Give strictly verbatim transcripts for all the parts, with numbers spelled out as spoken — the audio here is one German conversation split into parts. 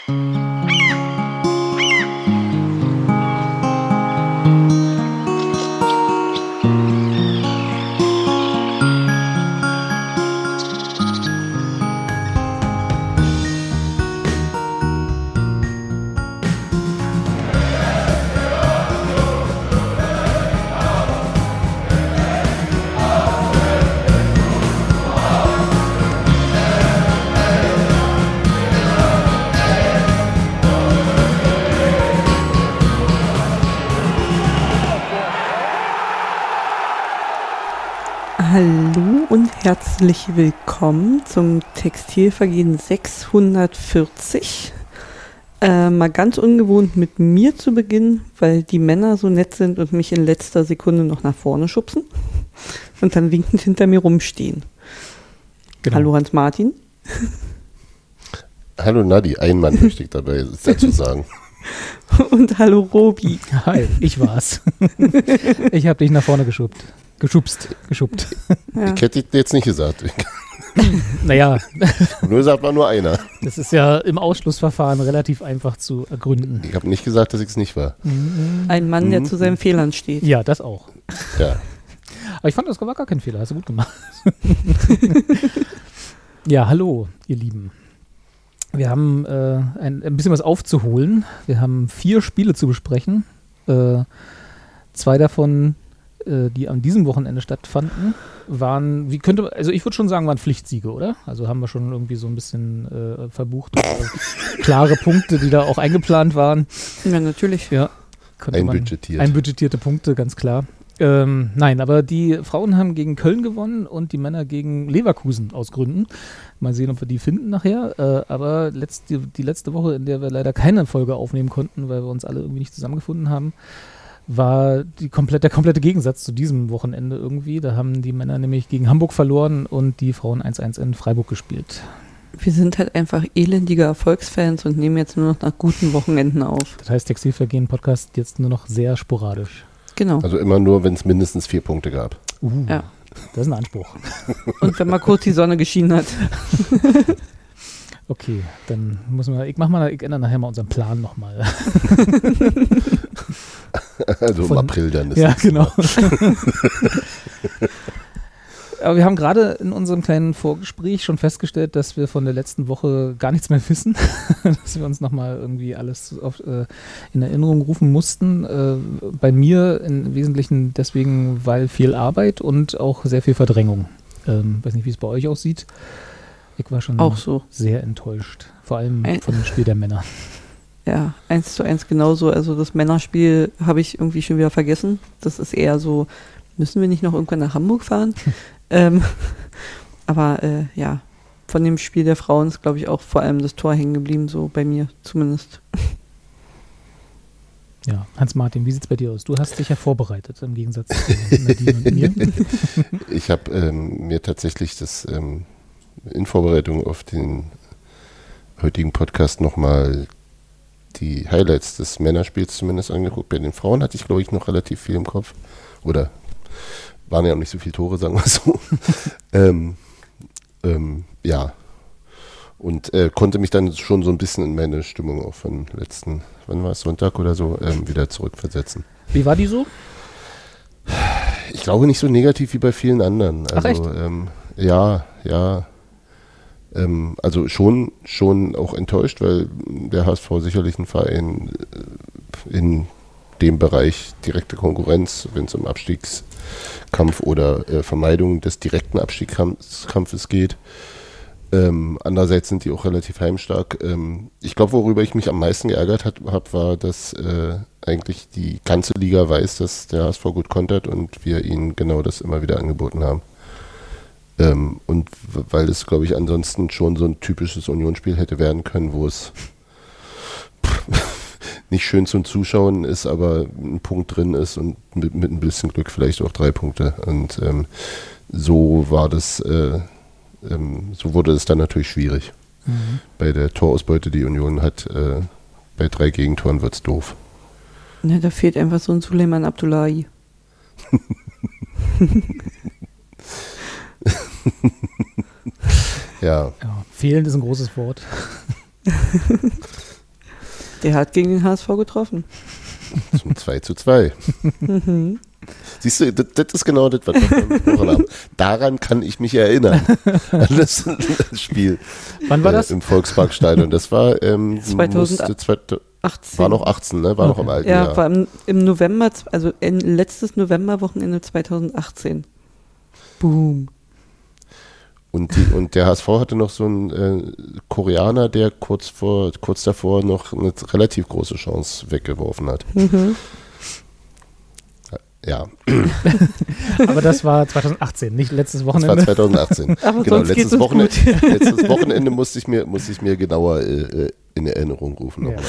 Hallo und herzlich willkommen zum Textilvergehen sechshundertvierzig. Äh, mal ganz ungewohnt mit mir zu beginnen, weil die Männer so nett sind und mich in letzter Sekunde noch nach vorne schubsen und dann winkend hinter mir rumstehen. Genau. Hallo Hans-Martin. Hallo Nadi, ein Mann möchte ich dabei dazu sagen. Und hallo Robi. Hi, ich war's. Ich habe dich nach vorne geschubst. Geschubst, geschubbt. Ja. Ich hätte jetzt nicht gesagt. Naja. Nur sagt man nur einer. Das ist ja im Ausschlussverfahren relativ einfach zu ergründen. Ich habe nicht gesagt, dass ich es nicht war. Ein Mann, der mhm. zu seinen Fehlern steht. Ja, das auch. Ja. Aber ich fand, das war gar kein Fehler. Hast du gut gemacht. Ja, hallo, ihr Lieben. Wir haben äh, ein, ein bisschen was aufzuholen. Wir haben vier Spiele zu besprechen. Äh, zwei davon, äh, die an diesem Wochenende stattfanden, waren, wie könnte, also ich würde schon sagen, waren Pflichtsiege, oder? Also haben wir schon irgendwie so ein bisschen äh, verbucht. Klare Punkte, die da auch eingeplant waren. Ja, natürlich. Ja, einbudgetiert. Einbudgetierte Punkte, ganz klar. Ähm, nein, aber die Frauen haben gegen Köln gewonnen und die Männer gegen Leverkusen aus Gründen. Mal sehen, ob wir die finden nachher. Äh, aber letzt, die, die letzte Woche, in der wir leider keine Folge aufnehmen konnten, weil wir uns alle irgendwie nicht zusammengefunden haben, war die komplett, der komplette Gegensatz zu diesem Wochenende irgendwie. Da haben die Männer nämlich gegen Hamburg verloren und die Frauen eins eins in Freiburg gespielt. Wir sind halt einfach elendige Erfolgsfans und nehmen jetzt nur noch nach guten Wochenenden auf. Das heißt, Textilvergehen-Podcast jetzt nur noch sehr sporadisch. Genau. Also immer nur, wenn es mindestens vier Punkte gab. Uh, ja. Das ist ein Anspruch. Und wenn mal kurz die Sonne geschienen hat. Okay, dann muss man, ich mach mal, ich ändere nachher mal unseren Plan nochmal. Also Von, im April dann. Ist ja, genau. Aber wir haben gerade in unserem kleinen Vorgespräch schon festgestellt, dass wir von der letzten Woche gar nichts mehr wissen. Dass wir uns nochmal irgendwie alles auf, äh, in Erinnerung rufen mussten. Äh, bei mir im Wesentlichen deswegen, weil viel Arbeit und auch sehr viel Verdrängung. Ähm, weiß nicht, wie es bei euch aussieht. Ich war schon auch so sehr enttäuscht. Vor allem Ein- von dem Spiel der Männer. Ja, eins zu eins genauso. Also das Männerspiel habe ich irgendwie schon wieder vergessen. Das ist eher so, müssen wir nicht noch irgendwann nach Hamburg fahren? ähm, aber äh, ja, von dem Spiel der Frauen ist, glaube ich, auch vor allem das Tor hängen geblieben, so bei mir zumindest. Ja, Hans-Martin, wie sieht es bei dir aus? Du hast dich ja vorbereitet, im Gegensatz zu Nadine und mir. Ich habe ähm, mir tatsächlich das ähm, in Vorbereitung auf den heutigen Podcast nochmal die Highlights des Männerspiels zumindest angeguckt. Bei den Frauen hatte ich, glaube ich, noch relativ viel im Kopf. Oder waren ja auch nicht so viele Tore, sagen wir so. ähm, ähm, ja. Und äh, konnte mich dann schon so ein bisschen in meine Stimmung auch von letzten, wann war es, Sonntag oder so, ähm, wieder zurückversetzen. Wie war die so? Ich glaube nicht so negativ wie bei vielen anderen. Also, Ach echt? Ähm, ja, ja. Ähm, also schon, schon auch enttäuscht, weil der H S V sicherlich ein Verein in dem Bereich direkte Konkurrenz, wenn es um Abstiegskampf oder äh, Vermeidung des direkten Abstiegskampfes geht. Ähm, andererseits sind die auch relativ heimstark. Ähm, ich glaube, worüber ich mich am meisten geärgert habe, war, dass äh, eigentlich die ganze Liga weiß, dass der H S V gut kontert und wir ihnen genau das immer wieder angeboten haben. Ähm, und w- weil es, glaube ich, ansonsten schon so ein typisches Unionsspiel hätte werden können, wo es nicht schön zum Zuschauen ist, aber ein Punkt drin ist und mit, mit ein bisschen Glück vielleicht auch drei Punkte. Und ähm, so war das, äh, ähm, so wurde es dann natürlich schwierig. Mhm. Bei der Torausbeute, die Union hat, äh, bei drei Gegentoren wird es doof. Ne, da fehlt einfach so ein Suleiman Abdullahi. Ja. Ja. Fehlend ist ein großes Wort. Der hat gegen den H S V getroffen. Zum zwei zu zwei. Mhm. Siehst du, das, das ist genau das, was wir besprochen haben. Daran kann ich mich erinnern. An das, das Spiel. Wann war das? Äh, Im Volksparkstadion. Das war ähm, zweitausendachtzehn. War noch achtzehn, ne? War okay. noch im alten ja, Jahr. Ja, war im, im November, also in, letztes Novemberwochenende zweitausendachtzehn. Boom. Und, die, und der H S V hatte noch so einen äh, Koreaner, der kurz vor, kurz davor noch eine relativ große Chance weggeworfen hat. Mhm. Ja. Aber das war zweitausendachtzehn, nicht letztes Wochenende. Das war zweitausendachtzehn. Aber genau, sonst letztes, geht's Wochenende, gut. letztes Wochenende musste ich mir, musste ich mir genauer äh, in Erinnerung rufen. Ja.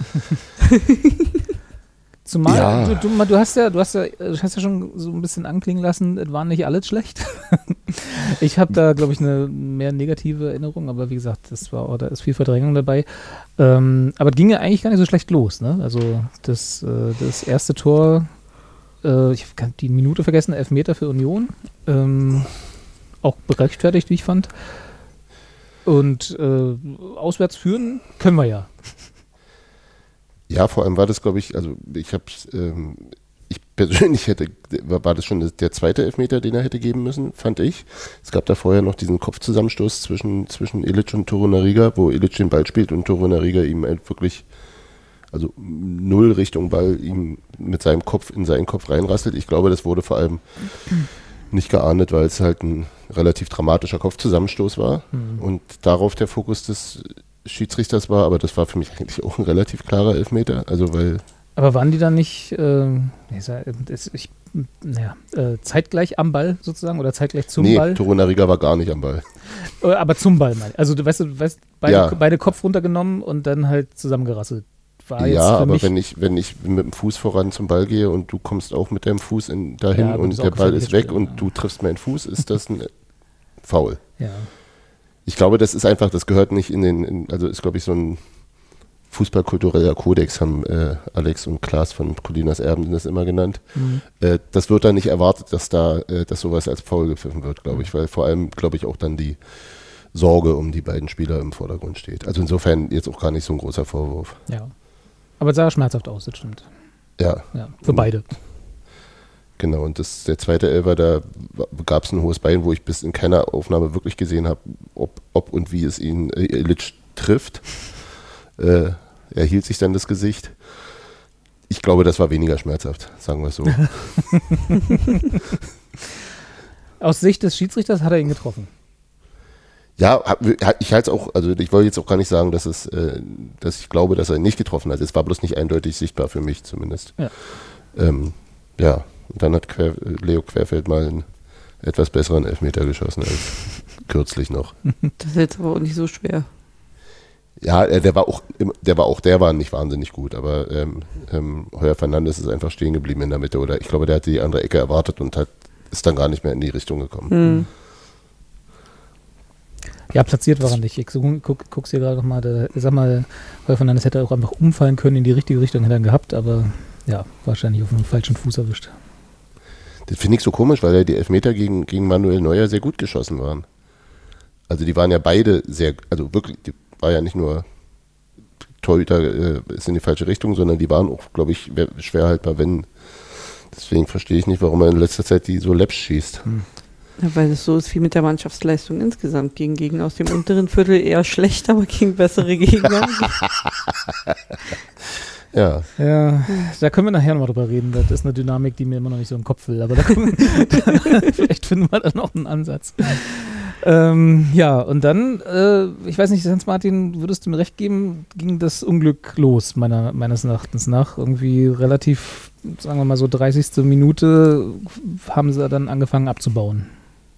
Zumal ja. Du, du, du hast ja, du hast ja, du hast ja schon so ein bisschen anklingen lassen, es war nicht alles schlecht. Ich habe da, glaube ich, eine mehr negative Erinnerung, aber wie gesagt, das war, oh, da ist viel Verdrängung dabei. Ähm, aber es ging ja eigentlich gar nicht so schlecht los, ne? Also das, äh, das erste Tor, äh, ich habe die Minute vergessen, Elfmeter für Union, ähm, auch berechtfertigt, wie ich fand. Und äh, auswärts führen können wir ja. Ja, vor allem war das, glaube ich, also ich habe ähm, ich persönlich hätte, war das schon der zweite Elfmeter, den er hätte geben müssen, fand ich. Es gab da vorher noch diesen Kopfzusammenstoß zwischen, zwischen Ilic und Torunariga, wo Ilic den Ball spielt und Torunariga ihm halt wirklich, also null Richtung Ball, ihm mit seinem Kopf in seinen Kopf reinrasselt. Ich glaube, das wurde vor allem nicht geahndet, weil es halt ein relativ dramatischer Kopfzusammenstoß war mhm. und darauf der Fokus des Schiedsrichters war, aber das war für mich eigentlich auch ein relativ klarer Elfmeter, also weil... Aber waren die dann nicht äh, ich, ich, ja, äh, zeitgleich am Ball sozusagen oder zeitgleich zum nee, Ball? Nee, Torunariga war gar nicht am Ball. Aber zum Ball, meine ich. Also du weißt, du weißt beide, ja. beide Kopf runtergenommen und dann halt zusammengerasselt. War jetzt ja, für aber mich wenn ich, wenn ich mit dem Fuß voran zum Ball gehe und du kommst auch mit deinem Fuß in, dahin ja, und der Ball ist weg Spiel, und ja. du triffst meinen Fuß, ist das ein Foul. Ja. Ich glaube, das ist einfach, das gehört nicht in den, in, also ist, glaube ich, so ein fußballkultureller Kodex, haben äh, Alex und Klaas von Colinas Erben das immer genannt. Mhm. Äh, das wird da nicht erwartet, dass da, äh, dass sowas als Foul gepfiffen wird, glaube ich, weil vor allem, glaube ich, auch dann die Sorge um die beiden Spieler im Vordergrund steht. Also insofern jetzt auch gar nicht so ein großer Vorwurf. Ja. Aber es sah schmerzhaft aus, das stimmt. Ja. Ja, für beide. Genau, und das, der zweite Elfer, da gab es ein hohes Bein, wo ich bis in keiner Aufnahme wirklich gesehen habe, ob, ob und wie es ihn äh, Ilic trifft. Äh, er hielt sich dann das Gesicht. Ich glaube, das war weniger schmerzhaft, sagen wir es so. Aus Sicht des Schiedsrichters hat er ihn getroffen. Ja, ich halte es auch, also ich wollte jetzt auch gar nicht sagen, dass es, äh, dass ich glaube, dass er ihn nicht getroffen hat. Es war bloß nicht eindeutig sichtbar für mich zumindest. Ja. Ähm, ja. Und dann hat Quer, Leo Querfeld mal einen etwas besseren Elfmeter geschossen als kürzlich noch. Das ist jetzt aber auch nicht so schwer. Ja, der war auch, der war auch, der war nicht wahnsinnig gut, aber ähm, ähm, Heuer Fernandes ist einfach stehen geblieben in der Mitte, oder ich glaube, der hat die andere Ecke erwartet und hat, ist dann gar nicht mehr in die Richtung gekommen. Mhm. Ja, platziert war er nicht. Ich guck, guck's hier gerade nochmal, der, sag mal, Heuer Fernandes hätte auch einfach umfallen können in die richtige Richtung, hätte er gehabt, aber ja, wahrscheinlich auf einen falschen Fuß erwischt. Das finde ich so komisch, weil ja die Elfmeter gegen, gegen Manuel Neuer sehr gut geschossen waren. Also die waren ja beide sehr, also wirklich, die war ja nicht nur Torhüter äh, ist in die falsche Richtung, sondern die waren auch, glaube ich, schwer haltbar, wenn. Deswegen verstehe ich nicht, warum er in letzter Zeit die so läppsch schießt. Hm. Ja, weil es so ist wie mit der Mannschaftsleistung insgesamt. Gegen Gegner aus dem unteren Viertel eher schlecht, aber gegen bessere Gegner. Ja. Ja, da können wir nachher nochmal drüber reden. Das ist eine Dynamik, die mir immer noch nicht so im Kopf will. Aber da können wir, vielleicht finden wir da noch einen Ansatz. Ähm, ja, und dann, äh, ich weiß nicht, Hans-Martin, würdest du mir recht geben, ging das Unglück los, meiner, meines Erachtens nach. Irgendwie relativ, sagen wir mal so dreißigste Minute haben sie dann angefangen abzubauen.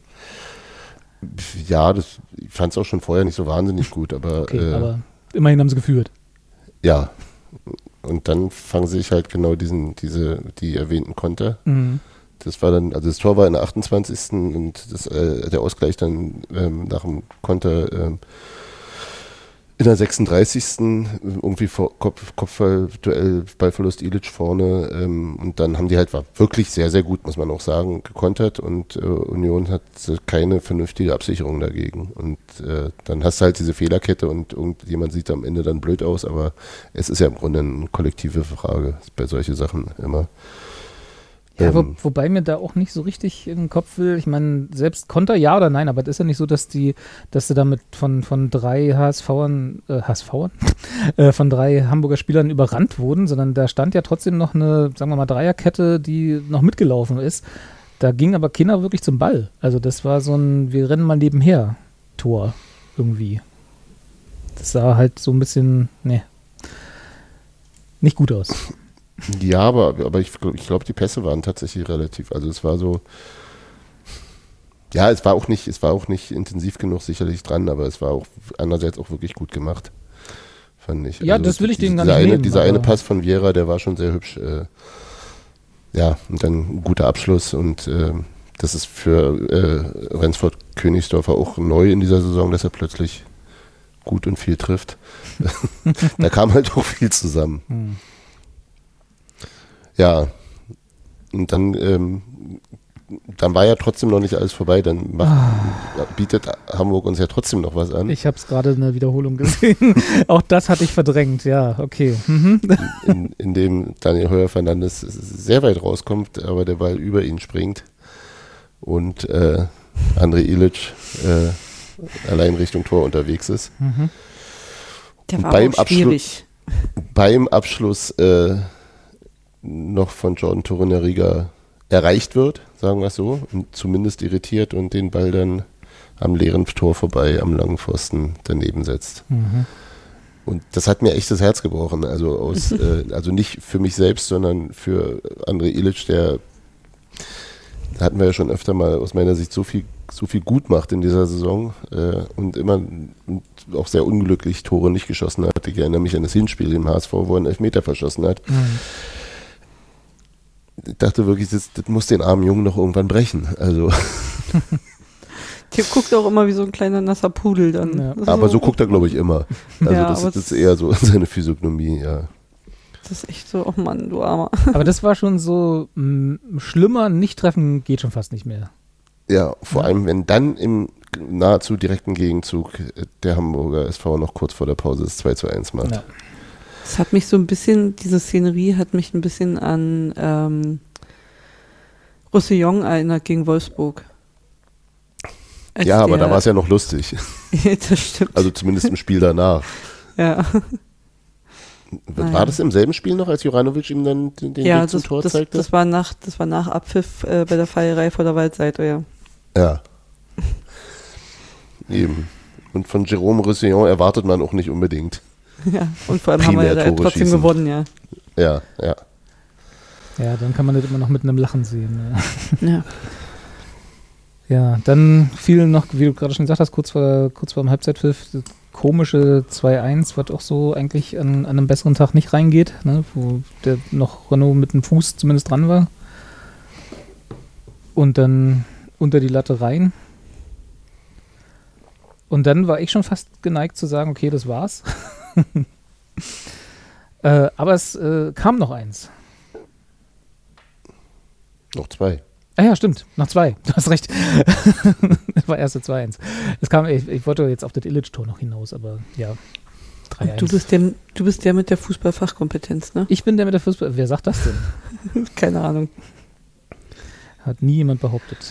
Ja, das, ich fand es auch schon vorher nicht so wahnsinnig gut, aber... Okay, äh, aber immerhin haben sie geführt. Ja, und dann fangen sie sich halt genau diesen, diese, die erwähnten Konter. Mhm. Das war dann, also das Tor war in der achtundzwanzigsten und das, äh, der Ausgleich dann ähm, nach dem Konter ähm, in der sechsunddreißigsten irgendwie vor Kopf, Kopfballduell bei Verlust Ilic vorne ähm, und dann haben die halt war wirklich sehr, sehr gut, muss man auch sagen, gekontert und äh, Union hat keine vernünftige Absicherung dagegen und äh, dann hast du halt diese Fehlerkette und irgendjemand sieht am Ende dann blöd aus, aber es ist ja im Grunde eine kollektive Frage bei solchen Sachen immer. Ja, wo, wobei mir da auch nicht so richtig in den Kopf will. Ich meine, selbst Konter ja oder nein, aber das ist ja nicht so, dass die, dass sie damit von, von drei HSVern, äh, HSVern? äh, von drei Hamburger Spielern überrannt wurden, sondern da stand ja trotzdem noch eine, sagen wir mal, Dreierkette, die noch mitgelaufen ist. Da ging aber keiner wirklich zum Ball. Also das war so ein, wir rennen mal nebenher Tor irgendwie. Das sah halt so ein bisschen, ne, nicht gut aus. Ja, aber, aber ich, ich glaube, die Pässe waren tatsächlich relativ, also es war so, ja, es war auch nicht, es war auch nicht intensiv genug sicherlich dran, aber es war auch andererseits auch wirklich gut gemacht, fand ich. Ja, also das will ich diese, denen gar nicht eine, nehmen. Dieser eine Pass von Vieira, der war schon sehr hübsch, äh, ja, und dann ein guter Abschluss und äh, das ist für äh, Rendsburg-Königsdorfer auch neu in dieser Saison, dass er plötzlich gut und viel trifft. Da kam halt auch viel zusammen. Hm. Ja, und dann, ähm, dann war ja trotzdem noch nicht alles vorbei, dann macht, ah. bietet Hamburg uns ja trotzdem noch was an. Ich habe es gerade in der Wiederholung gesehen. Auch das hatte ich verdrängt, ja, okay. Mhm. In, in dem Daniel Heuer-Fernandes sehr weit rauskommt, aber der Ball über ihn springt und äh, André Ilic äh, allein Richtung Tor unterwegs ist. Mhm. Der war beim auch schwierig. Abschluss, beim Abschluss äh, noch von Jordan Torunariga erreicht wird, sagen wir es so, und zumindest irritiert und den Ball dann am leeren Tor vorbei, am langen Pfosten daneben setzt. Mhm. Und das hat mir echt das Herz gebrochen, also aus, äh, also nicht für mich selbst, sondern für André Ilic, der, da hatten wir ja schon öfter mal aus meiner Sicht so viel, so viel gut macht in dieser Saison äh, und immer und auch sehr unglücklich Tore nicht geschossen hat. Ich erinnere mich an das Hinspiel im H S V, wo er einen Elfmeter verschossen hat. Mhm. Ich dachte wirklich, das, das muss den armen Jungen noch irgendwann brechen. Also. Der guckt auch immer wie so ein kleiner nasser Pudel dann. Ja. Aber so guckt er, glaube ich, immer. Also ja, das, das ist eher so seine Physiognomie, ja. Das ist echt so, oh Mann, du Armer. Aber das war schon so m, schlimmer, nicht treffen geht schon fast nicht mehr. Ja, vor ja. allem, wenn dann im nahezu direkten Gegenzug der Hamburger S V noch kurz vor der Pause das zwei zu eins macht. Ja. Das hat mich so ein bisschen, diese Szenerie hat mich ein bisschen an ähm, Roussillon erinnert gegen Wolfsburg. Als ja, aber da war es ja noch lustig. Das stimmt. Also zumindest im Spiel danach. Ja. War naja. das im selben Spiel noch, als Juranovic ihm dann den, den ja, Weg zum das, Tor das, zeigte? Das war nach, das war nach Abpfiff äh, bei der Feierei vor der Waldseite, ja. Ja. Eben. Und von Jérôme Roussillon erwartet man auch nicht unbedingt. Ja, und vor allem haben wir ja da trotzdem schießen. gewonnen, ja. Ja, ja. Ja, dann kann man das immer noch mit einem Lachen sehen. Ja. Ja, ja dann fiel noch, wie du gerade schon gesagt hast, kurz vor, kurz vor dem Halbzeitpfiff, das komische zwei eins, was auch so eigentlich an, an einem besseren Tag nicht reingeht, ne, wo der noch Renault mit dem Fuß zumindest dran war. Und dann unter die Latte rein. Und dann war ich schon fast geneigt zu sagen, okay, das war's. äh, aber es äh, kam noch eins. Noch zwei. Ah ja, stimmt. Noch zwei. Du hast recht. Das war erste zwei eins. Es kam, ich, ich wollte jetzt auf das Illich-Tor noch hinaus, aber ja. drei eins. Du bist, der, du bist der mit der Fußballfachkompetenz, ne? Ich bin der mit der Fußball... Wer sagt das denn? Keine Ahnung. Hat nie jemand behauptet.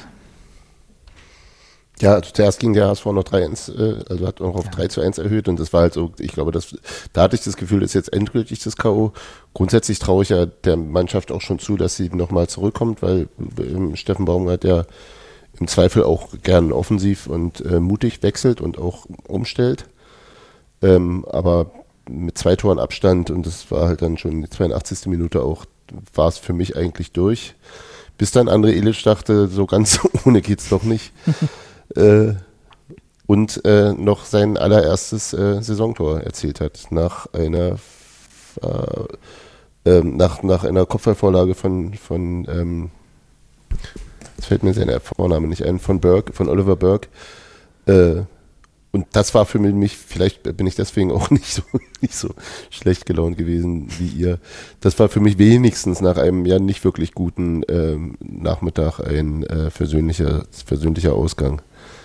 Ja, zuerst ging der H S V noch drei eins, äh, also hat auch auf ja. drei zu eins erhöht und das war halt so, ich glaube, das, da hatte ich das Gefühl, das ist jetzt endgültig das K O. Grundsätzlich traue ich ja der Mannschaft auch schon zu, dass sie nochmal zurückkommt, weil äh, Steffen Baumgart ja im Zweifel auch gern offensiv und äh, mutig wechselt und auch umstellt. Ähm, aber mit zwei Toren Abstand und das war halt dann schon die zweiundachtzigste Minute auch, war es für mich eigentlich durch. Bis dann André Ilic dachte, so ganz ohne geht's doch nicht. Äh, und äh, noch sein allererstes äh, Saisontor erzielt hat nach einer äh, äh, nach, nach einer Kopfballvorlage von von ähm, jetzt fällt mir sein Vorname nicht ein, von Burke, von Oliver Burke, äh, und das war für mich, vielleicht bin ich deswegen auch nicht so, nicht so schlecht gelaunt gewesen wie ihr. Das war für mich wenigstens nach einem ja nicht wirklich guten ähm, Nachmittag ein äh, versöhnlicher, versöhnlicher Ausgang.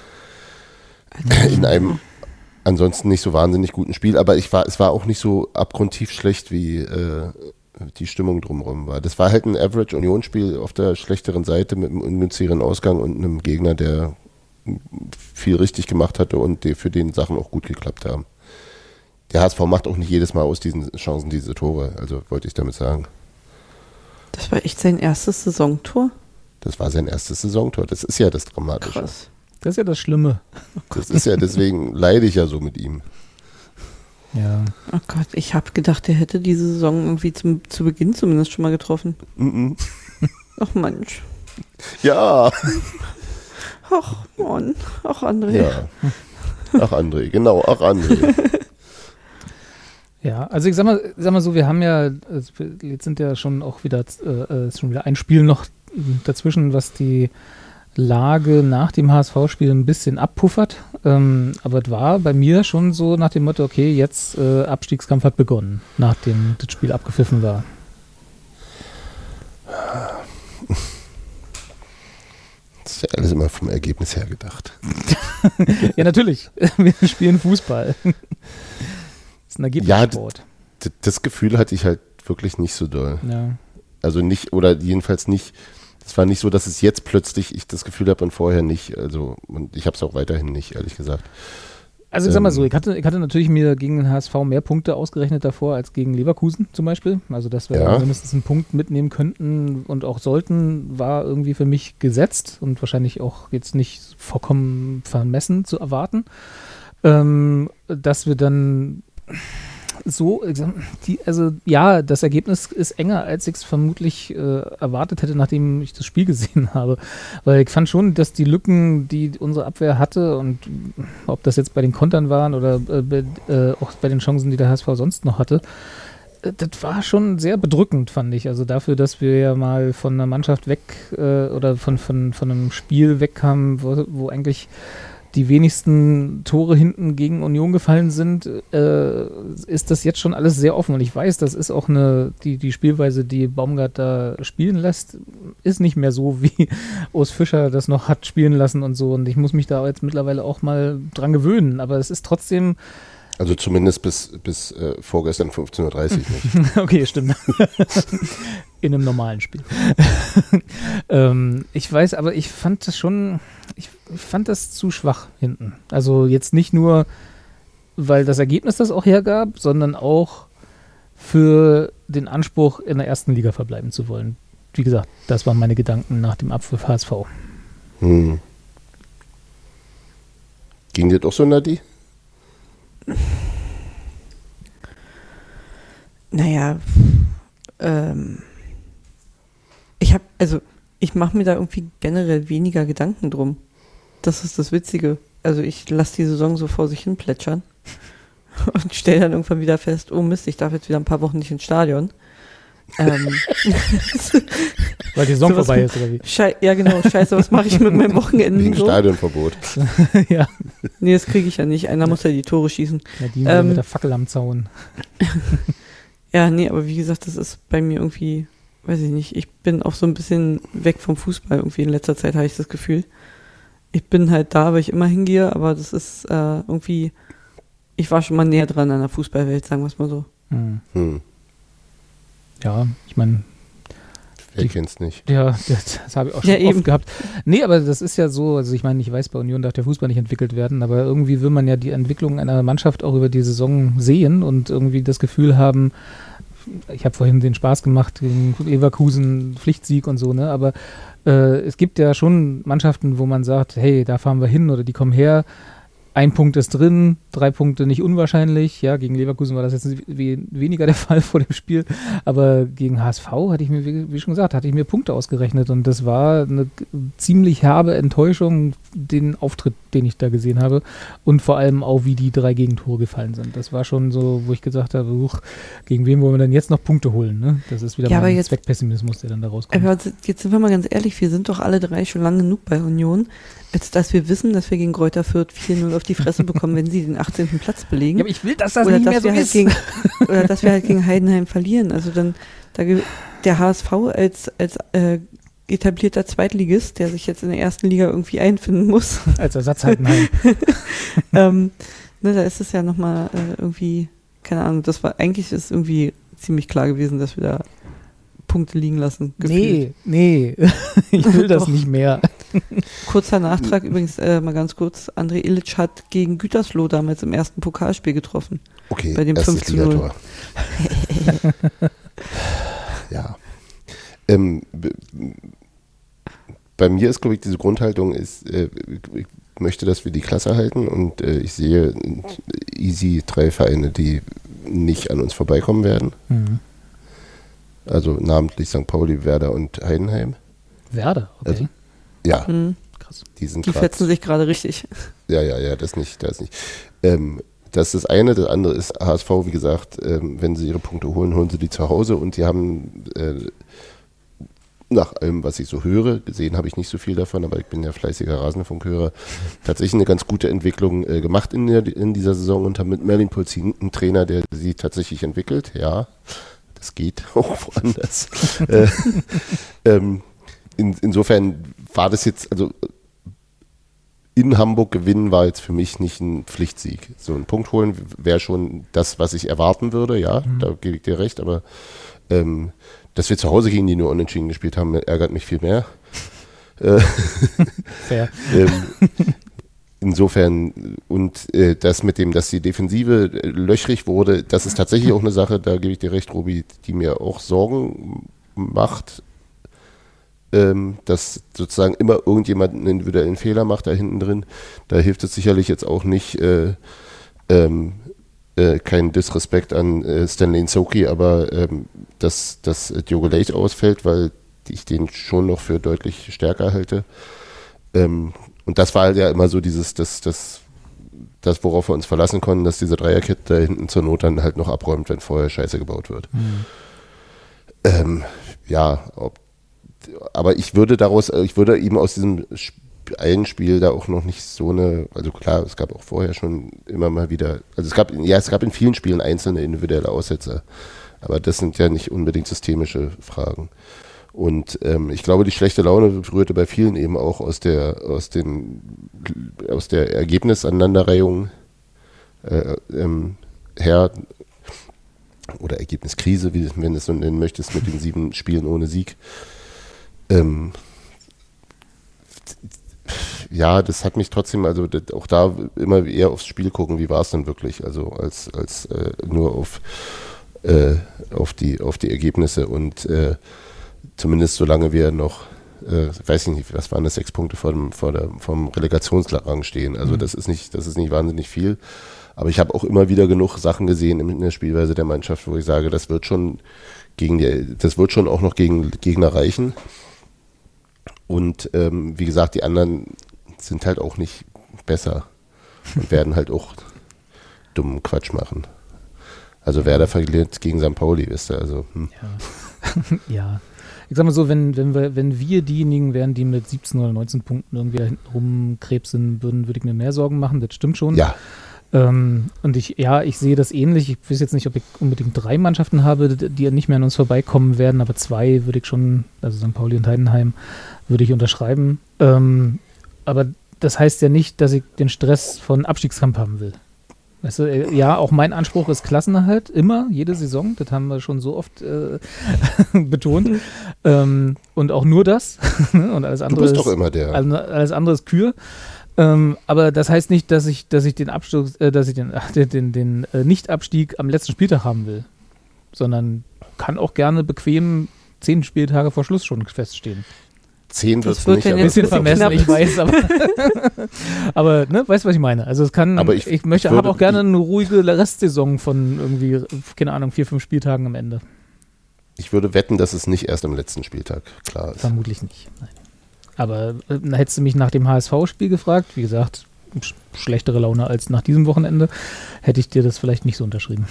In einem ansonsten nicht so wahnsinnig guten Spiel, aber ich war, es war auch nicht so abgrundtief schlecht, wie äh, die Stimmung drumherum war. Das war halt ein Average-Union-Spiel auf der schlechteren Seite mit einem ungünstigeren Ausgang und einem Gegner, der viel richtig gemacht hatte und die, für den Sachen auch gut geklappt haben. Der H S V macht auch nicht jedes Mal aus diesen Chancen diese Tore, also wollte ich damit sagen. Das war echt sein erstes Saisontor? Das war sein erstes Saisontor, das ist ja das Dramatische. Krass. Das ist ja das Schlimme. Das ist ja, deswegen leide ich ja so mit ihm. Ja. Oh Gott, ich habe gedacht, der hätte diese Saison irgendwie zum, zu Beginn zumindest schon mal getroffen. Mm-mm. Ach Mensch. Ja. Ach Mann. Ach André. Ja. Ach André, genau, ach André. Ja, also ich sag mal, sag mal so, wir haben ja, also jetzt sind ja schon auch wieder, äh, ist schon wieder ein Spiel noch dazwischen, was die Lage nach dem H S V-Spiel ein bisschen abpuffert. Ähm, aber es war bei mir schon so nach dem Motto, okay, jetzt äh, Abstiegskampf hat begonnen, nachdem das Spiel abgepfiffen war. Das ist ja alles immer vom Ergebnis her gedacht. Ja, natürlich. Wir spielen Fußball. Das ist ein Ergebnissport. Ja, d- das Gefühl hatte ich halt wirklich nicht so doll. Ja. Also nicht, oder jedenfalls nicht, es war nicht so, dass es jetzt plötzlich ich das Gefühl habe und vorher nicht. Also, und ich habe es auch weiterhin nicht, ehrlich gesagt. Also ich sag mal so, ich hatte, ich hatte natürlich mir gegen den H S V mehr Punkte ausgerechnet davor als gegen Leverkusen zum Beispiel. Also dass wir Ja. mindestens einen Punkt mitnehmen könnten und auch sollten, war irgendwie für mich gesetzt und wahrscheinlich auch jetzt nicht vollkommen vermessen zu erwarten. Ähm, dass wir dann so, die, also ja, das Ergebnis ist enger, als ich es vermutlich äh, erwartet hätte, nachdem ich das Spiel gesehen habe. Weil ich fand schon, dass die Lücken, die unsere Abwehr hatte und ob das jetzt bei den Kontern waren oder äh, bei, äh, auch bei den Chancen, die der H S V sonst noch hatte, äh, das war schon sehr bedrückend, fand ich. Also dafür, dass wir ja mal von einer Mannschaft weg äh, oder von, von, von einem Spiel wegkamen, wo, wo eigentlich die wenigsten Tore hinten gegen Union gefallen sind, äh, ist das jetzt schon alles sehr offen. Und ich weiß, das ist auch eine, die, die Spielweise, die Baumgart da spielen lässt, ist nicht mehr so, wie Urs Fischer das noch hat spielen lassen und so. Und ich muss mich da jetzt mittlerweile auch mal dran gewöhnen. Aber es ist trotzdem... Also zumindest bis, bis äh, vorgestern fünfzehn Uhr dreißig nicht. Okay, stimmt. In einem normalen Spiel. ähm, ich weiß, aber ich fand das schon, ich, ich fand das zu schwach hinten. Also jetzt nicht nur, weil das Ergebnis das auch hergab, sondern auch für den Anspruch, in der ersten Liga verbleiben zu wollen. Wie gesagt, das waren meine Gedanken nach dem Abpfiff H S V. Hm. Ging dir doch so, Nadi? Naja, ähm, ich habe, also ich mache mir da irgendwie generell weniger Gedanken drum. Das ist das Witzige. Also ich lasse die Saison so vor sich hin plätschern und stelle dann irgendwann wieder fest, oh Mist, ich darf jetzt wieder ein paar Wochen nicht ins Stadion. ähm, Weil die Saison sowas vorbei mit- ist, oder wie? Schei- ja genau, scheiße, was mache ich mit meinem Wochenende? Wegen So? Stadionverbot. Ja, Nee, das kriege ich ja nicht. Einer muss ja die Tore schießen. Nadine Ähm, mit der Fackel am Zaun. Ja, nee, aber wie gesagt, das ist bei mir irgendwie, weiß ich nicht, ich bin auch so ein bisschen weg vom Fußball irgendwie in letzter Zeit, habe ich das Gefühl. Ich bin halt da, weil ich immer hingehe, aber das ist äh, irgendwie, ich war schon mal näher dran an der Fußballwelt, sagen wir es mal so. Hm. Hm. Ja, ich meine, Wer Die- kennt's nicht? ja, das, das habe ich auch schon Ja, oft eben. gehabt. Nee, aber das ist ja so, also ich meine, ich weiß, bei Union darf der Fußball nicht entwickelt werden, aber irgendwie will man ja die Entwicklung einer Mannschaft auch über die Saison sehen und irgendwie das Gefühl haben, ich habe vorhin den Spaß gemacht gegen Leverkusen, Pflichtsieg und so, ne, aber äh, es gibt ja schon Mannschaften, wo man sagt, hey, da fahren wir hin oder die kommen her, ein Punkt ist drin, drei Punkte nicht unwahrscheinlich. Ja, gegen Leverkusen war das jetzt we- weniger der Fall vor dem Spiel. Aber gegen H S V hatte ich mir, wie, wie schon gesagt, hatte ich mir Punkte ausgerechnet. Und das war eine g- ziemlich herbe Enttäuschung, den Auftritt, den ich da gesehen habe. Und vor allem auch, wie die drei Gegentore gefallen sind. Das war schon so, wo ich gesagt habe, huch, gegen wen wollen wir denn jetzt noch Punkte holen? Ne? Das ist wieder Ja, mal aber ein jetzt- Zweckpessimismus, der dann da rauskommt. Aber jetzt sind wir mal ganz ehrlich, wir sind doch alle drei schon lange genug bei Union, als dass wir wissen, dass wir gegen Greuther Fürth vier null auf die Fresse bekommen, wenn sie den achtzehnten Platz belegen. Ja, aber ich will, dass das oder nicht dass mehr so wir halt ist. Gegen, oder dass wir halt gegen Heidenheim verlieren. Also dann da, der H S V als, als äh, etablierter Zweitligist, der sich jetzt in der ersten Liga irgendwie einfinden muss. Als Ersatz Heidenheim. ähm, ne, da ist es ja nochmal äh, irgendwie, keine Ahnung, das war, eigentlich ist irgendwie ziemlich klar gewesen, dass wir da Punkte liegen lassen. Nee, nee, ich will das nicht mehr. Kurzer Nachtrag übrigens, äh, mal ganz kurz, André Illich hat gegen Gütersloh damals im ersten Pokalspiel getroffen. Okay, bei dem fünf zu null. Ja. Ähm, b- bei mir ist, glaube ich, diese Grundhaltung ist, äh, ich möchte, dass wir die Klasse halten und äh, ich sehe easy drei Vereine, die nicht an uns vorbeikommen werden. Mhm. Also namentlich Sankt Pauli, Werder und Heidenheim. Werder, okay. Also, ja, Mhm. Krass. die sind Die grad- fetzen sich gerade richtig. Ja, ja, ja, das nicht, das nicht. Ähm, das ist das eine, das andere ist H S V, wie gesagt, ähm, wenn sie ihre Punkte holen, holen sie die zu Hause und die haben äh, nach allem, was ich so höre, gesehen habe ich nicht so viel davon, aber ich bin ja fleißiger Rasenfunkhörer, tatsächlich eine ganz gute Entwicklung äh, gemacht in, der, in dieser Saison und haben mit Merlin Polzin einen Trainer, der sie tatsächlich entwickelt, ja, das geht auch woanders. äh, ähm, in, insofern war das jetzt, also in Hamburg gewinnen war jetzt für mich nicht ein Pflichtsieg. So einen Punkt holen wäre schon das, was ich erwarten würde, ja, Mhm. da gebe ich dir recht, aber ähm, dass wir zu Hause gegen die nur unentschieden gespielt haben, ärgert mich viel mehr. Äh, Fair. ähm, insofern, und äh, das mit dem, dass die Defensive äh, löchrig wurde, das ist tatsächlich auch eine Sache, da gebe ich dir recht, Robi, die mir auch Sorgen macht, ähm, dass sozusagen immer irgendjemand einen individuellen Fehler macht da hinten drin. Da hilft es sicherlich jetzt auch nicht, äh, ähm, äh, kein Disrespekt an äh, Stanley Nsoki, aber ähm, dass, dass äh, Diogo Leite ausfällt, weil ich den schon noch für deutlich stärker halte. Ähm, und das war halt ja immer so dieses, das, das, das, worauf wir uns verlassen konnten, dass diese Dreierkette da hinten zur Not dann halt noch abräumt, wenn vorher Scheiße gebaut wird. Mhm. Ähm, ja, ob, aber ich würde daraus, ich würde eben aus diesem Sp- einen Spiel da auch noch nicht so eine, also klar, es gab auch vorher schon immer mal wieder, also es gab, ja, es gab in vielen Spielen einzelne individuelle Aussetzer, aber das sind ja nicht unbedingt systemische Fragen. Und ähm, ich glaube, die schlechte Laune rührte bei vielen eben auch aus der, aus den, aus der Ergebnisaneinanderreihung äh, ähm, her, oder Ergebniskrise, wie wenn du es so nennen möchtest, mit den sieben Spielen ohne Sieg. Ähm, ja, das hat mich trotzdem, also das, auch da immer eher aufs Spiel gucken, wie war es denn wirklich, also als, als äh, nur auf, äh, auf, die, auf die Ergebnisse und äh, zumindest solange wir noch, äh, weiß ich nicht, was waren das, sechs Punkte vor dem, vor der, vom Relegationsrang stehen, also Mhm. das ist nicht, das ist nicht wahnsinnig viel, aber ich habe auch immer wieder genug Sachen gesehen in der Spielweise der Mannschaft, wo ich sage, das wird schon gegen die, das wird schon auch noch gegen Gegner reichen. Und ähm, wie gesagt, die anderen sind halt auch nicht besser und werden halt auch dummen Quatsch machen. Also Werder verliert gegen Sankt Pauli, wisst ihr, also hm. Ja. Ja. Ich sag mal so, wenn, wenn, wir, wenn wir diejenigen wären, die mit siebzehn oder neunzehn Punkten irgendwie da hinten rumkrebsen würden, würde ich mir mehr Sorgen machen, das stimmt schon. Ja, Ähm, und ich, ja, ich sehe das ähnlich. Ich weiß jetzt nicht, ob ich unbedingt drei Mannschaften habe, die die nicht mehr an uns vorbeikommen werden, aber zwei würde ich schon, also Sankt Pauli und Heidenheim, würde ich unterschreiben. Ähm, aber das heißt ja nicht, dass ich den Stress von Abstiegskampf haben will. Weißt du, äh, ja, auch mein Anspruch ist Klassenerhalt, immer, jede Saison. Das haben wir schon so oft äh, betont. ähm, und auch nur das. Und alles du andere bist ist, doch immer der. alles, alles andere ist Kür. Ähm, aber das heißt nicht, dass ich, dass ich den Absturz, äh, dass ich den, ach, den, den, den äh, Nicht-Abstieg am letzten Spieltag haben will. Sondern kann auch gerne bequem zehn Spieltage vor Schluss schon feststehen. Zehn Das wird es wird nicht, dann aber jetzt Bisschen ein bisschen vermessen, knapp. ich weiß, aber, aber ne, weißt du, was ich meine? Also es kann, Aber ich, ich- möchte, ich würde- habe auch gerne eine ruhige Restsaison von irgendwie, keine Ahnung, vier, fünf Spieltagen am Ende. ich würde wetten, dass es nicht erst am letzten Spieltag klar ist. Vermutlich nicht. Nein. Aber äh, hättest du mich nach dem H S V-Spiel gefragt, wie gesagt, sch schlechtere Laune als nach diesem Wochenende, hätte ich dir das vielleicht nicht so unterschrieben.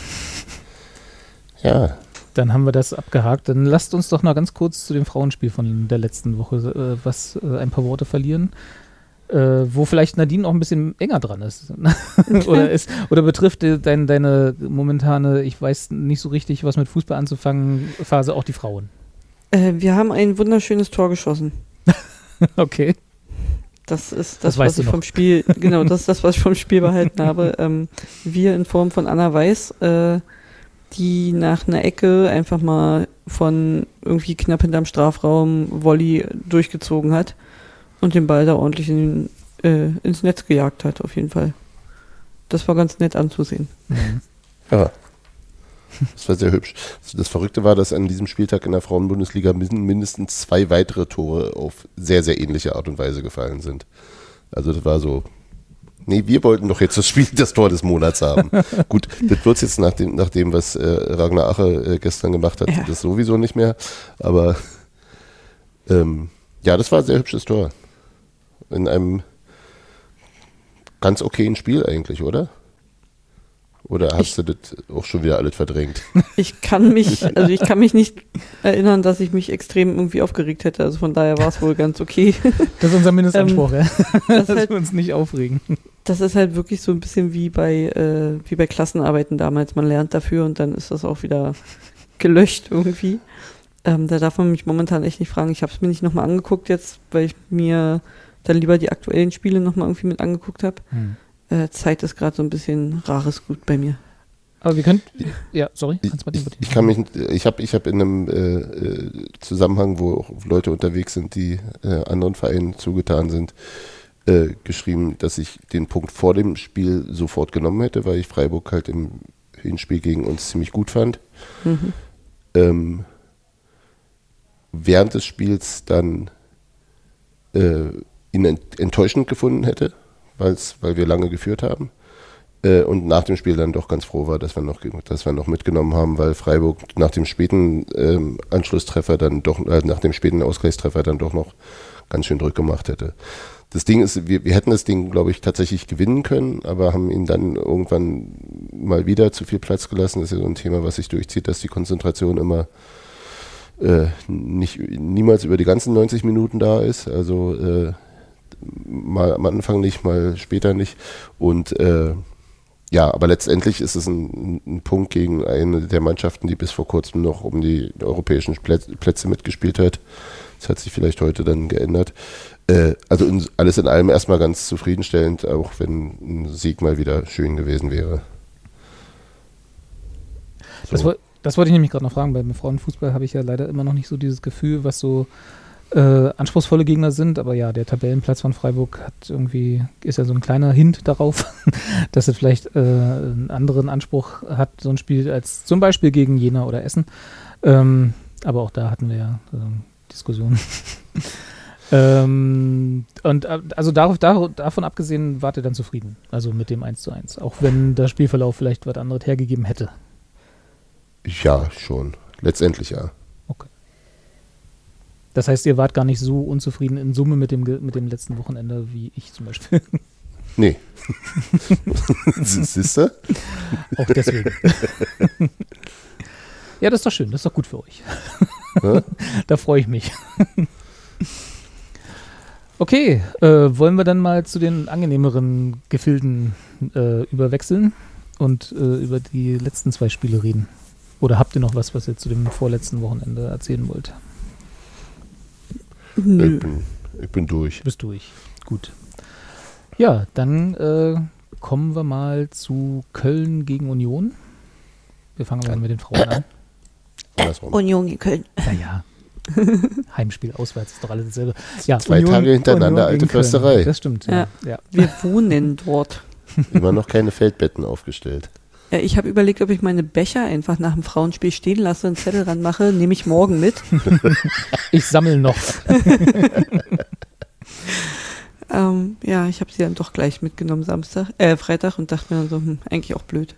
Ja, Dann haben wir das abgehakt. Dann lasst uns doch noch ganz kurz zu dem Frauenspiel von der letzten Woche äh, was, äh, ein paar Worte verlieren. Äh, wo vielleicht Nadine auch ein bisschen enger dran ist. oder, ist oder betrifft dein, deine momentane, ich weiß nicht so richtig, was mit Fußball anzufangen, Phase auch die Frauen? Äh, wir haben ein wunderschönes Tor geschossen. Okay. Das ist Das das, weißt was du ich noch. vom Spiel, genau, das ist das, was ich vom Spiel behalten habe. Ähm, wir in Form von Anna Weiß, äh, die nach einer Ecke einfach mal von irgendwie knapp hinterm Strafraum Volley durchgezogen hat und den Ball da ordentlich in, äh, ins Netz gejagt hat, auf jeden Fall. Das war ganz nett anzusehen. Mhm. Ja. Das war sehr hübsch. Das Verrückte war, dass an diesem Spieltag in der Frauenbundesliga mindestens zwei weitere Tore auf sehr, sehr ähnliche Art und Weise gefallen sind. Also das war so, nee, wir wollten doch jetzt das Spiel, das Tor des Monats haben. Gut, das wird es jetzt nach dem, nach dem, was äh, Ragnar Ache äh, gestern gemacht hat, Ja. das sowieso nicht mehr. Aber ähm, ja, das war ein sehr hübsches Tor. In einem ganz okayen Spiel eigentlich, oder? Oder hast Ich- du das auch schon wieder alles verdrängt? Ich kann mich, also ich kann mich nicht erinnern, dass ich mich extrem irgendwie aufgeregt hätte. Also von daher war es wohl ganz okay. Das ist unser Mindestanspruch, ja. Das, Dass ist halt, wir uns nicht aufregen. das ist halt wirklich so ein bisschen wie bei, äh, wie bei Klassenarbeiten damals. Man lernt dafür und dann ist das auch wieder gelöscht irgendwie. Ähm, da darf man mich momentan echt nicht fragen. Ich habe es mir nicht nochmal angeguckt jetzt, weil ich mir dann lieber die aktuellen Spiele nochmal irgendwie mit angeguckt habe. Hm. Äh, Zeit ist gerade so ein bisschen rares Gut bei mir. Aber wir können, ja, sorry, Ich, kannst du mal den ich, ich kann mich, ich habe ich hab in einem äh, äh, Zusammenhang, wo auch Leute unterwegs sind, die äh, anderen Vereinen zugetan sind, äh, geschrieben, dass ich den Punkt vor dem Spiel sofort genommen hätte, weil ich Freiburg halt im Hinspiel gegen uns ziemlich gut fand. Mhm. Ähm, während des Spiels dann äh, ihn ent enttäuschend gefunden hätte, weil's, weil wir lange geführt haben. Äh, und nach dem Spiel dann doch ganz froh war, dass wir noch, dass wir noch mitgenommen haben, weil Freiburg nach dem späten ähm, Anschlusstreffer dann doch, äh, nach dem späten Ausgleichstreffer dann doch noch ganz schön Druck gemacht hätte. Das Ding ist, wir, wir hätten das Ding, glaube ich, tatsächlich gewinnen können, aber haben ihn dann irgendwann mal wieder zu viel Platz gelassen. Das ist ja so ein Thema, was sich durchzieht, dass die Konzentration immer äh, nicht, niemals über die ganzen neunzig Minuten da ist. Also äh, mal am Anfang nicht, mal später nicht. Und äh, ja, aber letztendlich ist es ein, ein Punkt gegen eine der Mannschaften, die bis vor kurzem noch um die europäischen Plätze, Plätze mitgespielt hat. Das hat sich vielleicht heute dann geändert. Äh, also in, alles in allem erstmal ganz zufriedenstellend, auch wenn ein Sieg mal wieder schön gewesen wäre. So. Das, woll- das wollte ich nämlich gerade noch fragen. Beim Frauenfußball habe ich ja leider immer noch nicht so dieses Gefühl, was so äh, anspruchsvolle Gegner sind. Aber ja, der Tabellenplatz von Freiburg hat irgendwie, ist ja so ein kleiner Hint darauf, dass es vielleicht äh, einen anderen Anspruch hat, so ein Spiel, als zum Beispiel gegen Jena oder Essen. Ähm, aber auch da hatten wir ja äh, Diskussionen. ähm, und äh, also darauf, dar, davon abgesehen, wart ihr dann zufrieden. Also mit dem eins zu eins. Auch wenn der Spielverlauf vielleicht was anderes hergegeben hätte. Ja, schon. Letztendlich ja. Das heißt, ihr wart gar nicht so unzufrieden in Summe mit dem, Ge- mit dem letzten Wochenende wie ich zum Beispiel. Nee. Siehst du? Auch deswegen. Ja, das ist doch schön. Das ist doch gut für euch. Ja? Da freue ich mich. Okay, äh, wollen wir dann mal zu den angenehmeren Gefilden äh, überwechseln und äh, über die letzten zwei Spiele reden? Oder habt ihr noch was, was ihr zu dem vorletzten Wochenende erzählen wollt? Nö. Ich bin, ich bin durch. Bist durch. Gut. Ja, dann äh, kommen wir mal zu Köln gegen Union. Wir fangen mal mit den Frauen an. Andersrum. Union gegen Köln. Naja. Heimspiel, auswärts, ist doch alles dasselbe. Ja, Zwei Tage hintereinander alte gegen Köln. Försterei. Das stimmt, ja. ja. Wir wohnen dort. Immer noch keine Feldbetten aufgestellt. Ja, ich habe überlegt, ob ich meine Becher einfach nach dem Frauenspiel stehen lasse, einen Zettel ranmache, nehme ich morgen mit. Ich sammle noch. ähm, ja, ich habe sie dann doch gleich mitgenommen Samstag, äh, Freitag und dachte mir dann so, hm, eigentlich auch blöd.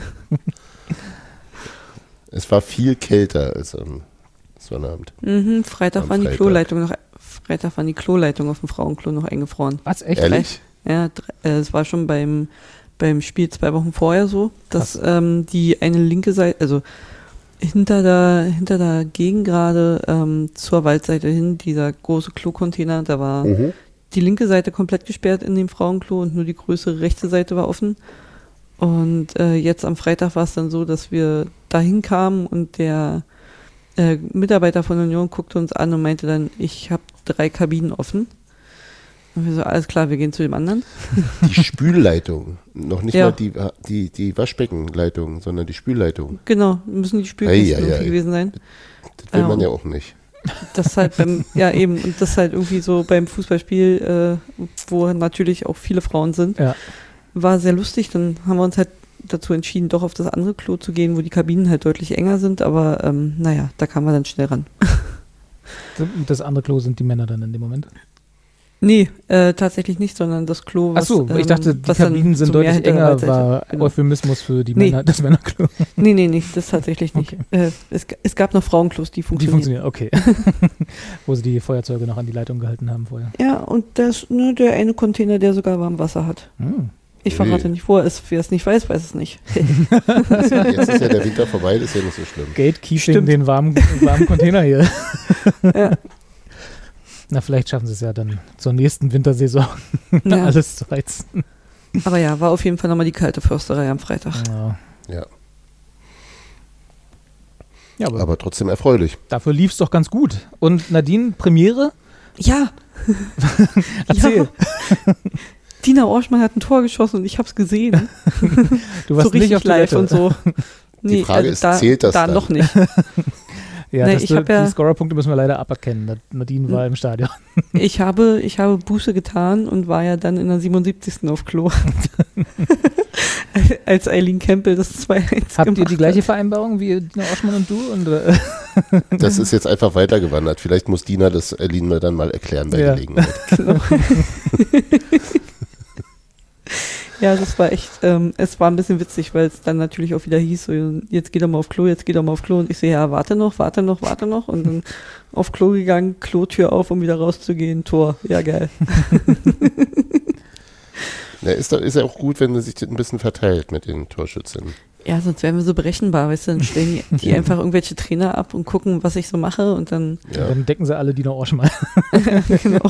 Es war viel kälter als am Sonnabend. Mhm, Freitag Am waren die Freitag. Kloleitungen noch, Freitag waren die Kloleitungen auf dem Frauenklo noch eingefroren. Was, echt? Ehrlich? Ja, dr- äh, es war schon beim, beim Spiel zwei Wochen vorher so, dass ähm, die eine linke Seite, also hinter der, hinter der Gegend gerade ähm, zur Waldseite hin, dieser große Klo-Container, da war Mhm. die linke Seite komplett gesperrt in dem Frauenklo und nur die größere rechte Seite war offen. Und äh, jetzt am Freitag war es dann so, dass wir dahin kamen und der äh, Mitarbeiter von Union guckte uns an und meinte dann, ich habe drei Kabinen offen. Und wir so, alles klar, wir gehen zu dem anderen. Die Spülleitung, noch nicht Ja. mal die, die, die Waschbeckenleitung, sondern die Spülleitung. Genau, müssen die Spülkästen Ei, ei, irgendwie ei. gewesen sein. Das will Ja. man ja auch nicht. Das halt beim, ja eben, und das halt irgendwie so beim Fußballspiel, äh, wo natürlich auch viele Frauen sind, Ja. war sehr lustig. Dann haben wir uns halt dazu entschieden, doch auf das andere Klo zu gehen, wo die Kabinen halt deutlich enger sind, aber ähm, naja, da kamen wir dann schnell ran. Das andere Klo sind die Männer dann in dem Moment. Nee, äh, tatsächlich nicht, sondern das Klo, was Achso, ich ähm, dachte, die was dann Kabinen sind so deutlich Mehrheit der enger, Waldseite- war genau. Euphemismus für die Nee. Männer, das Männerklo. Nee, nee, nee, das tatsächlich nicht. Okay. Äh, es, es gab noch Frauenklos, die Die funktionieren. funktionieren, okay. Wo sie die Feuerzeuge noch an die Leitung gehalten haben vorher. Ja, und das, ne, der eine Container, der sogar warm Wasser hat. Hm. Ich verrate Ui. nicht, wo er ist. Wer es nicht weiß, weiß es nicht. Jetzt ist ja der Winter vorbei, das ist ja nicht so schlimm. Gatekeeping Stimmt. den warmen, warmen Container hier. Ja. Na, vielleicht schaffen sie es ja dann zur nächsten Wintersaison, Ja. alles zu heizen. Aber ja, war auf jeden Fall nochmal die kalte Försterei am Freitag. Ja, Ja, ja aber, aber trotzdem erfreulich. dafür lief es doch ganz gut. Und Nadine, Premiere? Ja, Erzähl. Ja. Dina Orschmann hat ein Tor geschossen und ich habe es gesehen. Du warst so richtig nicht auf live Toilette. und so. Nee, also Frage ist, da, zählt das da dann? noch nicht. Ja, Nee, das, ich die hab ja- Scorerpunkte müssen wir leider aberkennen. Nad- Nadine war im Stadion. Ich habe, ich habe Buße getan und war ja dann in der siebenundsiebzigsten auf Klo. Als Eileen Campbell das zwei eins Habt ihr gemacht die gleiche hat. Vereinbarung wie Dina Oschmann und du? Und, äh, Das ist jetzt einfach weitergewandert. Vielleicht muss Dina das Erlin mir dann mal erklären bei Ja. Gelegenheit. Genau. Ja, das war echt, ähm, es war ein bisschen witzig, weil es dann natürlich auch wieder hieß, so, jetzt geht er mal auf Klo, jetzt geht er mal auf Klo. Und ich so, ja, warte noch, warte noch, warte noch. Und dann auf Klo gegangen, Klotür auf, um wieder rauszugehen, Tor. Ja, geil. Ja, ist, da, ist ja auch gut, wenn er sich ein bisschen verteilt mit den Torschützen. Ja, sonst wären wir so berechenbar, weißt du, dann stellen die, die einfach irgendwelche Trainer ab und gucken, was ich so mache und dann, Ja. Dann decken sie alle Dina Oschmann. genau.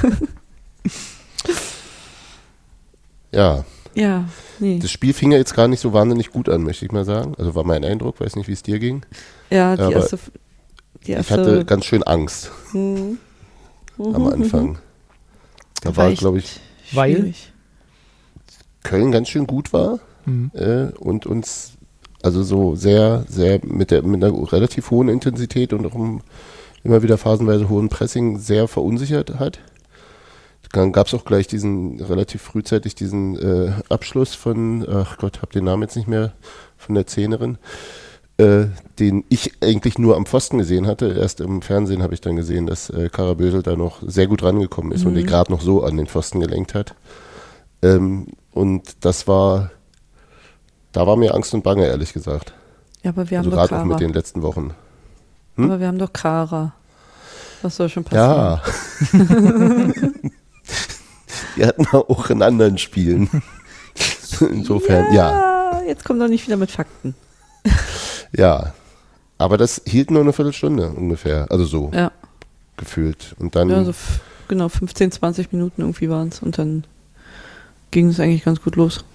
Ja, Ja, nee. das Spiel fing ja jetzt gar nicht so wahnsinnig gut an, möchte ich mal sagen. Also war mein Eindruck, weiß nicht, wie es dir ging. Ja, die aber erste, die Ich erste. hatte ganz schön Angst Hm. am Mhm, Anfang. mhm. Da war, echt glaube ich, Weil? schwierig. Köln ganz schön gut war Hm. äh, und uns also so sehr, sehr mit, der, mit einer relativ hohen Intensität und auch einem immer wieder phasenweise hohen Pressing sehr verunsichert hat. Dann gab es auch gleich diesen, relativ frühzeitig diesen äh, Abschluss von, ach Gott, hab den Namen jetzt nicht mehr, von der Zehnerin, äh, den ich eigentlich nur am Pfosten gesehen hatte. Erst im Fernsehen habe ich dann gesehen, dass äh, Karabösel da noch sehr gut rangekommen ist Mhm. und den gerade noch so an den Pfosten gelenkt hat. Ähm, und das war, da war mir Angst und Bange, ehrlich gesagt. Ja, aber wir haben Also doch gerade auch Kara. mit den letzten Wochen. hm? Aber wir haben doch Kara. Was soll schon passieren? Ja. Die hatten wir auch in anderen Spielen. Insofern, ja. ja. Jetzt kommt doch nicht wieder mit Fakten. Ja. Aber das hielt nur eine Viertelstunde ungefähr. Also so Ja, gefühlt. Und dann, ja so f- genau, fünfzehn, zwanzig Minuten irgendwie waren es und dann ging es eigentlich ganz gut los.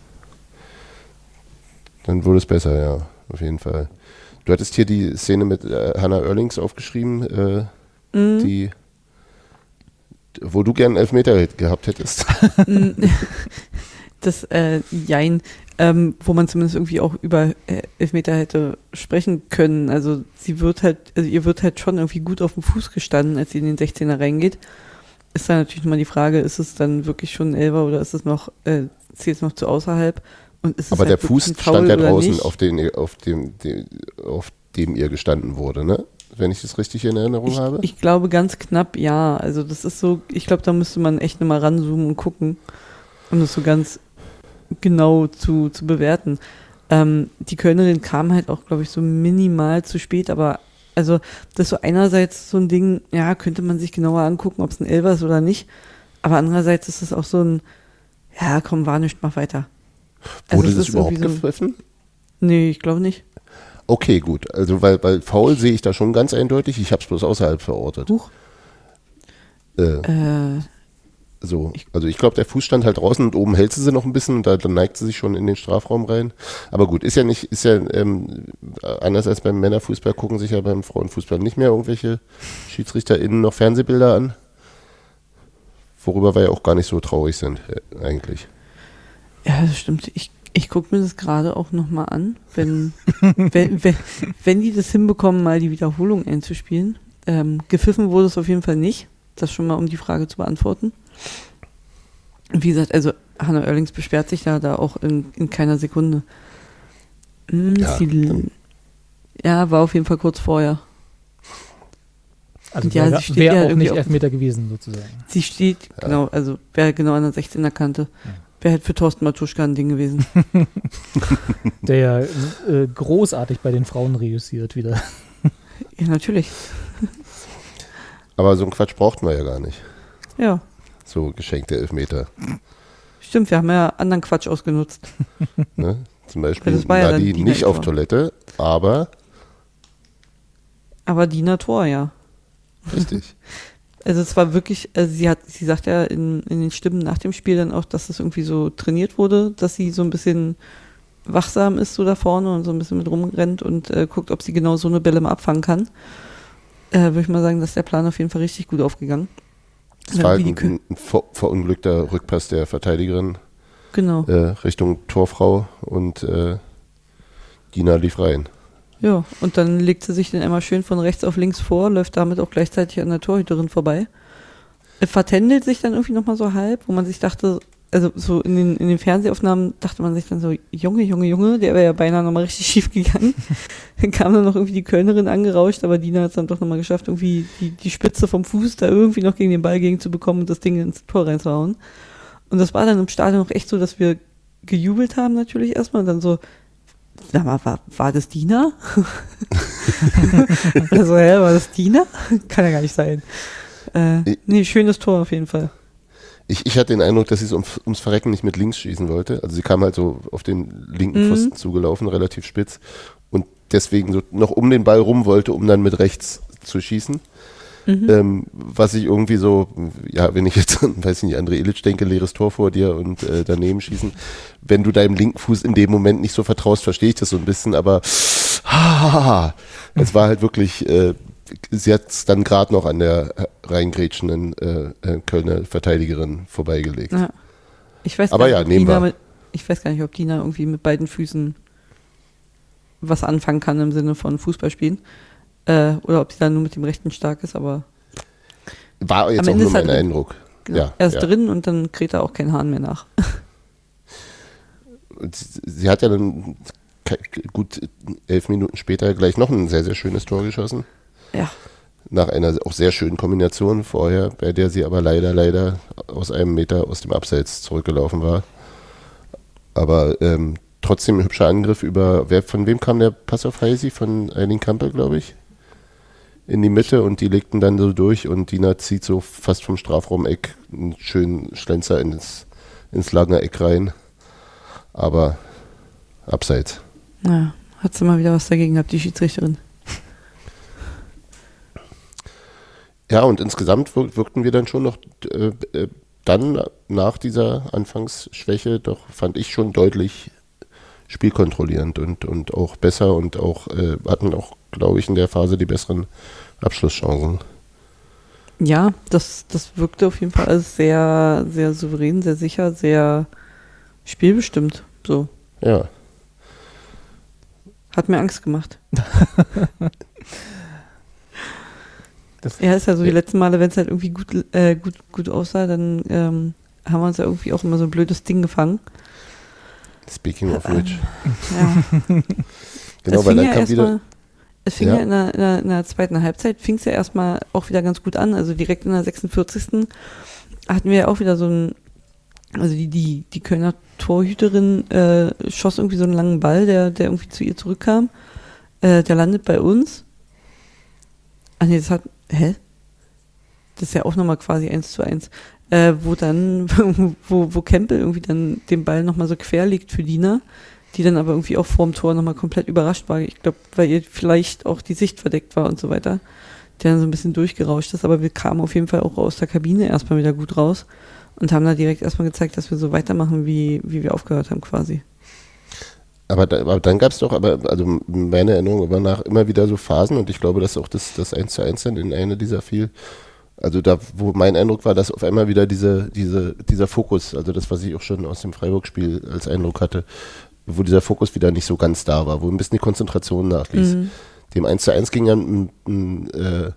dann wurde es besser, ja. Auf jeden Fall. Du hattest hier die Szene mit äh, Hannah Oerlings aufgeschrieben, äh, Mhm. die, wo du gern einen Elfmeter gehabt hättest. Das, äh, Jein, ähm, wo man zumindest irgendwie auch über äh, Elfmeter hätte sprechen können. Also sie wird halt, also ihr wird halt schon irgendwie gut auf dem Fuß gestanden, als sie in den sechzehner reingeht. Ist dann natürlich nochmal die Frage, ist es dann wirklich schon ein Elfer oder ist es noch, äh, zählt es noch zu außerhalb? Und ist es Aber halt der wirklich Fuß ein Foul stand ja oder draußen, nicht? auf, den, auf, dem, dem, auf dem ihr gestanden wurde, ne? Wenn ich das richtig in Erinnerung Ich, habe. ich glaube ganz knapp ja. Also das ist so, ich glaube, da müsste man echt nochmal ranzoomen und gucken, um das so ganz genau zu, zu bewerten. Ähm, die Kölnerin kam halt auch, glaube ich, so minimal zu spät, aber also das ist so einerseits so ein Ding, ja, könnte man sich genauer angucken, ob es ein Elfer ist oder nicht, aber andererseits ist es auch so ein, ja, komm, war nicht, mach weiter. Also Wurde es das ist überhaupt irgendwie so ein- gepfiffen? Nee, ich glaube nicht. Okay, gut. Also weil, weil faul sehe ich da schon ganz eindeutig. Ich habe es bloß außerhalb verortet. Huch. Äh, Äh, So, also ich glaube, der Fuß stand halt draußen und oben hält sie sie noch ein bisschen und da, dann neigt sie sich schon in den Strafraum rein. Aber gut, ist ja nicht, ist ja ähm, anders als beim Männerfußball gucken sich ja beim Frauenfußball nicht mehr irgendwelche SchiedsrichterInnen noch Fernsehbilder an. Worüber wir ja auch gar nicht so traurig sind, äh, eigentlich. Ja, das stimmt. Ich, ich gucke mir das gerade auch nochmal an, wenn, wenn, wenn, wenn die das hinbekommen, mal die Wiederholung einzuspielen. Ähm, gepfiffen wurde es auf jeden Fall nicht. Das schon mal, um die Frage zu beantworten. Wie gesagt, also Hannah Oerlings beschwert sich da, da auch in, in keiner Sekunde. Hm, Ja, sie, ja, war auf jeden Fall kurz vorher. Also Und ja, wäre sie steht wär ja auch irgendwie nicht auf- Elfmeter gewesen, sozusagen. Sie steht, Ja. genau, also wäre genau an der sechzehner Kante. Ja. Wäre halt für Thorsten Matuschka ein Ding gewesen. Der ja äh, großartig bei den Frauen reüssiert wieder. Ja, natürlich. Aber so einen Quatsch brauchten wir ja gar nicht. Ja, So geschenkte Elfmeter. stimmt, wir haben ja anderen Quatsch ausgenutzt. Ne? Zum Beispiel Das war ja dann Nadi Dina nicht im auf Tor. Toilette, aber Aber Dina Tor, ja. richtig. Also es war wirklich, also sie hat, sie sagt ja in, in den Stimmen nach dem Spiel dann auch, dass das irgendwie so trainiert wurde, dass sie so ein bisschen wachsam ist so da vorne und so ein bisschen mit rumrennt und äh, guckt, ob sie genau so eine Bälle mal abfangen kann. Äh, würde ich mal sagen, dass der Plan auf jeden Fall richtig gut aufgegangen. Das Ja, war halt wie die ein, Kö- ein ver verunglückter Rückpass der Verteidigerin Genau. äh, Richtung Torfrau und äh, Dina lief rein. Ja, und dann legt sie sich den einmal schön von rechts auf links vor, läuft damit auch gleichzeitig an der Torhüterin vorbei. Er vertändelt sich dann irgendwie nochmal so halb, wo man sich dachte, also so in den, in den Fernsehaufnahmen dachte man sich dann so, Junge, Junge, Junge, der wäre ja beinahe nochmal richtig schief gegangen. Dann kam dann noch irgendwie die Kölnerin angerauscht, aber Dina hat es dann doch nochmal geschafft, irgendwie die, die Spitze vom Fuß da irgendwie noch gegen den Ball gegen zu bekommen und das Ding ins Tor reinzuhauen. Und das war dann im Stadion noch echt so, dass wir gejubelt haben natürlich erstmal und dann so, sag mal, war, war das Dina? Also, hä, war das Dina? Kann ja gar nicht sein. Äh, nee, schönes Tor auf jeden Fall. Ich, ich hatte den Eindruck, dass sie es um, ums Verrecken nicht mit links schießen wollte. Also sie kam halt so auf den linken Mhm. Pfosten zugelaufen, relativ spitz. Und deswegen so noch um den Ball rum wollte, um dann mit rechts zu schießen. Mhm. Ähm, was ich irgendwie so, ja, wenn ich jetzt, weiß ich nicht, André Ilic denke, leeres Tor vor dir und äh, daneben schießen. Wenn du deinem linken Fuß in dem Moment nicht so vertraust, verstehe ich das so ein bisschen, aber ha, es war halt wirklich, äh, sie hat es dann gerade noch an der reingrätschenden äh, äh, Kölner Verteidigerin vorbeigelegt. Ja. Ich weiß Aber gar ja, nicht, ob nehmen Dina wir. mit, ich weiß gar nicht, ob Dina irgendwie mit beiden Füßen was anfangen kann im Sinne von Fußballspielen. Äh, oder ob sie dann nur mit dem rechten stark ist, aber War jetzt Am auch Ende nur ist er mein drin. Eindruck. genau, Ja, er ist ja. drin und dann kräht er auch kein Hahn mehr nach. Und sie, sie hat ja dann ke- gut elf Minuten später gleich noch ein sehr, sehr schönes Tor geschossen. Ja, Nach einer auch sehr schönen Kombination vorher, bei der sie aber leider, leider aus einem Meter aus dem Abseits zurückgelaufen war. Aber ähm, trotzdem ein hübscher Angriff über, wer, von wem kam der Pass auf Heisi? Von Eileen Kampel, glaube ich. In die Mitte und die legten dann so durch und Dina zieht so fast vom Strafraum-Eck einen schönen Schlenzer ins, ins Lagener Eck rein. Aber Abseits. ja, hat sie mal wieder was dagegen gehabt, die Schiedsrichterin. Ja, und insgesamt wirk wirkten wir dann schon noch äh, äh, dann nach dieser Anfangsschwäche doch, fand ich schon deutlich spielkontrollierend und, und auch besser und auch äh, hatten auch, glaube ich, in der Phase die besseren Abschlusschancen. Ja, das, das wirkte auf jeden Fall alles sehr, sehr souverän, sehr sicher, sehr spielbestimmt. So. Ja, Hat mir Angst gemacht. Das- Ja, ist ja so die letzten Male, wenn es halt irgendwie gut, äh, gut, gut aussah, dann ähm, haben wir uns ja irgendwie auch immer so ein blödes Ding gefangen. speaking of which. Ja. Genau, es weil fing dann ja kam erst wieder. mal, es fing Ja. ja, in, der, in, der, in der zweiten Halbzeit, fing es ja erstmal auch wieder ganz gut an. Also direkt in der sechsundvierzigsten hatten wir ja auch wieder so ein, also die, die, die Kölner Torhüterin äh, schoss irgendwie so einen langen Ball, der, der irgendwie zu ihr zurückkam. Äh, der landet bei uns. Ah nee, das hat, hä? Das ist ja auch nochmal quasi eins zu eins. Äh, wo dann, wo, wo Campbell irgendwie dann den Ball nochmal so quer legt für Dina, die dann aber irgendwie auch vorm Tor nochmal komplett überrascht war. Ich glaube, weil ihr vielleicht auch die Sicht verdeckt war und so weiter. der dann so ein bisschen durchgerauscht ist, aber wir kamen auf jeden Fall auch aus der Kabine erstmal wieder gut raus und haben da direkt erstmal gezeigt, dass wir so weitermachen, wie, wie wir aufgehört haben quasi. Aber, da, aber dann gab es doch, aber also meine Erinnerung war nach immer wieder so Phasen und ich glaube, dass auch das, das eins zu eins dann in einer dieser viel, also da, wo mein Eindruck war, dass auf einmal wieder diese, diese, dieser Fokus, also das, was ich auch schon aus dem Freiburg-Spiel als Eindruck hatte, wo dieser Fokus wieder nicht so ganz da war, wo ein bisschen die Konzentration nachließ. Mhm. Dem eins zu eins ging ja ein, ein, äh,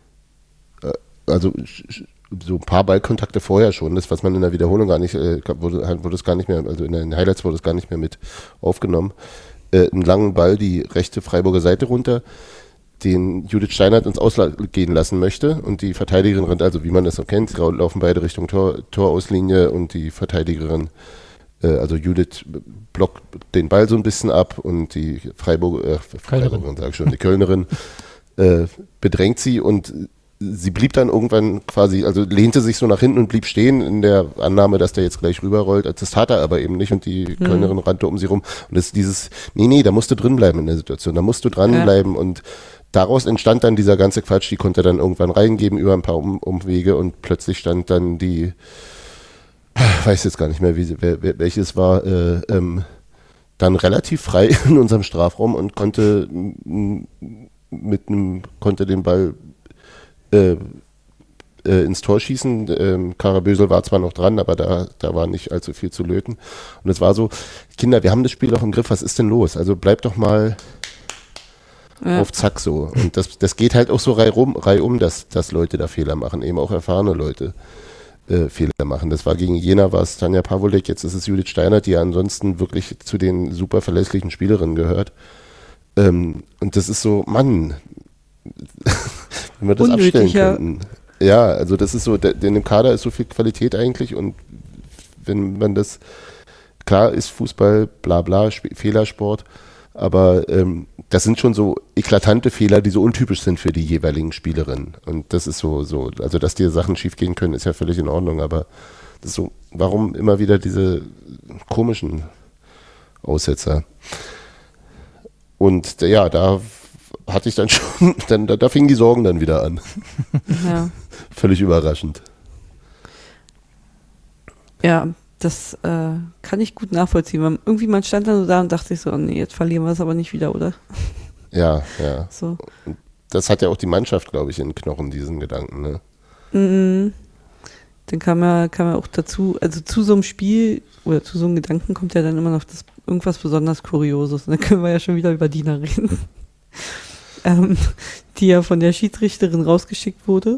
also so ein paar Ballkontakte vorher schon, das, was man in der Wiederholung gar nicht, äh, wurde, wurde es gar nicht mehr, also in den Highlights wurde es gar nicht mehr mit aufgenommen. Äh, einen langen Ball, die rechte Freiburger Seite runter, den Judith Steinert ins Ausgehen lassen möchte und die Verteidigerin rennt, also wie man das so kennt, sie laufen beide Richtung Tor, Torauslinie und die Verteidigerin, äh, also Judith blockt den Ball so ein bisschen ab und die Freiburg, äh, Freiburgerin, sag ich schon, die Kölnerin äh, bedrängt sie und sie blieb dann irgendwann quasi, also lehnte sich so nach hinten und blieb stehen in der Annahme, dass der jetzt gleich rüberrollt. Das tat er aber eben nicht und die hm. Kölnerin rannte um sie rum. Und das ist dieses, nee, nee, da musst du drin bleiben in der Situation, da musst du dranbleiben. Ja. Und daraus entstand dann dieser ganze Quatsch, die konnte dann irgendwann reingeben über ein paar um Umwege und plötzlich stand dann die, weiß jetzt gar nicht mehr, wie, wer, welches war, äh, ähm, dann relativ frei in unserem Strafraum und konnte mit einem, konnte den Ball Äh, äh, ins Tor schießen. Ähm, Karabösel war zwar noch dran, aber da, da war nicht allzu viel zu löten. Und es war so, Kinder, wir haben das Spiel doch im Griff, was ist denn los? Also bleibt doch mal ja. auf Zack so. Und das, das geht halt auch so reihum, reihum dass, dass Leute da Fehler machen, eben auch erfahrene Leute äh, Fehler machen. Das war gegen Jena, war es Tanja Pawolek, jetzt ist es Judith Steinert, die ja ansonsten wirklich zu den super verlässlichen Spielerinnen gehört. Ähm, und das ist so, Mann, wenn wir das abstellen könnten. Ja, also das ist so, der, in dem Kader ist so viel Qualität eigentlich und wenn man das, klar ist Fußball, bla bla, Sp- Fehlersport, aber ähm, das sind schon so eklatante Fehler, die so untypisch sind für die jeweiligen Spielerinnen und das ist so, so, also dass dir Sachen schief gehen können, ist ja völlig in Ordnung, aber das ist so, warum immer wieder diese komischen Aussetzer? Und ja, da hatte ich dann schon, dann, da, da fingen die Sorgen dann wieder an. Ja. Völlig überraschend. Ja, das äh, kann ich gut nachvollziehen. Man, irgendwie, man stand dann so da und dachte sich so, oh nee, jetzt verlieren wir es aber nicht wieder, oder? Ja, ja. So. Das hat ja auch die Mannschaft, glaube ich, in den Knochen, diesen Gedanken, ne? Mhm. Dann kam ja, kam ja auch dazu, also zu so einem Spiel oder zu so einem Gedanken kommt ja dann immer noch das, irgendwas besonders Kurioses. Und dann können wir ja schon wieder über Dina reden. Ähm, die ja von der Schiedsrichterin rausgeschickt wurde,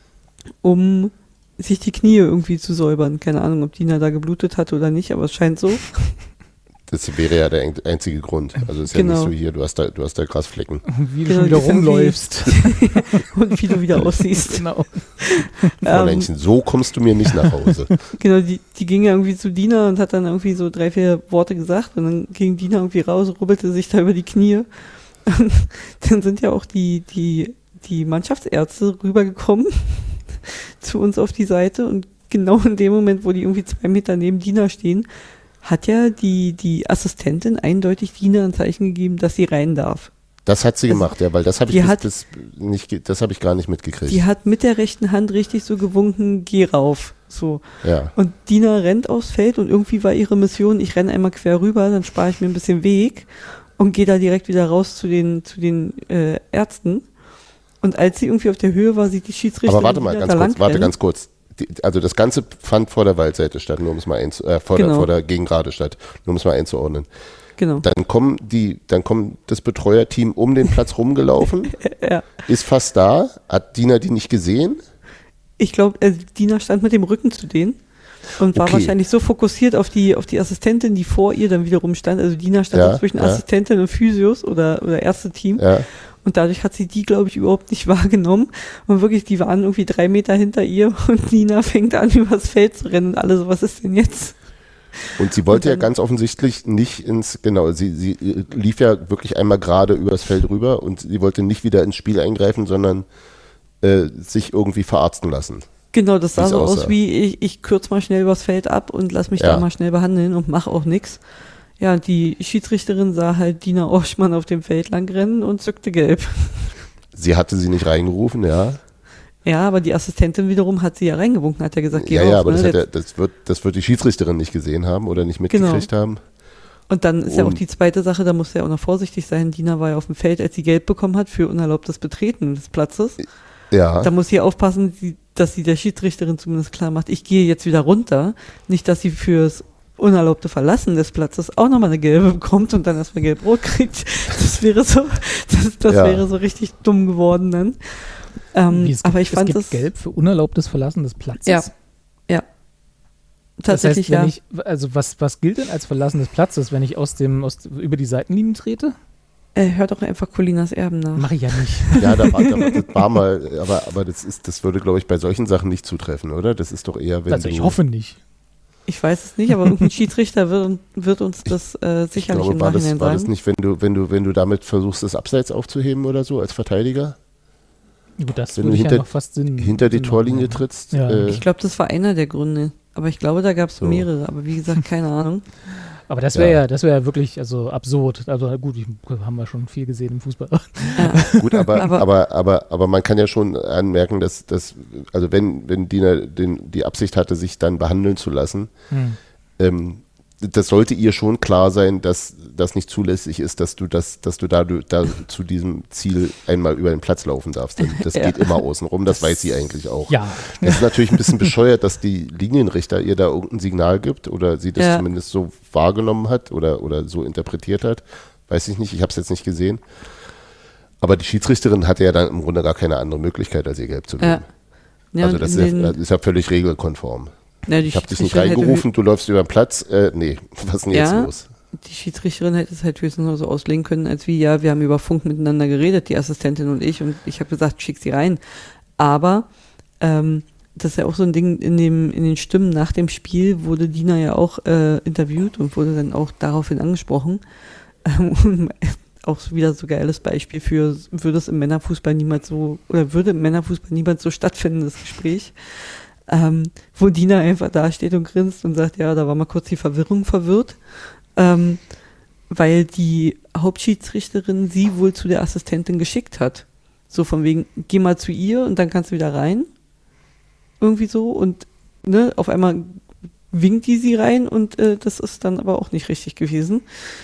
um sich die Knie irgendwie zu säubern. Keine Ahnung, ob Dina da geblutet hat oder nicht, aber es scheint so. Das wäre ja der einzige Grund. Also es ist genau. ja nicht so hier, du hast da, du hast da Grasflecken. Wie du genau, schon wieder rumläufst. Und wie du wieder aussiehst. Genau. Fräuleinchen, ähm, so kommst du mir nicht nach Hause. Genau, die, die ging ja irgendwie zu Dina und hat dann irgendwie so drei, vier Worte gesagt und dann ging Dina irgendwie raus, rubbelte sich da über die Knie. Und dann sind ja auch die, die, die Mannschaftsärzte rübergekommen zu uns auf die Seite und genau in dem Moment, wo die irgendwie zwei Meter neben Dina stehen, hat ja die, die Assistentin eindeutig Dina ein Zeichen gegeben, dass sie rein darf. Das hat sie also, gemacht, ja, weil das habe ich, das, das nicht, das hab ich gar nicht mitgekriegt. Die hat mit der rechten Hand richtig so gewunken, geh rauf. So. Ja. Und Dina rennt aufs Feld und irgendwie war ihre Mission, ich renne einmal quer rüber, dann spare ich mir ein bisschen Weg und gehe da direkt wieder raus zu den, zu den äh, Ärzten. Und als sie irgendwie auf der Höhe war, sieht die Schiedsrichterin. Aber warte mal, ganz kurz, warte ganz kurz. Die, also das Ganze fand vor der Waldseite statt, nur um es mal einzu, äh, vor, genau. der, vor der Gegengrade statt, nur um es mal einzuordnen. Genau. Dann kommen die, dann kommt das Betreuerteam um den Platz rumgelaufen, ja. ist fast da, hat Dina die nicht gesehen? Ich glaube, äh, Dina stand mit dem Rücken zu denen und war okay. wahrscheinlich so fokussiert auf die, auf die Assistentin, die vor ihr dann wiederum stand. Also Dina stand ja, zwischen ja. Assistentin und Physios oder, oder Ärzteteam. Ja. Und dadurch hat sie die, glaube ich, überhaupt nicht wahrgenommen. Und wirklich, die waren irgendwie drei Meter hinter ihr und Nina fängt an, übers Feld zu rennen und alle so, was ist denn jetzt? Und sie wollte und ja ganz offensichtlich nicht ins, genau, sie, sie lief ja wirklich einmal gerade übers Feld rüber und sie wollte nicht wieder ins Spiel eingreifen, sondern äh, sich irgendwie verarzten lassen. Genau, das sah so aus wie, ich, ich kürze mal schnell übers Feld ab und lass mich ja. da mal schnell behandeln und mache auch nichts. Ja, die Schiedsrichterin sah halt Dina Orschmann auf dem Feld lang rennen und zückte gelb. sie hatte sie nicht reingerufen, ja. Ja, aber die Assistentin wiederum hat sie ja reingewunken, hat ja gesagt, geh Ja, rauf, ja, aber ne? das, hat ja, das, wird, das wird die Schiedsrichterin nicht gesehen haben oder nicht mitgekriegt Genau. haben. Und dann ist ja auch Und- die zweite Sache, da muss ja auch noch vorsichtig sein. Dina war ja auf dem Feld, als sie Gelb bekommen hat für unerlaubtes Betreten des Platzes. Ja, Da muss sie aufpassen, sie- dass sie der Schiedsrichterin zumindest klar macht, ich gehe jetzt wieder runter. Nicht, dass sie fürs unerlaubte Verlassen des Platzes auch nochmal eine gelbe bekommt und dann erstmal gelb-rot kriegt. Das wäre so, das, das Ja. wäre so richtig dumm geworden dann. Ähm, Wie, es aber gibt, ich fand es gibt das Gelb für unerlaubtes Verlassen des Platzes. Ja. Ja. Tatsächlich, das heißt, wenn ja. ich, also was, was gilt denn als Verlassen des Platzes, wenn ich aus dem, aus, über die Seitenlinie trete? Äh, hör doch einfach Colinas Erben nach. Mache ich ja nicht. ja, da war, da, das war mal, aber, aber das ist, das würde, glaube ich, bei solchen Sachen nicht zutreffen, oder? Das ist doch eher, wenn Also du, ich hoffe nicht. Ich weiß es nicht, aber irgendein Schiedsrichter wird, wird uns das äh, ich sicherlich glaube, im war das, Nachhinein war das sagen. nicht, wenn du, wenn du, wenn du damit versuchst, das Abseits aufzuheben oder so als Verteidiger, Gut, das Wenn würde du ich hinter- ja noch fast Sinn. hinter die Sinn Torlinie machen. trittst. Ja. Äh, Ich glaube, das war einer der Gründe. Aber ich glaube, da gab es So. mehrere. Aber wie gesagt, keine Ahnung. Aber das wäre Ja. ja. das wäre ja wirklich also absurd. Also gut, ich, haben wir schon viel gesehen im Fußball. Ja. Gut, aber, Aber- aber, aber, aber man kann ja schon anmerken, dass, dass also wenn, wenn Dina den, die Absicht hatte, sich dann behandeln zu lassen, Hm. ähm, das sollte ihr schon klar sein, dass das nicht zulässig ist, dass du das, dass du da, du, da zu diesem Ziel einmal über den Platz laufen darfst. Denn das Ja. geht immer außen rum, das weiß sie eigentlich auch. Ja. Es ist natürlich ein bisschen bescheuert, dass die Linienrichter ihr da irgendein Signal gibt oder sie das Ja. zumindest so wahrgenommen hat oder, oder so interpretiert hat. Weiß ich nicht, ich habe es jetzt nicht gesehen. Aber die Schiedsrichterin hatte ja dann im Grunde gar keine andere Möglichkeit, als ihr Gelb zu Ja. geben. Ja, also und das in ist, ja, den- ist ja völlig regelkonform. ja, die Ich habe dich nicht Schiedsrichterin hätte reingerufen, du läufst über den Platz. Äh, nee, was ist denn jetzt Ja. los? Die Schiedsrichterin hätte es halt höchstens nur so auslegen können, als wie, ja, wir haben über Funk miteinander geredet, die Assistentin und ich, und ich habe gesagt, schick sie rein. Aber ähm, das ist ja auch so ein Ding, in, dem, in den Stimmen nach dem Spiel wurde Dina ja auch äh, interviewt und wurde dann auch daraufhin angesprochen. Ähm, auch wieder so geiles Beispiel für, würde es im Männerfußball niemals so, oder würde im Männerfußball niemals so stattfinden, das Gespräch. Ähm, wo Dina einfach da steht und grinst und sagt, ja, da war mal kurz die Verwirrung verwirrt. Ähm, weil die Hauptschiedsrichterin sie wohl zu der Assistentin geschickt hat. So von wegen, geh mal zu ihr und dann kannst du wieder rein. Irgendwie so. Und ne, auf einmal winkt die sie rein und äh, das ist dann aber auch nicht richtig gewesen.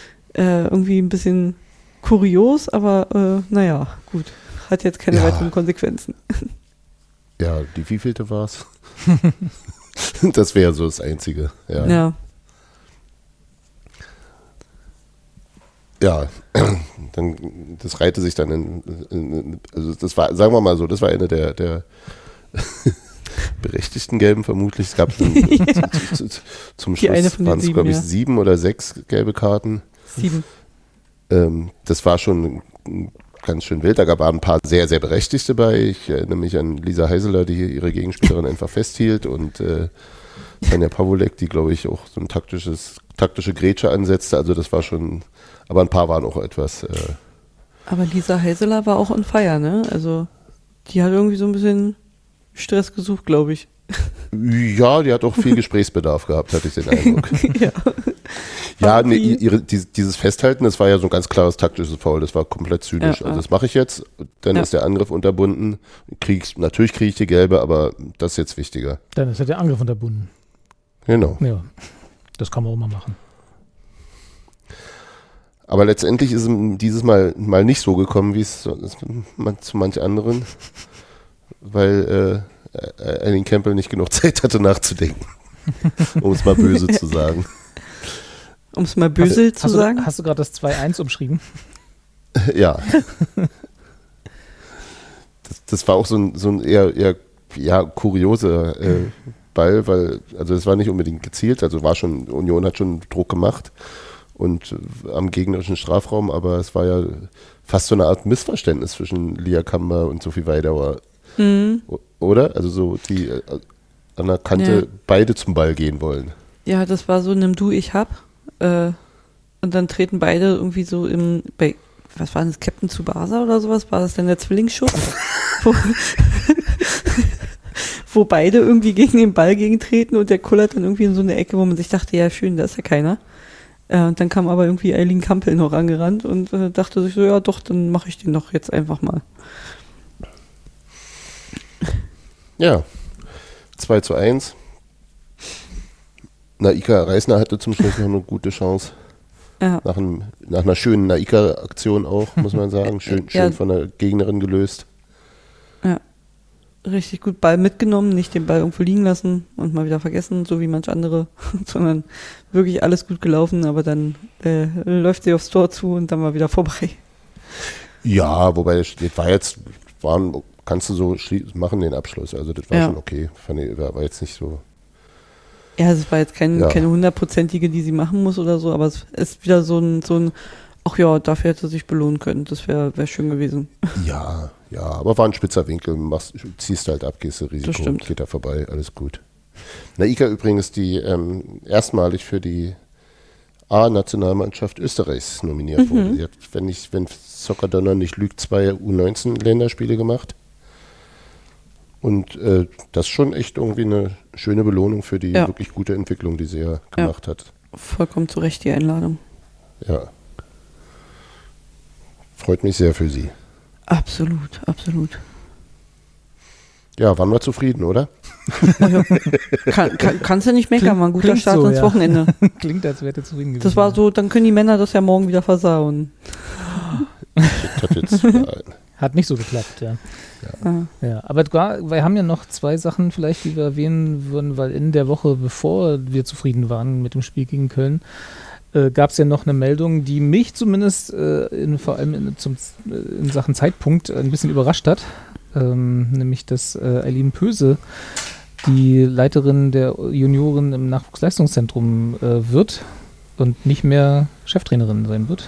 Äh, irgendwie ein bisschen kurios, aber äh, naja, gut. Hat jetzt keine Ja. weiteren Konsequenzen. Ja, die wievielte war es? Das wäre so das Einzige. Ja. Ja. Ja, dann, das reihte sich dann in, in, also das war, sagen wir mal so, das war eine der, der berechtigten Gelben vermutlich. Es gab dann, Ja. zu, zu, zum Die eine Schluss von den waren es, sieben, glaube ich, ja. sieben oder sechs gelbe Karten. Sieben. Ähm, das war schon ganz schön wild. Da gab es ein paar sehr, sehr berechtigte bei. Ich erinnere mich an Lisa Heiseler, die ihre Gegenspielerin einfach festhielt, und äh, Tanja Pawolek, die, glaube ich, auch so ein taktisches, taktische Grätsche ansetzte. Also das war schon, aber ein paar waren auch etwas. Äh, Aber Lisa Heiseler war auch on fire, ne? Also, die hat irgendwie so ein bisschen Stress gesucht, glaube ich. ja, die hat auch viel Gesprächsbedarf gehabt, hatte ich den Eindruck. Ja. Ja, nee, Irgendwie- ihre, die, dieses Festhalten, das war ja so ein ganz klares taktisches Foul, das war komplett zynisch. Ja, also ja. das mache ich jetzt, dann Ja. ist der Angriff unterbunden. Krieg ich, natürlich kriege ich die gelbe, aber das ist jetzt wichtiger. Dann ist ja der Angriff unterbunden. Genau. Ja. Das kann man auch mal machen. Aber letztendlich ist es dieses Mal mal nicht so gekommen, wie es so- es man- zu manch anderen, weil äh, Eileen Campbell nicht genug Zeit hatte nachzudenken, um es mal böse zu sagen. Um es mal böse hast, zu hast sagen. Du, hast du gerade das zwei eins umschrieben? Ja. Das, das war auch so ein, so ein eher, eher ja, kurioser äh, Ball, weil, also es war nicht unbedingt gezielt, also war schon, Union hat schon Druck gemacht und äh, am gegnerischen Strafraum, aber es war ja fast so eine Art Missverständnis zwischen Lia Kamba und Sophie Weidauer, Mhm. o- oder? Also so, die äh, an der Kante Ja. beide zum Ball gehen wollen. Ja, das war so, nimm du, ich hab. Äh, und dann treten beide irgendwie so im, bei, was war das, Captain Tsubasa oder sowas? War das denn der Zwillingsschuss? wo, wo beide irgendwie gegen den Ball gegentreten und der kullert dann irgendwie in so eine Ecke, wo man sich dachte, ja schön, da ist ja keiner. Äh, und dann kam aber irgendwie Eileen Campbell noch angerannt und äh, dachte sich so, ja doch, dann mache ich den doch jetzt einfach mal. Ja, zwei zu eins. Naika Reisner hatte zum Schluss noch eine gute Chance. Ja. Nach, einem, nach einer schönen Naika-Aktion auch, muss man sagen. Schön, schön Ja. von der Gegnerin gelöst. Ja. Richtig gut Ball mitgenommen, nicht den Ball irgendwo liegen lassen und mal wieder vergessen, so wie manch andere, sondern wirklich alles gut gelaufen, aber dann äh, läuft sie aufs Tor zu und dann war wieder vorbei. Ja, wobei das war jetzt, waren, kannst du so schlie- machen den Abschluss. Also das war Ja. schon okay. Fand ich, war, war jetzt nicht so. Ja, es war jetzt kein, Ja. keine hundertprozentige, die sie machen muss oder so, aber es ist wieder so ein, so ein ach ja, dafür hätte sie sich belohnen können. Das wäre wär schön gewesen. Ja, ja, aber war ein spitzer Winkel. Machst, ziehst halt ab, gehst du Risiko, Das stimmt. geht da vorbei, alles gut. Naika übrigens die ähm, erstmalig für die A-Nationalmannschaft Österreichs nominiert Mhm. wurde. Sie hat, wenn ich, wenn Soccer Donner nicht lügt, zwei U neunzehn Länderspiele gemacht. Und äh, das ist schon echt irgendwie eine schöne Belohnung für die Ja. wirklich gute Entwicklung, die sie ja gemacht hat. Vollkommen zu Recht die Einladung. Ja. Freut mich sehr für sie. Absolut, absolut. Ja, waren wir zufrieden, oder? Ja. Kann, kann, kannst du nicht meckern, war ein guter Klingt Start so, ins ja. Wochenende. Klingt, als wäre ihr zufrieden gewesen. Das war so, dann können die Männer das ja morgen wieder versauen. Das hat jetzt, ja, Hat nicht so geklappt, ja. Ja. Ja, aber gar- wir haben ja noch zwei Sachen vielleicht, die wir erwähnen würden, weil in der Woche, bevor wir zufrieden waren mit dem Spiel gegen Köln, äh, gab es ja noch eine Meldung, die mich zumindest äh, in, vor allem in, zum, äh, in Sachen Zeitpunkt ein bisschen überrascht hat. Ähm, nämlich, dass äh, Eileen Pöse die Leiterin der Junioren im Nachwuchsleistungszentrum äh, wird und nicht mehr Cheftrainerin sein wird.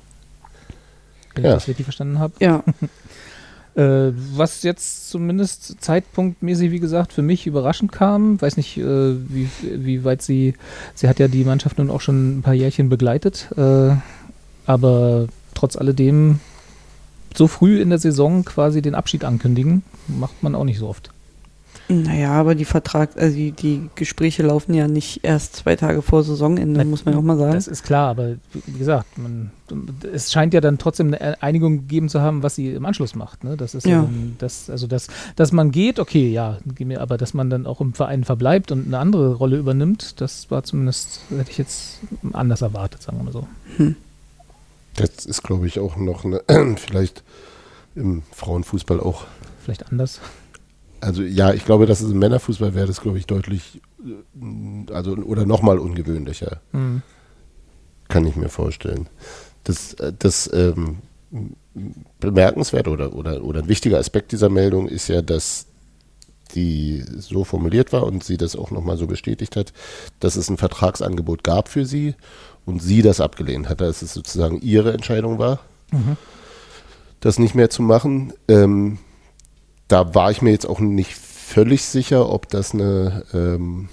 Wenn Ja. ich das richtig verstanden habe. Ja, Äh, was jetzt zumindest zeitpunktmäßig, wie gesagt, für mich überraschend kam. Weiß nicht, äh, wie, wie weit sie, sie hat ja die Mannschaft nun auch schon ein paar Jährchen begleitet, äh, aber trotz alledem so früh in der Saison quasi den Abschied ankündigen, macht man auch nicht so oft. naja, aber die Vertrag, also die, die Gespräche laufen ja nicht erst zwei Tage vor Saisonende, Nein, muss man ja auch mal sagen. Das ist klar, aber wie gesagt, man, es scheint ja dann trotzdem eine Einigung gegeben zu haben, was sie im Anschluss macht. Ne? Das ist ja. Ja. dann, das, also das, dass man geht, okay, ja, aber dass man dann auch im Verein verbleibt und eine andere Rolle übernimmt, das war zumindest, hätte ich jetzt anders erwartet, sagen wir mal so. Hm. das ist, glaube ich, auch noch eine, vielleicht im Frauenfußball auch. Vielleicht anders. Also ja, ich glaube, dass es im Männerfußball wäre das, glaube ich, deutlich, äh, also oder nochmal ungewöhnlicher, Mhm. kann ich mir vorstellen. Das, äh, das ähm, bemerkenswert oder, oder, oder ein wichtiger Aspekt dieser Meldung ist ja, dass die so formuliert war und sie das auch nochmal so bestätigt hat, dass es ein Vertragsangebot gab für sie und sie das abgelehnt hat, dass es sozusagen ihre Entscheidung war, Mhm. das nicht mehr zu machen. Ähm, da war ich mir jetzt auch nicht völlig sicher, ob das eine ähm,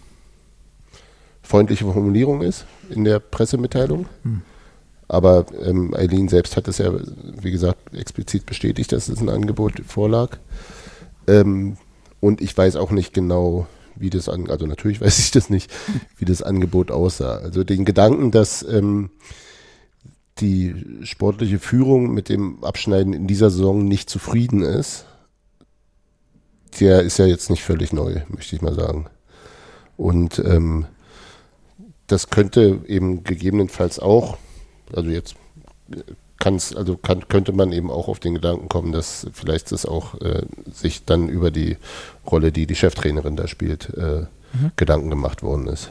freundliche Formulierung ist in der Pressemitteilung. Hm. Aber ähm, Eileen selbst hat es ja, wie gesagt, explizit bestätigt, dass es ein Angebot vorlag. Ähm, und ich weiß auch nicht genau, wie das an, also natürlich weiß ich das nicht, wie das Angebot aussah. Also den Gedanken, dass ähm, die sportliche Führung mit dem Abschneiden in dieser Saison nicht zufrieden ist, der ist ja jetzt nicht völlig neu, möchte ich mal sagen. Und ähm, das könnte eben gegebenenfalls auch, also jetzt kann's, also kann, könnte man eben auch auf den Gedanken kommen, dass vielleicht das auch äh, sich dann über die Rolle, die die Cheftrainerin da spielt, äh, Mhm. Gedanken gemacht worden ist.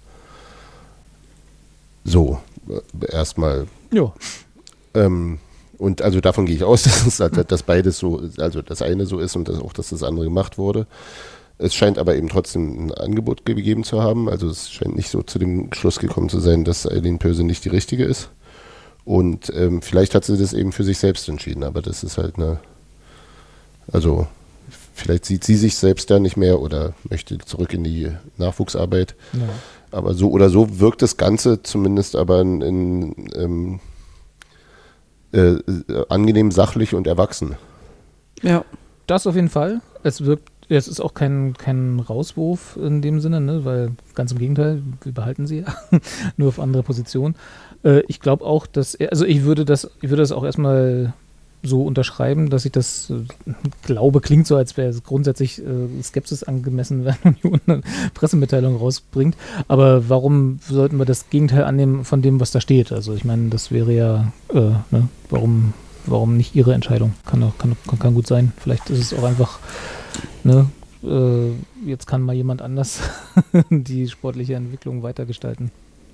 So, äh, erstmal Ja. ähm, und also davon gehe ich aus, dass, es, halt- dass beides so, also das eine so ist und das auch, dass das andere gemacht wurde. Es scheint aber eben trotzdem ein Angebot gegeben zu haben. Also es scheint nicht so zu dem Schluss gekommen zu sein, dass Eileen Pöse nicht die richtige ist. Und ähm, vielleicht hat sie das eben für sich selbst entschieden, aber das ist halt eine, also vielleicht sieht sie sich selbst da nicht mehr oder möchte zurück in die Nachwuchsarbeit. Ja. Aber so oder so wirkt das Ganze zumindest aber in, in ähm, äh, äh, angenehm sachlich und erwachsen. Ja, Das auf jeden Fall. Es wirkt, es ist auch kein, kein Rauswurf in dem Sinne, ne? Weil ganz im Gegenteil, wir behalten sie ja, nur auf andere Positionen. Äh, ich glaube auch, dass, er- also ich würde das, ich würde das auch erstmal so unterschreiben, dass ich das äh, glaube, klingt so, als wäre es grundsätzlich äh, Skepsis angemessen, wenn Union eine Pressemitteilung rausbringt. Aber warum sollten wir das Gegenteil annehmen von dem, was da steht? Also ich meine, das wäre ja, äh, ne, warum, warum nicht ihre Entscheidung? Kann, auch, kann, kann, kann gut sein. Vielleicht ist es auch einfach, ne, äh, jetzt kann mal jemand anders die sportliche Entwicklung weitergestalten.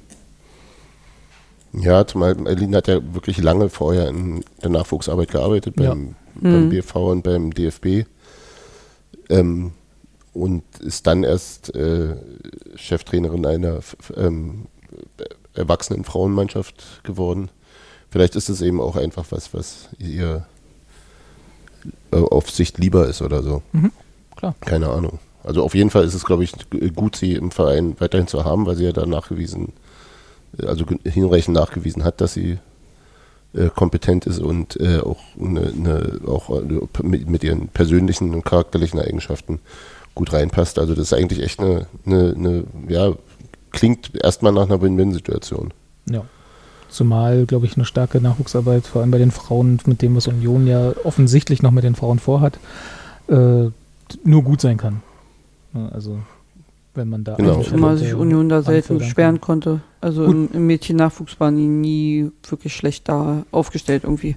Ja, zumal Aline hat ja wirklich lange vorher in der Nachwuchsarbeit gearbeitet, beim, Ja. beim Mhm. B V und beim D F B. Ähm, und ist dann erst äh, Cheftrainerin einer f- f- ähm, erwachsenen Frauenmannschaft geworden. Vielleicht ist es eben auch einfach was, was ihr äh, auf Sicht lieber ist oder so. Mhm, klar. Keine Ahnung. Also auf jeden Fall ist es, glaube ich, g- gut, sie im Verein weiterhin zu haben, weil sie ja da nachgewiesen, also ge- hinreichend nachgewiesen hat, dass sie äh, kompetent ist und äh, auch, eine, eine, auch äh, mit, mit ihren persönlichen und charakterlichen Eigenschaften gut reinpasst. Also das ist eigentlich echt eine, eine, eine ja, klingt erstmal nach einer Win-Win-Situation. Ja. Zumal, glaube ich, eine starke Nachwuchsarbeit, vor allem bei den Frauen, mit dem, was Union ja offensichtlich noch mit den Frauen vorhat, äh, nur gut sein kann. Ja, also, wenn man da Genau. eigentlich Zumal Talente sich Union da selten anfördern beschweren kann. konnte. Also Gut. im, im Mädchennachwuchs waren die nie wirklich schlecht da aufgestellt irgendwie.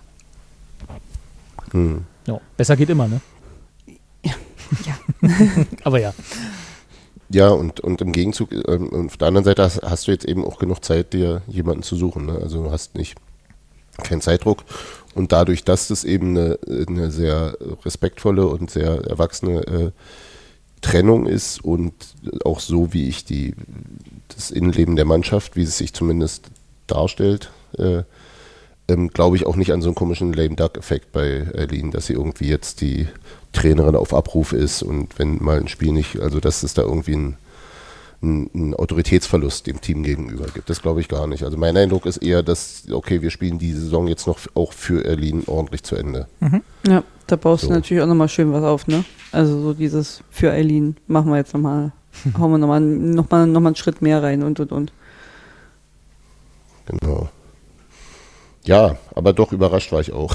Hm. Ja, besser geht immer, ne? Ja. Aber ja. Ja, und, und im Gegenzug, ähm, und auf der anderen Seite hast, hast du jetzt eben auch genug Zeit, dir jemanden zu suchen. Ne? Also du hast nicht keinen Zeitdruck. Und dadurch, dass das eben eine, eine sehr respektvolle und sehr erwachsene äh, Trennung ist und auch so, wie ich die, das Innenleben der Mannschaft, wie es sich zumindest darstellt, äh, ähm, glaube ich auch nicht an so einen komischen Lame Duck-Effekt bei Aline, dass sie irgendwie jetzt die Trainerin auf Abruf ist und wenn mal ein Spiel nicht, also dass es da irgendwie ein, ein, ein Autoritätsverlust dem Team gegenüber gibt. Das glaube ich gar nicht. Also mein Eindruck ist eher, dass, okay, wir spielen die Saison jetzt noch auch für Aline ordentlich zu Ende. Ja, da baust So. du natürlich auch nochmal schön was auf, ne? Also so dieses für Eileen machen wir jetzt nochmal, hauen wir nochmal noch mal, noch mal einen Schritt mehr rein und und und. Genau. Ja, aber doch überrascht war ich auch,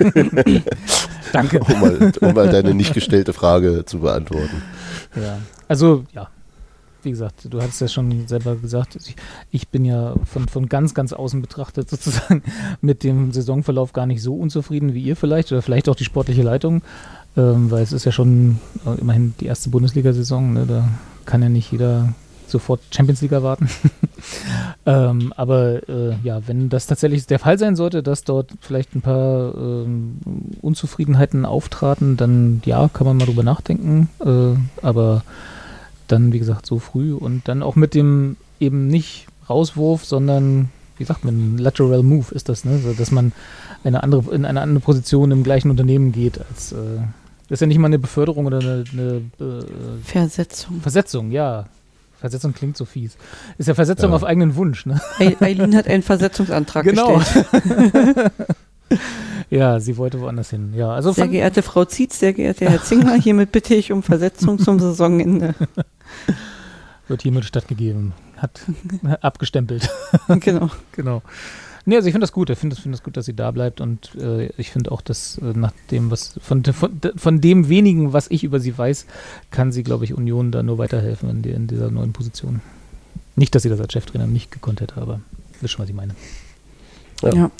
Danke. um, mal, um mal deine nicht gestellte Frage zu beantworten. Ja. Also, ja. Wie gesagt, du hattest ja schon selber gesagt, ich, ich bin ja von, von ganz, ganz außen betrachtet sozusagen mit dem Saisonverlauf gar nicht so unzufrieden wie ihr vielleicht oder vielleicht auch die sportliche Leitung, ähm, weil es ist ja schon äh, immerhin die erste Bundesliga-Saison, ne? Da kann ja nicht jeder sofort Champions League erwarten. ähm, aber äh, ja, wenn das tatsächlich der Fall sein sollte, dass dort vielleicht ein paar ähm, Unzufriedenheiten auftraten, dann ja, kann man mal drüber nachdenken, äh, aber dann, wie gesagt, so früh und dann auch mit dem eben nicht Rauswurf, sondern, wie sagt man, Lateral Move ist das, ne? So, dass man eine andere, in eine andere Position im gleichen Unternehmen geht. Als, äh, das ist ja nicht mal eine Beförderung oder eine, eine äh, Versetzung. Versetzung, ja. Versetzung klingt so fies. Ist ja Versetzung Ja. auf eigenen Wunsch, ne? Ei- Eileen hat einen Versetzungsantrag Genau. gestellt. Ja, sie wollte woanders hin. Ja, also Sehr fand- geehrte Frau Zietz, sehr geehrter Herr Zingler, hiermit bitte ich um Versetzung zum Saisonende. wird hiermit stattgegeben. Hat abgestempelt. Genau. Genau. Nee, also ich finde das gut. Ich finde das, find das gut, dass sie da bleibt und äh, ich finde auch, dass äh, nach dem, was von, von, von dem wenigen, was ich über sie weiß, kann sie, glaube ich, Union da nur weiterhelfen in, die, in dieser neuen Position. Nicht, dass sie das als Cheftrainer nicht gekonnt hätte, aber wisst schon, was ich meine. Ja. Ja.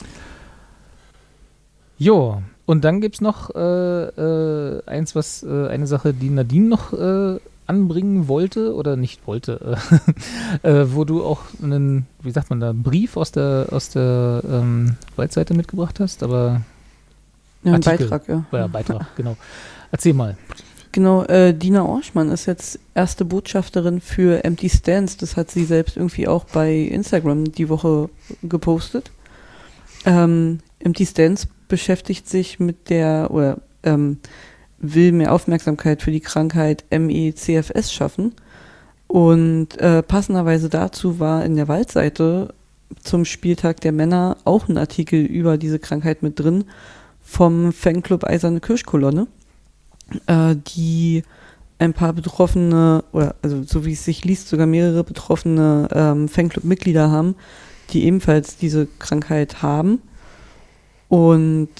Jo, und dann gibt es noch äh, äh, eins, was äh, eine Sache, die Nadine noch äh, anbringen wollte oder nicht wollte, äh, äh, wo du auch einen, wie sagt man da, einen Brief aus der aus der ähm, Waldseite mitgebracht hast, aber Ja, ein Artikel. Beitrag, ja. ja, Beitrag, genau. Erzähl mal. Genau, äh, Dina Orschmann ist jetzt erste Botschafterin für Empty Stands. Das hat sie selbst irgendwie auch bei Instagram die Woche gepostet. Ähm, Empty Stands beschäftigt sich mit der, oder ähm, will mehr Aufmerksamkeit für die Krankheit M E C F S schaffen. Und äh, passenderweise dazu war in der Waldseite zum Spieltag der Männer auch ein Artikel über diese Krankheit mit drin vom Fanclub Eiserne Kirschkolonne, äh, die ein paar Betroffene, oder also so wie es sich liest, sogar mehrere betroffene ähm, Fanclub-Mitglieder haben, die ebenfalls diese Krankheit haben. Und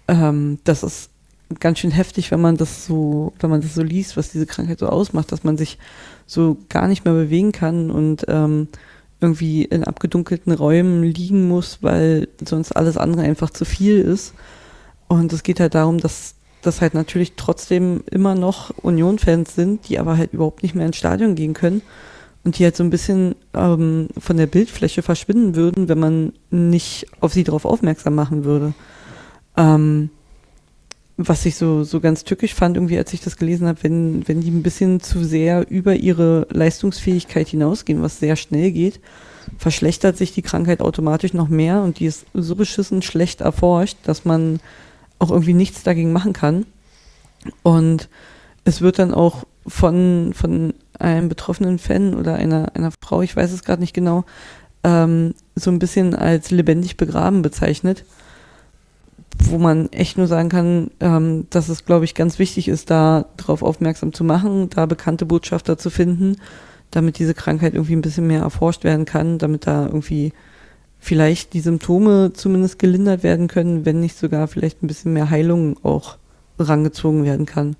ähm, das ist ganz schön heftig, wenn man das so, wenn man das so liest, was diese Krankheit so ausmacht, dass man sich so gar nicht mehr bewegen kann und ähm, irgendwie in abgedunkelten Räumen liegen muss, weil sonst alles andere einfach zu viel ist. Und es geht halt darum, dass das halt natürlich trotzdem immer noch Union-Fans sind, die aber halt überhaupt nicht mehr ins Stadion gehen können und die halt so ein bisschen ähm, von der Bildfläche verschwinden würden, wenn man nicht auf sie darauf aufmerksam machen würde. Ähm, was ich so, so ganz tückisch fand, irgendwie, als ich das gelesen habe, wenn, wenn die ein bisschen zu sehr über ihre Leistungsfähigkeit hinausgehen, was sehr schnell geht, verschlechtert sich die Krankheit automatisch noch mehr und die ist so beschissen schlecht erforscht, dass man auch irgendwie nichts dagegen machen kann. Und es wird dann auch von, von einem betroffenen Fan oder einer, einer Frau, ich weiß es gerade nicht genau, ähm, so ein bisschen als lebendig begraben bezeichnet, wo man echt nur sagen kann, ähm, dass es, glaube ich, ganz wichtig ist, da darauf aufmerksam zu machen, da bekannte Botschafter zu finden, damit diese Krankheit irgendwie ein bisschen mehr erforscht werden kann, damit da irgendwie vielleicht die Symptome zumindest gelindert werden können, wenn nicht sogar vielleicht ein bisschen mehr Heilung auch rangezogen werden kann.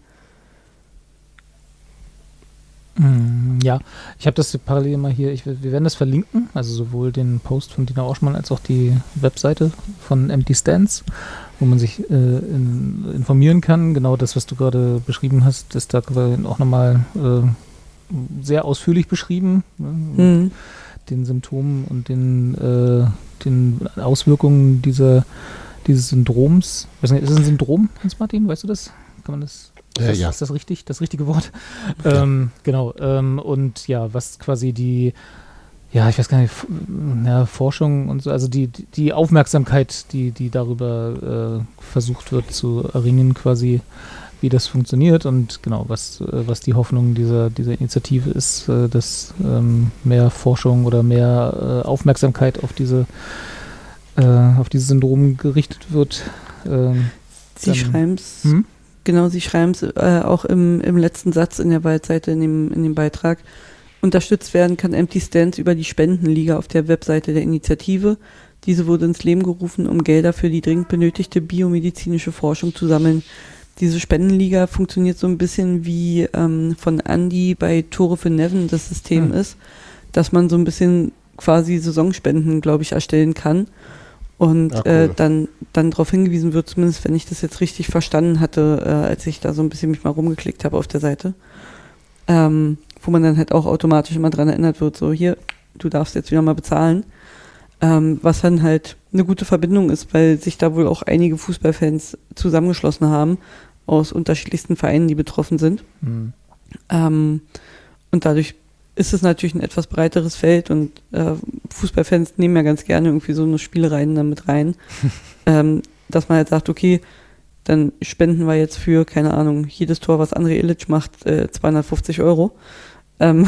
Ja, ich habe das parallel mal hier, ich, wir werden das verlinken, also sowohl den Post von Dina Orschmann als auch die Webseite von Empty Stands, wo man sich äh, in, informieren kann. Genau das, was du gerade beschrieben hast, ist da auch nochmal äh, sehr ausführlich beschrieben, ne? Mhm. Den Symptomen und den, äh, den Auswirkungen dieser, dieses Syndroms. Weiß nicht, ist es ein Syndrom, Hans-Martin? Weißt du das? Kann man das? Ist das, ja. ist das richtig, das richtige Wort? Ja. Ähm, genau. Ähm, und ja, was quasi die, ja, ich weiß gar nicht, ja, Forschung und so, also die, die Aufmerksamkeit, die, die darüber äh, versucht wird zu erringen, quasi, wie das funktioniert und genau, was, äh, was die Hoffnung dieser, dieser Initiative ist, äh, dass ähm, mehr Forschung oder mehr äh, Aufmerksamkeit auf diese, äh, auf dieses Syndrom gerichtet wird. Ähm, Sie schreiben es. Hm? Genau, Sie schreiben es äh, auch im, im letzten Satz in der Waldseite, in dem, in dem Beitrag. Unterstützt werden kann Empty Stands über die Spendenliga auf der Webseite der Initiative. Diese wurde ins Leben gerufen, um Gelder für die dringend benötigte biomedizinische Forschung zu sammeln. Diese Spendenliga funktioniert so ein bisschen wie ähm, von Andy bei Tore für Neven das System mhm. ist, dass man so ein bisschen quasi Saisonspenden, glaube ich, erstellen kann. Und ja, cool. äh, dann, dann darauf hingewiesen wird, zumindest wenn ich das jetzt richtig verstanden hatte, äh, als ich da so ein bisschen mich mal rumgeklickt habe auf der Seite, ähm, wo man dann halt auch automatisch immer dran erinnert wird, so hier, du darfst jetzt wieder mal bezahlen, ähm, was dann halt eine gute Verbindung ist, weil sich da wohl auch einige Fußballfans zusammengeschlossen haben aus unterschiedlichsten Vereinen, die betroffen sind. Mhm. Ähm, und dadurch ist es natürlich ein etwas breiteres Feld und äh, Fußballfans nehmen ja ganz gerne irgendwie so eine Spielereien damit rein, ähm, dass man halt sagt, okay, dann spenden wir jetzt für, keine Ahnung, jedes Tor, was André Ilic macht, äh, zweihundertfünfzig Euro. Ähm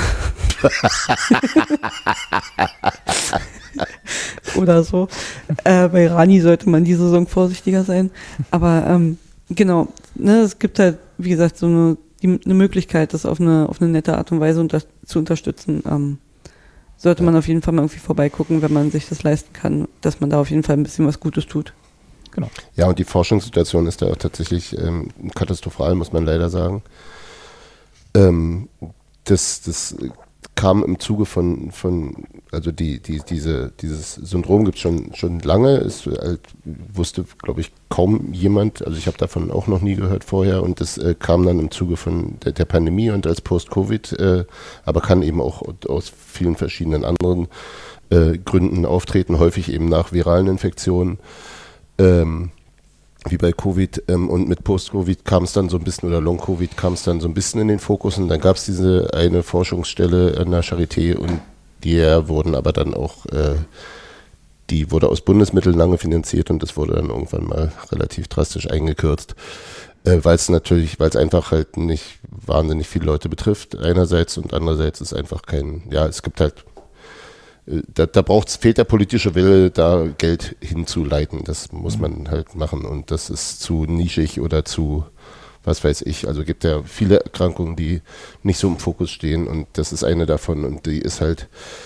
Oder so. Äh, bei Rani sollte man die Saison vorsichtiger sein. Aber ähm, genau, ne, es gibt halt, wie gesagt, so eine Die, eine Möglichkeit, das auf eine, auf eine nette Art und Weise unter, zu unterstützen, ähm, sollte man auf jeden Fall mal irgendwie vorbeigucken, wenn man sich das leisten kann, dass man da auf jeden Fall ein bisschen was Gutes tut. Genau. Ja, und die Forschungssituation ist da auch tatsächlich ähm, katastrophal, muss man leider sagen. Ähm, das, das kam im Zuge von, von also die, die, diese, dieses Syndrom gibt es schon, schon lange. Es halt, wusste, glaube ich, kaum jemand. Also ich habe davon auch noch nie gehört vorher. Und das äh, kam dann im Zuge von der, der Pandemie und als Post-Covid, äh, aber kann eben auch aus vielen verschiedenen anderen äh, Gründen auftreten, häufig eben nach viralen Infektionen. Ähm, wie bei Covid ähm, und mit Post-Covid kam es dann so ein bisschen, oder Long-Covid kam es dann so ein bisschen in den Fokus und dann gab es diese eine Forschungsstelle an der Charité und die wurden aber dann auch, äh, die wurde aus Bundesmitteln lange finanziert und das wurde dann irgendwann mal relativ drastisch eingekürzt, äh, weil es natürlich, weil es einfach halt nicht wahnsinnig viele Leute betrifft einerseits und andererseits ist einfach kein, ja, es gibt halt Da, da braucht's, fehlt der politische Wille, da Geld hinzuleiten. Das muss man halt machen und das ist zu nischig oder zu, was weiß ich. Also gibt ja viele Erkrankungen, die nicht so im Fokus stehen und das ist eine davon und die ist halt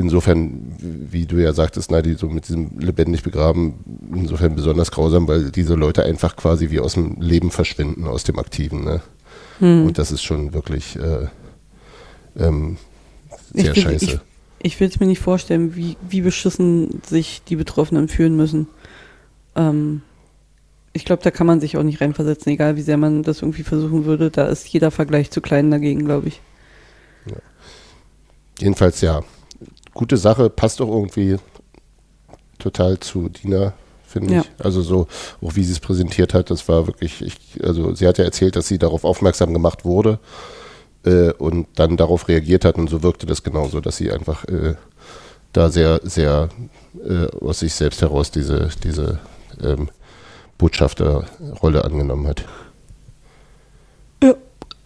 insofern, wie du ja sagtest, Nadi, so mit diesem lebendig begraben, insofern besonders grausam, weil diese Leute einfach quasi wie aus dem Leben verschwinden, aus dem Aktiven. Ne? Hm. Und das ist schon wirklich äh, ähm, sehr ich will, scheiße. Ich, ich will es mir nicht vorstellen, wie, wie beschissen sich die Betroffenen fühlen müssen. Ähm, ich glaube, da kann man sich auch nicht reinversetzen, egal wie sehr man das irgendwie versuchen würde. Da ist jeder Vergleich zu klein dagegen, glaube ich. Ja. Jedenfalls ja, gute Sache, passt auch irgendwie total zu Dina, finde Ja. ich. Also so, auch wie sie es präsentiert hat, das war wirklich, ich, also sie hat ja erzählt, dass sie darauf aufmerksam gemacht wurde äh, und dann darauf reagiert hat und so wirkte das genauso, dass sie einfach äh, da sehr, sehr äh, aus sich selbst heraus diese, diese ähm, Botschafterrolle angenommen hat. Ja.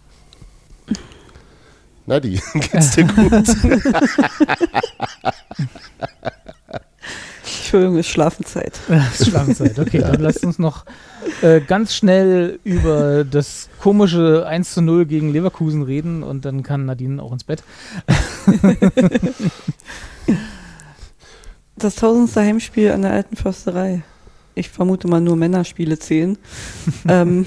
Nadi, geht's dir gut? Entschuldigung, ist Schlafenszeit. ist Schlafenszeit, okay. Ja. Dann lasst uns noch äh, ganz schnell über das komische eins zu null gegen Leverkusen reden und dann kann Nadine auch ins Bett. Das tausendste Heimspiel an der Alten Försterei. Ich vermute mal, nur Männerspiele zählen. ähm,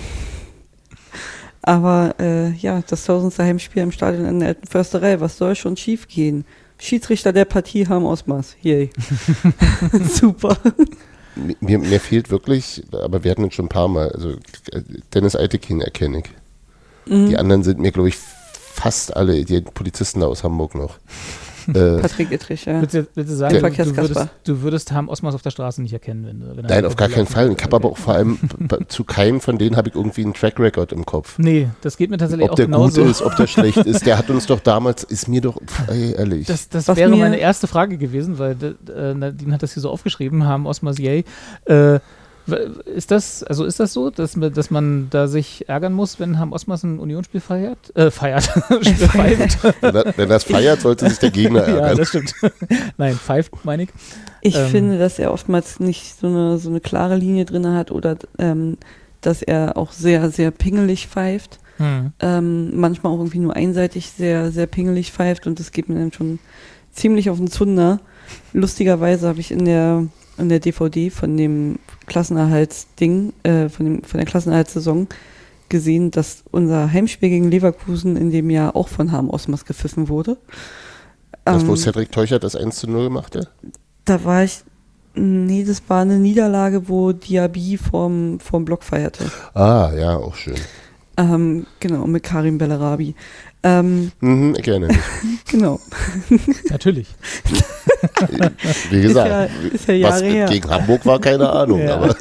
aber äh, ja, das tausendste Heimspiel im Stadion an der Alten Försterei. Was soll schon schief gehen? Schiedsrichter der Partie haben Osmas. Yay. Super. Mir, mir fehlt wirklich, aber wir hatten es schon ein paar Mal, also Dennis Eitekin erkenne ich. Mhm. Die anderen sind mir, glaube ich, fast alle, die Polizisten da aus Hamburg noch. Äh, Patrick Ittrich, ja. Bitte, bitte sagen, du, du, würdest, du würdest Harm Osmas auf der Straße nicht erkennen. Wenn, wenn Nein, auf gar keinen Fall. Ich habe aber auch vor allem zu keinem von denen habe ich irgendwie einen Track Record im Kopf. Nee, das geht mir tatsächlich ob auch genauso. Ob der gut ist, ob der schlecht ist, der hat uns doch damals, ist mir doch, ey, ehrlich. Das, das wäre meine erste Frage gewesen, weil äh, Nadine hat das hier so aufgeschrieben, Harm Osmas, yay. Äh, Ist das, also ist das so, dass, dass man da sich ärgern muss, wenn Harm Osmas ein Unionsspiel feiert? Äh, feiert. Spiel pfeift. Wenn, er, wenn das feiert, sollte sich der Gegner ärgern. Ja, das stimmt. Nein, pfeift, meine ich. Ich ähm. finde, dass er oftmals nicht so eine, so eine klare Linie drin hat oder ähm, dass er auch sehr, sehr pingelig pfeift. Hm. Ähm, manchmal auch irgendwie nur einseitig sehr, sehr pingelig pfeift und das geht mir dann schon ziemlich auf den Zunder. Lustigerweise habe ich in der in der D V D von dem Klassenerhaltsding, äh, von, dem, von der Klassenerhaltssaison gesehen, dass unser Heimspiel gegen Leverkusen in dem Jahr auch von Harm Osmas gepfiffen wurde. Das, ähm, wo Cedric Teuchert das eins zu null machte? Da war ich, nee, das war eine Niederlage, wo Diaby vorm, vorm Block feierte. Ah, ja, auch schön. Ähm, genau, mit Karim Bellarabi. Ähm, mhm, ich erinnere mich. Genau. Natürlich. Wie gesagt, ist ja, ist ja was her. gegen Hamburg war, keine Ahnung. Ja. Aber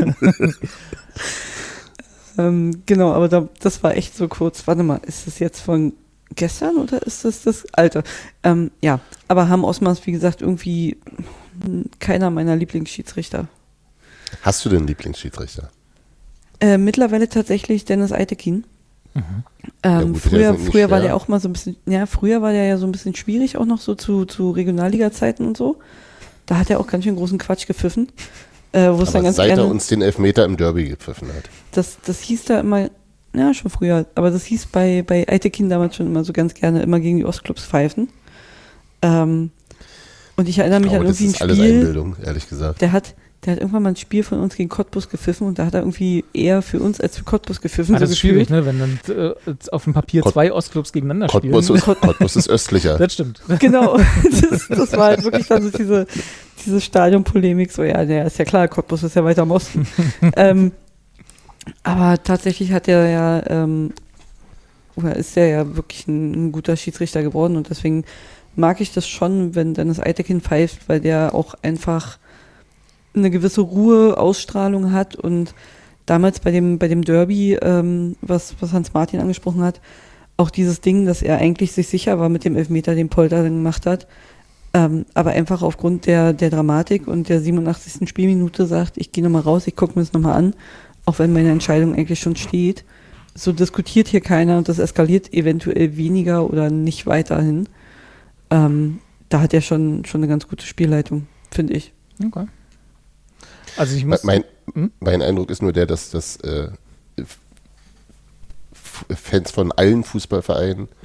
ähm, genau, aber da, das war echt so kurz. Warte mal, ist das jetzt von gestern oder ist das das alte? Ähm, ja, aber Harm Osmas, wie gesagt, irgendwie keiner meiner Lieblingsschiedsrichter. Hast du denn einen Lieblingsschiedsrichter? Äh, mittlerweile tatsächlich Dennis Eitekin. Mhm. Ähm, ja, gut, früher früher früher war der auch mal so ein bisschen, ja, früher war der ja so ein bisschen schwierig, auch noch so zu, zu Regionalliga-Zeiten und so. Da hat er auch ganz schön großen Quatsch gepfiffen. Äh, wo es dann ganz seit gerne, er uns den Elfmeter im Derby gepfiffen hat. Das, das hieß da immer, ja, schon früher, aber das hieß bei, bei Eitekin damals schon immer so ganz gerne, immer gegen die Ostclubs pfeifen. Ähm, und ich erinnere mich ich glaube, an irgendwie ein Spiel. Das ist alles Einbildung, ehrlich gesagt. Der hat Der hat irgendwann mal ein Spiel von uns gegen Cottbus gepfiffen und da hat er irgendwie eher für uns als für Cottbus gepfiffen. Ah, das so ist schwierig, ne? Wenn dann äh, auf dem Papier Cott- zwei Ostclubs gegeneinander Cottbus spielen. ist, Cottbus ist östlicher. Das stimmt. Genau, das, das war halt wirklich dann so diese, diese Stadionpolemik, so ja, der ist ja klar, Cottbus ist ja weiter am Osten. ähm, aber tatsächlich hat er ja, ähm, oder ist er ja wirklich ein, ein guter Schiedsrichter geworden und deswegen mag ich das schon, wenn Dennis Eitekin pfeift, weil der auch einfach eine gewisse Ruhe, Ausstrahlung hat und damals bei dem, bei dem Derby, ähm, was, was Hans-Martin angesprochen hat, auch dieses Ding, dass er eigentlich sich sicher war mit dem Elfmeter, den Polter dann gemacht hat, ähm, aber einfach aufgrund der, der Dramatik und der siebenundachtzigsten Spielminute sagt, ich gehe nochmal raus, ich gucke mir das nochmal an, auch wenn meine Entscheidung eigentlich schon steht. So diskutiert hier keiner und das eskaliert eventuell weniger oder nicht weiterhin. Ähm, da hat er schon, schon eine ganz gute Spielleitung, finde ich. Okay. Also ich muss mein, hm? mein Eindruck ist nur der, dass, dass äh, Fans von allen Fußballvereinen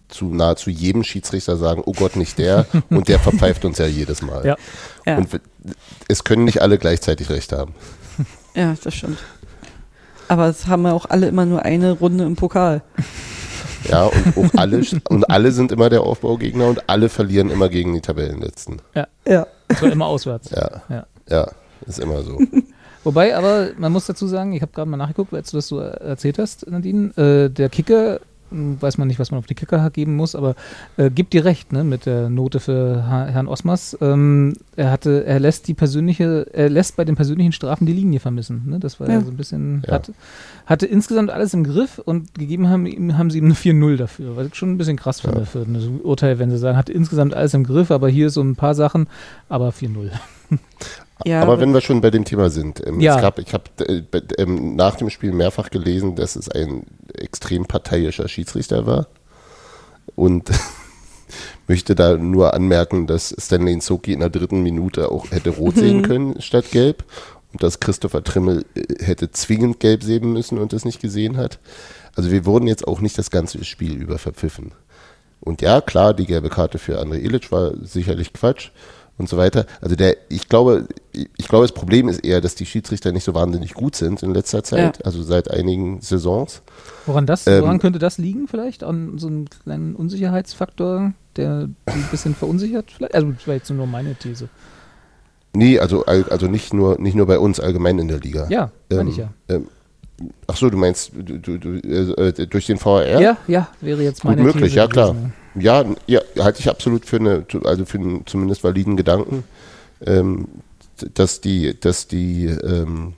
zu nahezu jedem Schiedsrichter sagen, oh Gott, nicht der und der verpfeift uns ja jedes Mal. Ja. Ja. Und w- es können nicht alle gleichzeitig recht haben. Ja, das stimmt. Aber es haben ja auch alle immer nur eine Runde im Pokal. Ja, und auch alle, und alle sind immer der Aufbaugegner und alle verlieren immer gegen die Tabellenletzten. Ja. Und zwar immer auswärts. Ja, Ja. ja, ist immer so. Wobei, aber man muss dazu sagen, ich habe gerade mal nachgeguckt, als du das so erzählt hast, Nadine, äh, der Kicker, mh, weiß man nicht, was man auf die Kicker geben muss, aber äh, gibt dir recht, ne, mit der Note für Ha- Herrn Osmers. Ähm, er hatte, er lässt die persönliche, er lässt bei den persönlichen Strafen die Linie vermissen. Ne? Das war ja. Ja. so ein bisschen, Ja. hat, hatte insgesamt alles im Griff und gegeben haben, ihm, haben sie ihm eine vier null dafür, was ich schon ein bisschen krass finde für ein Urteil, wenn sie sagen, hatte insgesamt alles im Griff, aber hier so ein paar Sachen, aber vier null. Ja, aber wenn wir schon bei dem Thema sind, ähm, Ja. es gab, ich habe äh, bei- ähm, nach dem Spiel mehrfach gelesen, dass es ein extrem parteiischer Schiedsrichter war und möchte da nur anmerken, dass Stanley Nsoki in der dritten Minute auch hätte rot sehen können statt gelb und dass Christopher Trimmel äh, hätte zwingend gelb sehen müssen und das nicht gesehen hat. Also wir wurden jetzt auch nicht das ganze Spiel über verpfiffen. Und ja, klar, die gelbe Karte für André Ilic war sicherlich Quatsch und so weiter. Also der, ich glaube, ich glaube, das Problem ist eher, dass die Schiedsrichter nicht so wahnsinnig gut sind in letzter Zeit, Ja. also seit einigen Saisons. Woran das, Ähm, woran könnte das liegen vielleicht? An so einem kleinen Unsicherheitsfaktor, der die ein bisschen verunsichert vielleicht? Also das war jetzt nur meine These. Nee, also, all- also nicht nur, nicht nur bei uns, allgemein in der Liga. Ja, meine Ähm, ich ja. ähm, ach so, du meinst du, du, du, äh, äh, durch den V A R? Ja, ja, wäre jetzt Gut meine möglich, These ja klar. gewesen, Ja, n- ja, halte ich absolut für eine, also für einen zumindest validen Gedanken, ähm, dass die, dass die, ähm,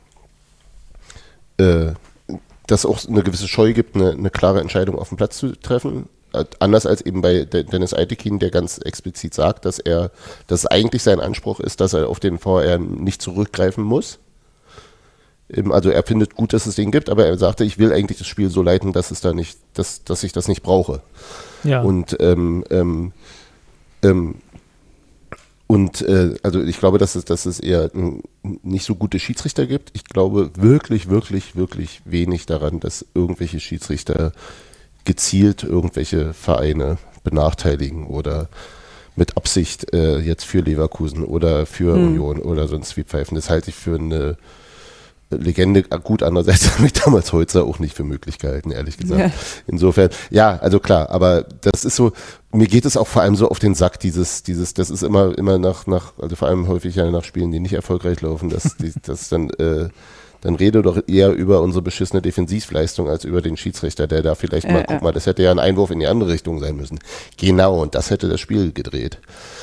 äh, dass auch eine gewisse Scheu gibt, eine, eine klare Entscheidung auf dem Platz zu treffen. Äh, Anders als eben bei De- Dennis Eitekin, der ganz explizit sagt, dass er, dass eigentlich sein Anspruch ist, dass er auf den V A R nicht zurückgreifen muss. Eben, Also er findet gut, dass es den gibt, aber er sagte, ich will eigentlich das Spiel so leiten, dass es da nicht, dass, dass ich das nicht brauche. Ja. Und ähm, ähm, ähm, und äh, also ich glaube, dass es, dass es eher n- nicht so gute Schiedsrichter gibt. Ich glaube wirklich, wirklich, wirklich wenig daran, dass irgendwelche Schiedsrichter gezielt irgendwelche Vereine benachteiligen oder mit Absicht äh, jetzt für Leverkusen oder für Hm. Union oder sonst wie pfeifen. Das halte ich für eine Legende. Gut, andererseits habe ich damals Holzer auch nicht für möglich gehalten, ehrlich gesagt. Ja. Insofern, ja, also klar, aber das ist so, mir geht es auch vor allem so auf den Sack, dieses, dieses, das ist immer, immer nach, nach, also vor allem häufig ja nach Spielen, die nicht erfolgreich laufen, dass, die, dass dann, äh, dann rede doch eher über unsere beschissene Defensivleistung als über den Schiedsrichter, der da vielleicht Ja, mal, ja. guck mal, das hätte ja ein Einwurf in die andere Richtung sein müssen. Genau, und das hätte das Spiel gedreht.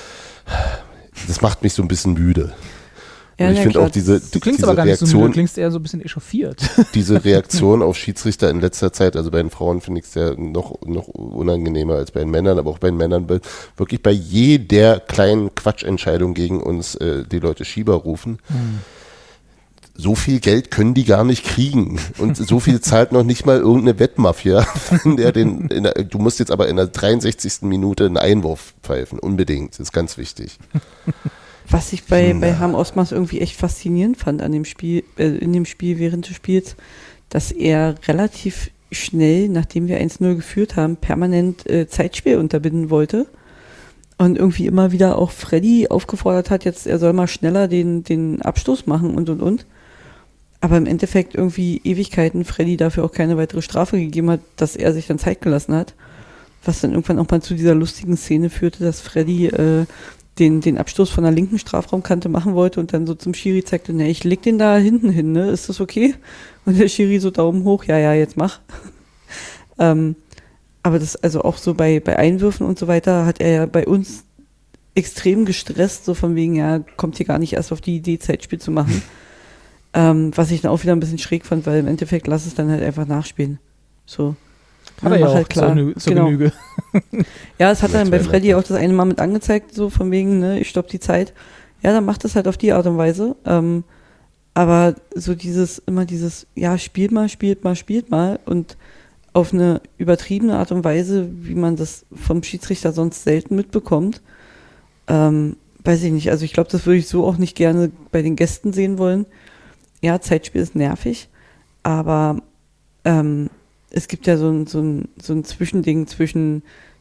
Das macht mich so ein bisschen müde. Ja, und ich na finde klar. auch diese, Du klingst diese aber gar nicht so müde, Reaktion, du klingst eher so ein bisschen echauffiert. diese Reaktion auf Schiedsrichter in letzter Zeit, also bei den Frauen finde ich es ja noch, noch unangenehmer als bei den Männern, aber auch bei den Männern, bei, wirklich bei jeder kleinen Quatschentscheidung gegen uns äh, die Leute Schieber rufen. Hm. So viel Geld können die gar nicht kriegen. Und so viel zahlt noch nicht mal irgendeine Wettmafia. Wenn der den, in der, du musst jetzt aber in der dreiundsechzigsten Minute einen Einwurf pfeifen. Unbedingt. Das ist ganz wichtig. Was ich bei, Na. bei Harm Osmers irgendwie echt faszinierend fand an dem Spiel, äh, in dem Spiel während des Spiels, dass er relativ schnell, nachdem wir eins null geführt haben, permanent äh, Zeitspiel unterbinden wollte und irgendwie immer wieder auch Freddy aufgefordert hat, jetzt er soll mal schneller den, den Abstoß machen und und und. Aber im Endeffekt irgendwie Ewigkeiten Freddy dafür auch keine weitere Strafe gegeben hat, dass er sich dann Zeit gelassen hat. Was dann irgendwann auch mal zu dieser lustigen Szene führte, dass Freddy äh, den, den Abstoß von der linken Strafraumkante machen wollte und dann so zum Schiri zeigte, ne, ich leg den da hinten hin, ne, ist das okay? Und der Schiri so Daumen hoch, ja, ja, jetzt mach. ähm, aber das, also auch so bei, bei Einwürfen und so weiter, hat er ja bei uns extrem gestresst, so von wegen, ja, kommt hier gar nicht erst auf die Idee, Zeitspiel zu machen. ähm, was ich dann auch wieder ein bisschen schräg fand, weil im Endeffekt lass es dann halt einfach nachspielen. So. Hat er ja mach auch halt klar. zur, Genü- zur Genau. Genüge. Ja, es hat Ja, dann bei zwei Freddy auch das eine Mal mit angezeigt, so von wegen, ne, ich stopp die Zeit. Ja, dann macht das halt auf die Art und Weise. Ähm, aber so dieses, immer dieses, ja, spielt mal, spielt mal, spielt mal und auf eine übertriebene Art und Weise, wie man das vom Schiedsrichter sonst selten mitbekommt, ähm, weiß ich nicht. Also ich glaube, das würde ich so auch nicht gerne bei den Gästen sehen wollen. Ja, Zeitspiel ist nervig, aber ähm, es gibt ja so ein, so, ein, so ein Zwischending zwischen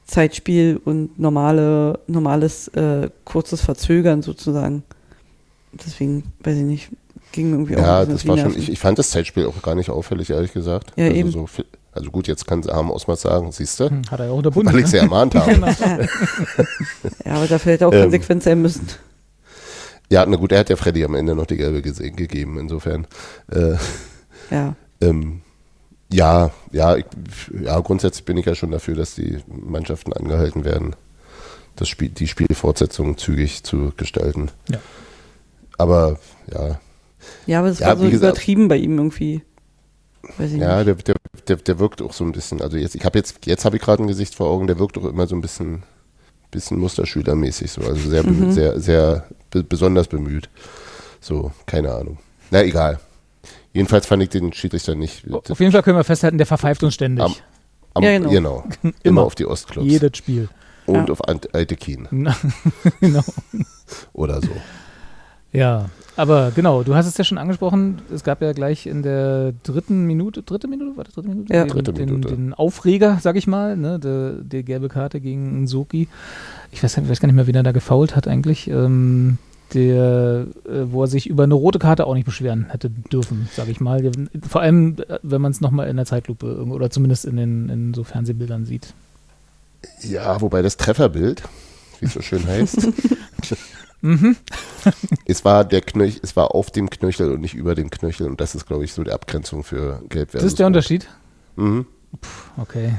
Zeitspiel und normale, normales, äh, kurzes Verzögern sozusagen. Deswegen, weiß ich nicht, ging irgendwie auch Ja, ein bisschen das auf war die schon, Nerven. ich, ich fand das Zeitspiel auch gar nicht auffällig, ehrlich gesagt. Ja, also, eben. So viel, also gut, jetzt kann Arm Osmar sagen, siehst du? Hm, hat er ja auch unterbunden. Weil ich sie ne? ermahnt habe. Genau. Ja, aber dafür hätte er auch Ähm. konsequent sein müssen. Ja, na gut, er hat ja Freddy am Ende noch die gelbe gesehen, gegeben, insofern. Äh, Ja. ähm, ja, ja, ich, ja, grundsätzlich bin ich ja schon dafür, dass die Mannschaften angehalten werden, das Spiel, die Spielfortsetzung zügig zu gestalten. Ja. Aber ja, Ja, aber das Ja, war so wie gesagt- übertrieben bei ihm irgendwie. Weiß ich ja, nicht. der, der, der, der wirkt auch so ein bisschen, also jetzt, ich habe jetzt, jetzt habe ich gerade ein Gesicht vor Augen, der wirkt auch immer so ein bisschen, bisschen Musterschülermäßig so, also sehr, Mhm. sehr, sehr be besonders bemüht. So, keine Ahnung. Na, egal. Jedenfalls fand ich den Schiedsrichter nicht. Auf jeden Fall können wir festhalten, der verpfeift uns ständig. Am- Am, Ja, genau. genau. Immer, Immer. auf die Ostclubs. Jedes Spiel. Und Ja. auf Ant- Alte Kien Genau. oder so. Ja, aber genau, du hast es ja schon angesprochen, es gab ja gleich in der dritten Minute, dritte Minute, war das dritte Minute? Ja. Den, Dritte den, Minute. den Aufreger, sag ich mal, ne, die, die gelbe Karte gegen Nsoki. Ich weiß, ich weiß gar nicht mehr, wen er da gefoult hat eigentlich. Ähm, der, äh, wo er sich über eine rote Karte auch nicht beschweren hätte dürfen, sag ich mal. Vor allem, äh, wenn man es nochmal in der Zeitlupe irgendwo- oder zumindest in den in so Fernsehbildern sieht. Ja, wobei das Trefferbild, wie es so schön heißt, Mhm. es war der Knöchel, es war auf dem Knöchel und nicht über dem Knöchel und das ist, glaube ich, so die Abgrenzung für Gelb. Das ist der Unterschied? Mhm. Okay.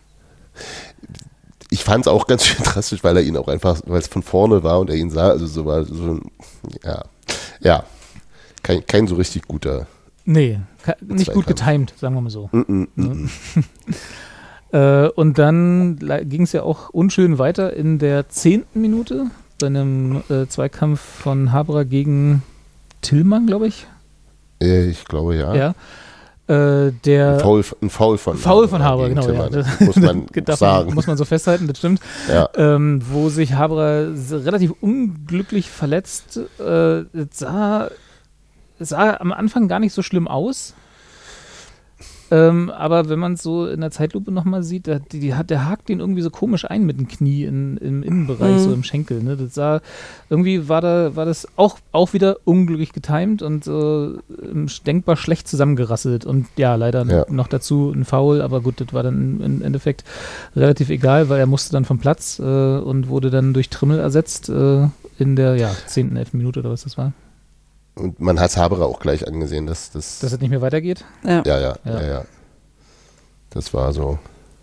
Ich fand es auch ganz schön drastisch, weil er ihn auch einfach, weil es von vorne war und er ihn sah, also so war so ein, ja, ja, kein, kein so richtig guter. Nee, ka- nicht gut Zweikampf. getimed, sagen wir mal so. Mm -mm, mm Äh, und dann ging es ja auch unschön weiter in der zehnten Minute bei einem äh, Zweikampf von Haberer gegen Tillmann, glaube ich. Äh, ich glaube ja. Ja. Äh, der Ein Foul, ein Foul von Foul von Haberer, gegen genau. Ja. Tillmann, Das, muss man darf sagen. Man, muss man so festhalten, das stimmt. Ja. Ähm, wo sich Haberer s- relativ unglücklich verletzt. Äh, es sah, es sah am Anfang gar nicht so schlimm aus. Ähm, aber wenn man es so in der Zeitlupe nochmal sieht, der, die, die hat, der hakt den irgendwie so komisch ein mit dem Knie in, im Innenbereich, Mhm. so im Schenkel. Ne? Das sah, irgendwie war, da, war das auch, auch wieder unglücklich getimed und äh, denkbar schlecht zusammengerasselt. Und ja, leider Ja. noch dazu ein Foul, aber gut, das war dann im Endeffekt relativ egal, weil er musste dann vom Platz äh, und wurde dann durch Trimmel ersetzt äh, in der ja, zehnten, elften Minute oder was das war. Und man hat Haberer auch gleich angesehen, dass das, Dass es nicht mehr weitergeht. Ja. ja, ja, Ja. ja, ja. Das war so,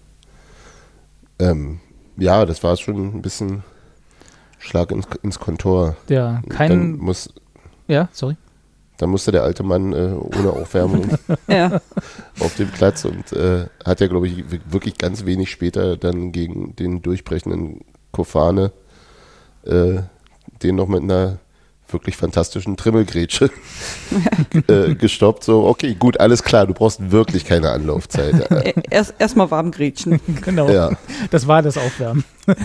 ähm, ja, das war schon ein bisschen Schlag ins, ins Kontor. Ja, Dann, kein. muss, Ja, sorry. dann musste der alte Mann äh, ohne Aufwärmung Ja. auf dem Platz und äh, hat ja, glaube ich, wirklich ganz wenig später dann gegen den durchbrechenden Kofane äh, den noch mit einer wirklich fantastischen Trimmelgrätsche äh, gestoppt. So, okay, gut, alles klar, du brauchst wirklich keine Anlaufzeit. Äh, Erst erstmal warm grätschen. Genau. ja. Das war das Aufwärmen.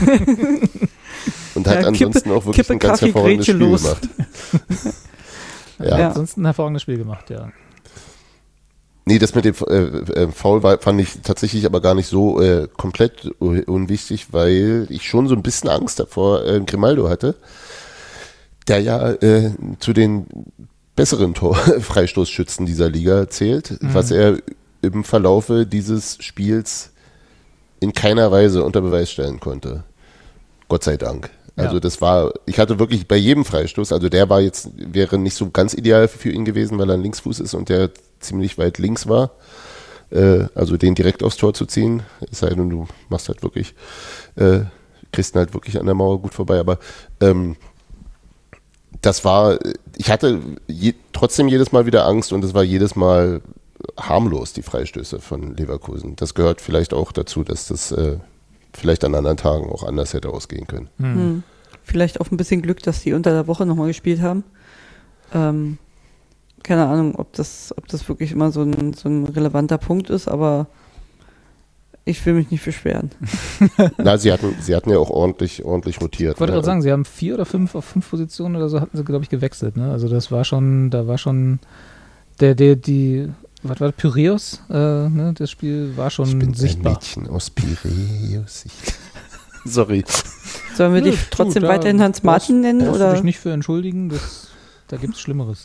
Und hat Ja, ansonsten Kippe- auch wirklich Kippe, ein ganz Kaffee, hervorragendes Grätsche, Spiel los. gemacht. Ja. Ja. Ja. Ansonsten ein hervorragendes Spiel gemacht, ja. Nee, das mit dem äh, äh, Foul war, fand ich tatsächlich aber gar nicht so äh, komplett un- unwichtig, weil ich schon so ein bisschen Angst davor äh, Grimaldo hatte, der ja äh, zu den besseren Tor Freistoßschützen dieser Liga zählt, Mhm. was er im Verlaufe dieses Spiels in keiner Weise unter Beweis stellen konnte. Gott sei Dank. Also Ja. das war, ich hatte wirklich bei jedem Freistoß, also der war jetzt, wäre nicht so ganz ideal für ihn gewesen, weil er ein Linksfuß ist und der ziemlich weit links war. Äh, also den direkt aufs Tor zu ziehen, es sei denn, du machst halt wirklich, äh, kriegst ihn halt wirklich an der Mauer gut vorbei, aber ähm, das war, ich hatte je, trotzdem jedes Mal wieder Angst und es war jedes Mal harmlos, die Freistöße von Leverkusen. Das gehört vielleicht auch dazu, dass das äh, vielleicht an anderen Tagen auch anders hätte ausgehen können. Hm. Hm. Vielleicht auch ein bisschen Glück, dass die unter der Woche nochmal gespielt haben. Ähm, keine Ahnung, ob das, ob das wirklich immer so ein, so ein relevanter Punkt ist, aber ich will mich nicht beschweren. Na, sie hatten, sie hatten ja auch ordentlich, ordentlich rotiert. Ich wollte ne? gerade sagen, sie haben vier oder fünf auf fünf Positionen oder so hatten sie, glaube ich, gewechselt. Ne? Also das war schon, da war schon der, der, die, was war das, Pyräus, äh, ne? Das Spiel war Ich schon bin sichtbar. ein Mädchen aus Piräus. Ich Sorry. Sollen wir Nö, dich du, trotzdem da weiterhin Hans-Martin nennen? Brauchst Oder? du dich nicht für entschuldigen, das, da gibt es Schlimmeres.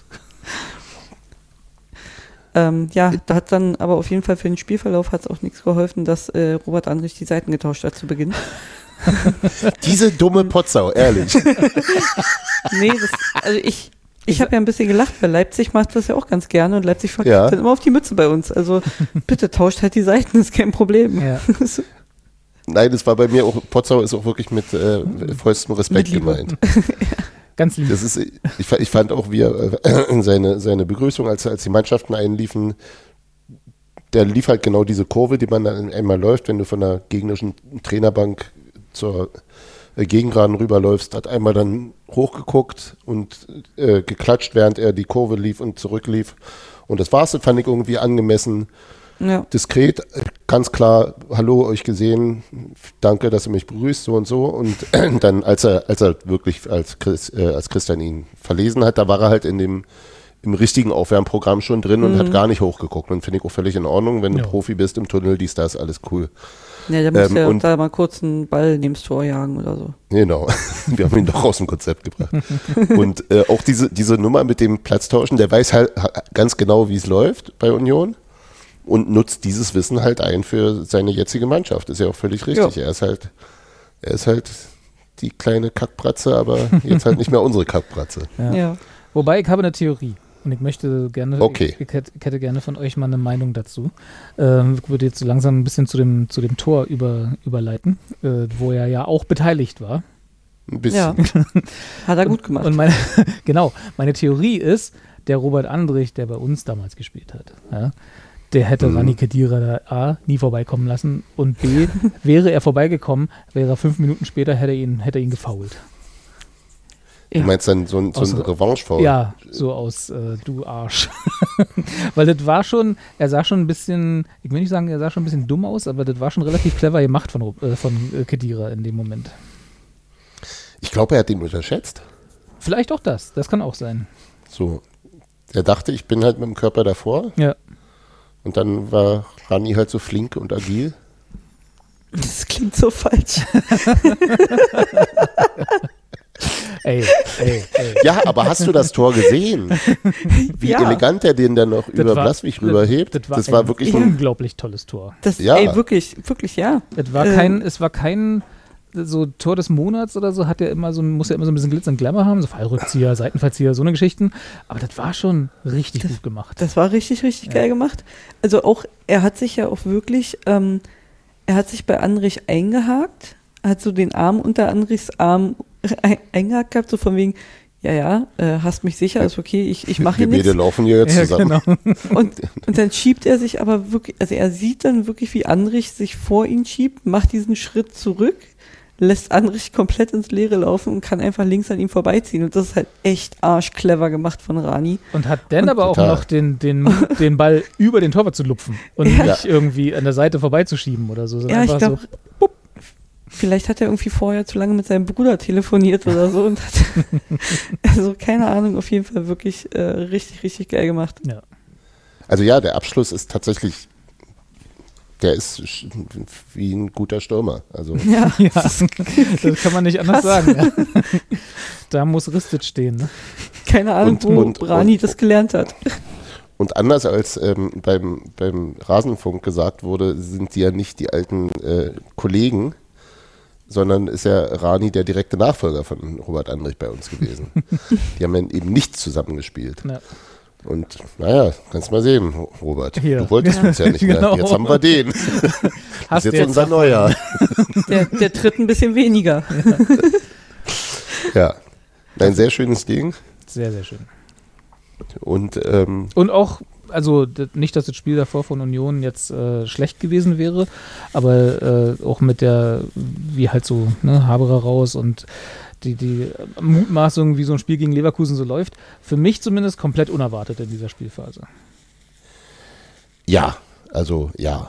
Ähm, ja, da hat dann aber auf jeden Fall für den Spielverlauf hat es auch nichts geholfen, dass äh, Robert Andrich die Seiten getauscht hat zu Beginn. Diese dumme Potsau, ehrlich. Nee, das, also ich, ich habe ja ein bisschen gelacht, weil Leipzig macht das ja auch ganz gerne und Leipzig verkackt Ja. dann immer auf die Mütze bei uns. Also bitte tauscht halt die Seiten, ist kein Problem. Ja. Nein, das war bei mir auch, Potsau ist auch wirklich mit äh, vollstem Respekt Mit Liebe. gemeint. Ganz lieb. Das ist, ich, fa- ich fand auch, wie er äh, seine, seine Begrüßung, als, als die Mannschaften einliefen, der lief halt genau diese Kurve, die man dann einmal läuft, wenn du von der gegnerischen Trainerbank zur äh, Gegengraden rüberläufst, hat einmal dann hochgeguckt und äh, geklatscht, während er die Kurve lief und zurücklief. Und das war's, das fand ich irgendwie angemessen. Ja. Diskret, ganz klar, hallo, euch gesehen, danke, dass ihr mich begrüßt, so und so. Und dann, als er, als er wirklich, als, Chris, äh, als Christian ihn verlesen hat, da war er halt in dem, im richtigen Aufwärmprogramm schon drin und Mhm. hat gar nicht hochgeguckt. Und finde ich auch völlig in Ordnung, wenn du Ja. Profi bist im Tunnel, dies, das, alles cool. Ja, der muss Ähm, ja und- da mal kurz einen Ball neben das Tor jagen oder so. Genau, wir haben ihn doch aus dem Konzept gebracht. Und äh, auch diese, diese Nummer mit dem Platztauschen, der weiß halt ha- ganz genau, wie es läuft bei Union und nutzt dieses Wissen halt ein für seine jetzige Mannschaft. Ist ja auch völlig richtig. Ja. Er ist halt, er ist halt die kleine Kackbratze, aber jetzt halt nicht mehr unsere Kackbratze. Ja. Ja. Wobei, ich habe eine Theorie. Und ich möchte gerne, Okay. ich, ich, hätte, ich hätte gerne von euch mal eine Meinung dazu. Ähm, ich würde jetzt so langsam ein bisschen zu dem, zu dem Tor über, überleiten, äh, wo er ja auch beteiligt war. Ein bisschen. Ja. Hat er gut gemacht. Und meine, genau, meine Theorie ist, der Robert Andrich, der bei uns damals gespielt hat, ja, der hätte Mhm. Rani Khedira da A, nie vorbeikommen lassen und B, wäre er vorbeigekommen, wäre er fünf Minuten später, hätte er ihn, hätte er ihn gefoult. Du Ja. meinst dann so ein, so ein Aus- Revanche-Foul? Ja, so aus äh, du Arsch. Weil das war schon, er sah schon ein bisschen, ich will nicht sagen, er sah schon ein bisschen dumm aus, aber das war schon relativ clever gemacht von, Ro- äh, von äh, Khedira in dem Moment. Ich glaube, er hat ihn unterschätzt. Vielleicht auch das, das kann auch sein. So. Er dachte, ich bin halt mit dem Körper davor. Ja. Und dann war Rani halt so flink und agil. Das klingt so falsch. Ey, ey, ey. Ja, aber hast du das Tor gesehen? Wie Ja. elegant er den dann noch über war- Blaswig rüberhebt. Das war, Das war ein wirklich ein, unglaublich tolles Tor. Das, Ja. Ey, wirklich, wirklich, ja. Es war Ähm. kein, es war kein so Tor des Monats oder so, hat er immer so, muss ja immer so ein bisschen Glitz und Glamour haben, so Fallrückzieher, Seitenverzieher, so eine Geschichten. Aber das war schon richtig gut gemacht. Das war richtig, richtig Ja. geil gemacht. Also auch, er hat sich ja auch wirklich, ähm, er hat sich bei Andrich eingehakt, hat so den Arm unter Andrichs Arm ein- eingehakt gehabt, so von wegen, ja, ja, äh, hast mich sicher, ist okay, ich, ich mache wir hier beide nichts. laufen hier jetzt Ja, zusammen. genau. Und, und dann schiebt er sich aber wirklich, also er sieht dann wirklich, wie Andrich sich vor ihn schiebt, macht diesen Schritt zurück, lässt Andrich komplett ins Leere laufen und kann einfach links an ihm vorbeiziehen. Und das ist halt echt arschclever gemacht von Rani. Und hat dann Und- aber auch Total. noch den, den, den Ball über den Torwart zu lupfen und Ja. nicht irgendwie an der Seite vorbeizuschieben oder so. sondern Ja, ich einfach glaube, vielleicht hat er irgendwie vorher zu lange mit seinem Bruder telefoniert oder so und hat, also keine Ahnung, auf jeden Fall wirklich äh, richtig, richtig geil gemacht. So, ja. Also ja, der Abschluss ist tatsächlich, der ist sch- wie ein guter Stürmer. Also Ja, Ja, das kann man nicht anders Krass. sagen. Ja. Da muss Ristic stehen. Ne? keine Ahnung, Und- wo und- Rani und- das gelernt hat. und anders als ähm, beim, beim Rasenfunk gesagt wurde, sind die ja nicht die alten äh, Kollegen, sondern ist ja Rani der direkte Nachfolger von Robert Andrich bei uns gewesen. Die haben ja eben nicht zusammengespielt. Ja. Und naja, kannst mal sehen, Robert. Hier. Du wolltest uns ja nicht mehr. Genau. Jetzt haben wir den. Das Hast ist du jetzt unser Neuer. Der, der tritt ein bisschen weniger. Ja. Ein sehr schönes Ding. Sehr, sehr schön. Und ähm, Und auch, also d- nicht, dass das Spiel davor von Union jetzt äh, schlecht gewesen wäre, aber äh, auch mit der, wie halt so, ne, Haberer raus und die, die Mutmaßung, wie so ein Spiel gegen Leverkusen so läuft, für mich zumindest komplett unerwartet in dieser Spielphase. ja, also ja.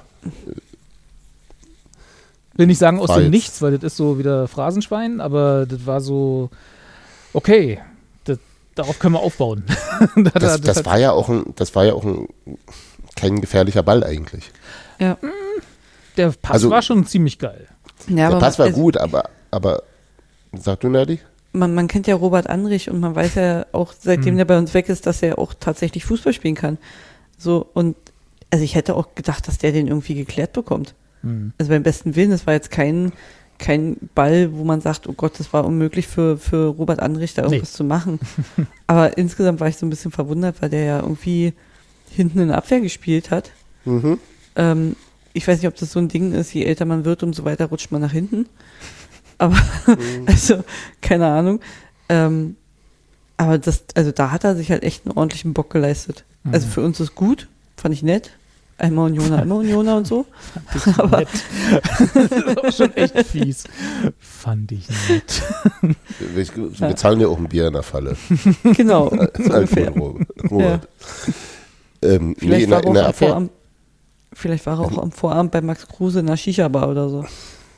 Will nicht sagen aus War dem jetzt- Nichts, weil das ist so wieder Phrasenschwein, aber das war so, okay, das, darauf können wir aufbauen. das, Das, das hat- war ja auch ein, das war ja auch ein kein gefährlicher Ball eigentlich. Ja. der Pass also- war schon ziemlich geil. Ja, der Pass war man, gut, aber, aber sag du, Nadi? Man, man kennt ja Robert Andrich und man weiß ja auch, seitdem Mhm. der bei uns weg ist, dass er auch tatsächlich Fußball spielen kann. So, und also ich hätte auch gedacht, dass der den irgendwie geklärt bekommt. Mhm. Also beim besten Willen, das war jetzt kein, kein Ball, wo man sagt, oh Gott, das war unmöglich für, für Robert Andrich, da irgendwas Nee. zu machen. Aber insgesamt war ich so ein bisschen verwundert, weil der ja irgendwie hinten in der Abwehr gespielt hat. Mhm. Ähm, ich weiß nicht, ob das so ein Ding ist, je älter man wird, umso weiter rutscht man nach hinten. Aber, also, keine Ahnung. Ähm, aber das, also da hat er sich halt echt einen ordentlichen Bock geleistet. Mhm. Also für uns ist gut, fand ich nett. Einmal Unioner, immer Unioner und so. Fand ich Aber- nett. Das ist auch schon echt fies. Fand ich nett. Wir, wir zahlen ja auch ein Bier in der Falle. Genau, so Als ungefähr. Robert. Robert. Ähm, nee, Vielleicht in war, der, in er der auch am Abwehr. Vorabend, vielleicht war er auch am Vorabend bei Max Kruse in einer Shisha-Bar oder so.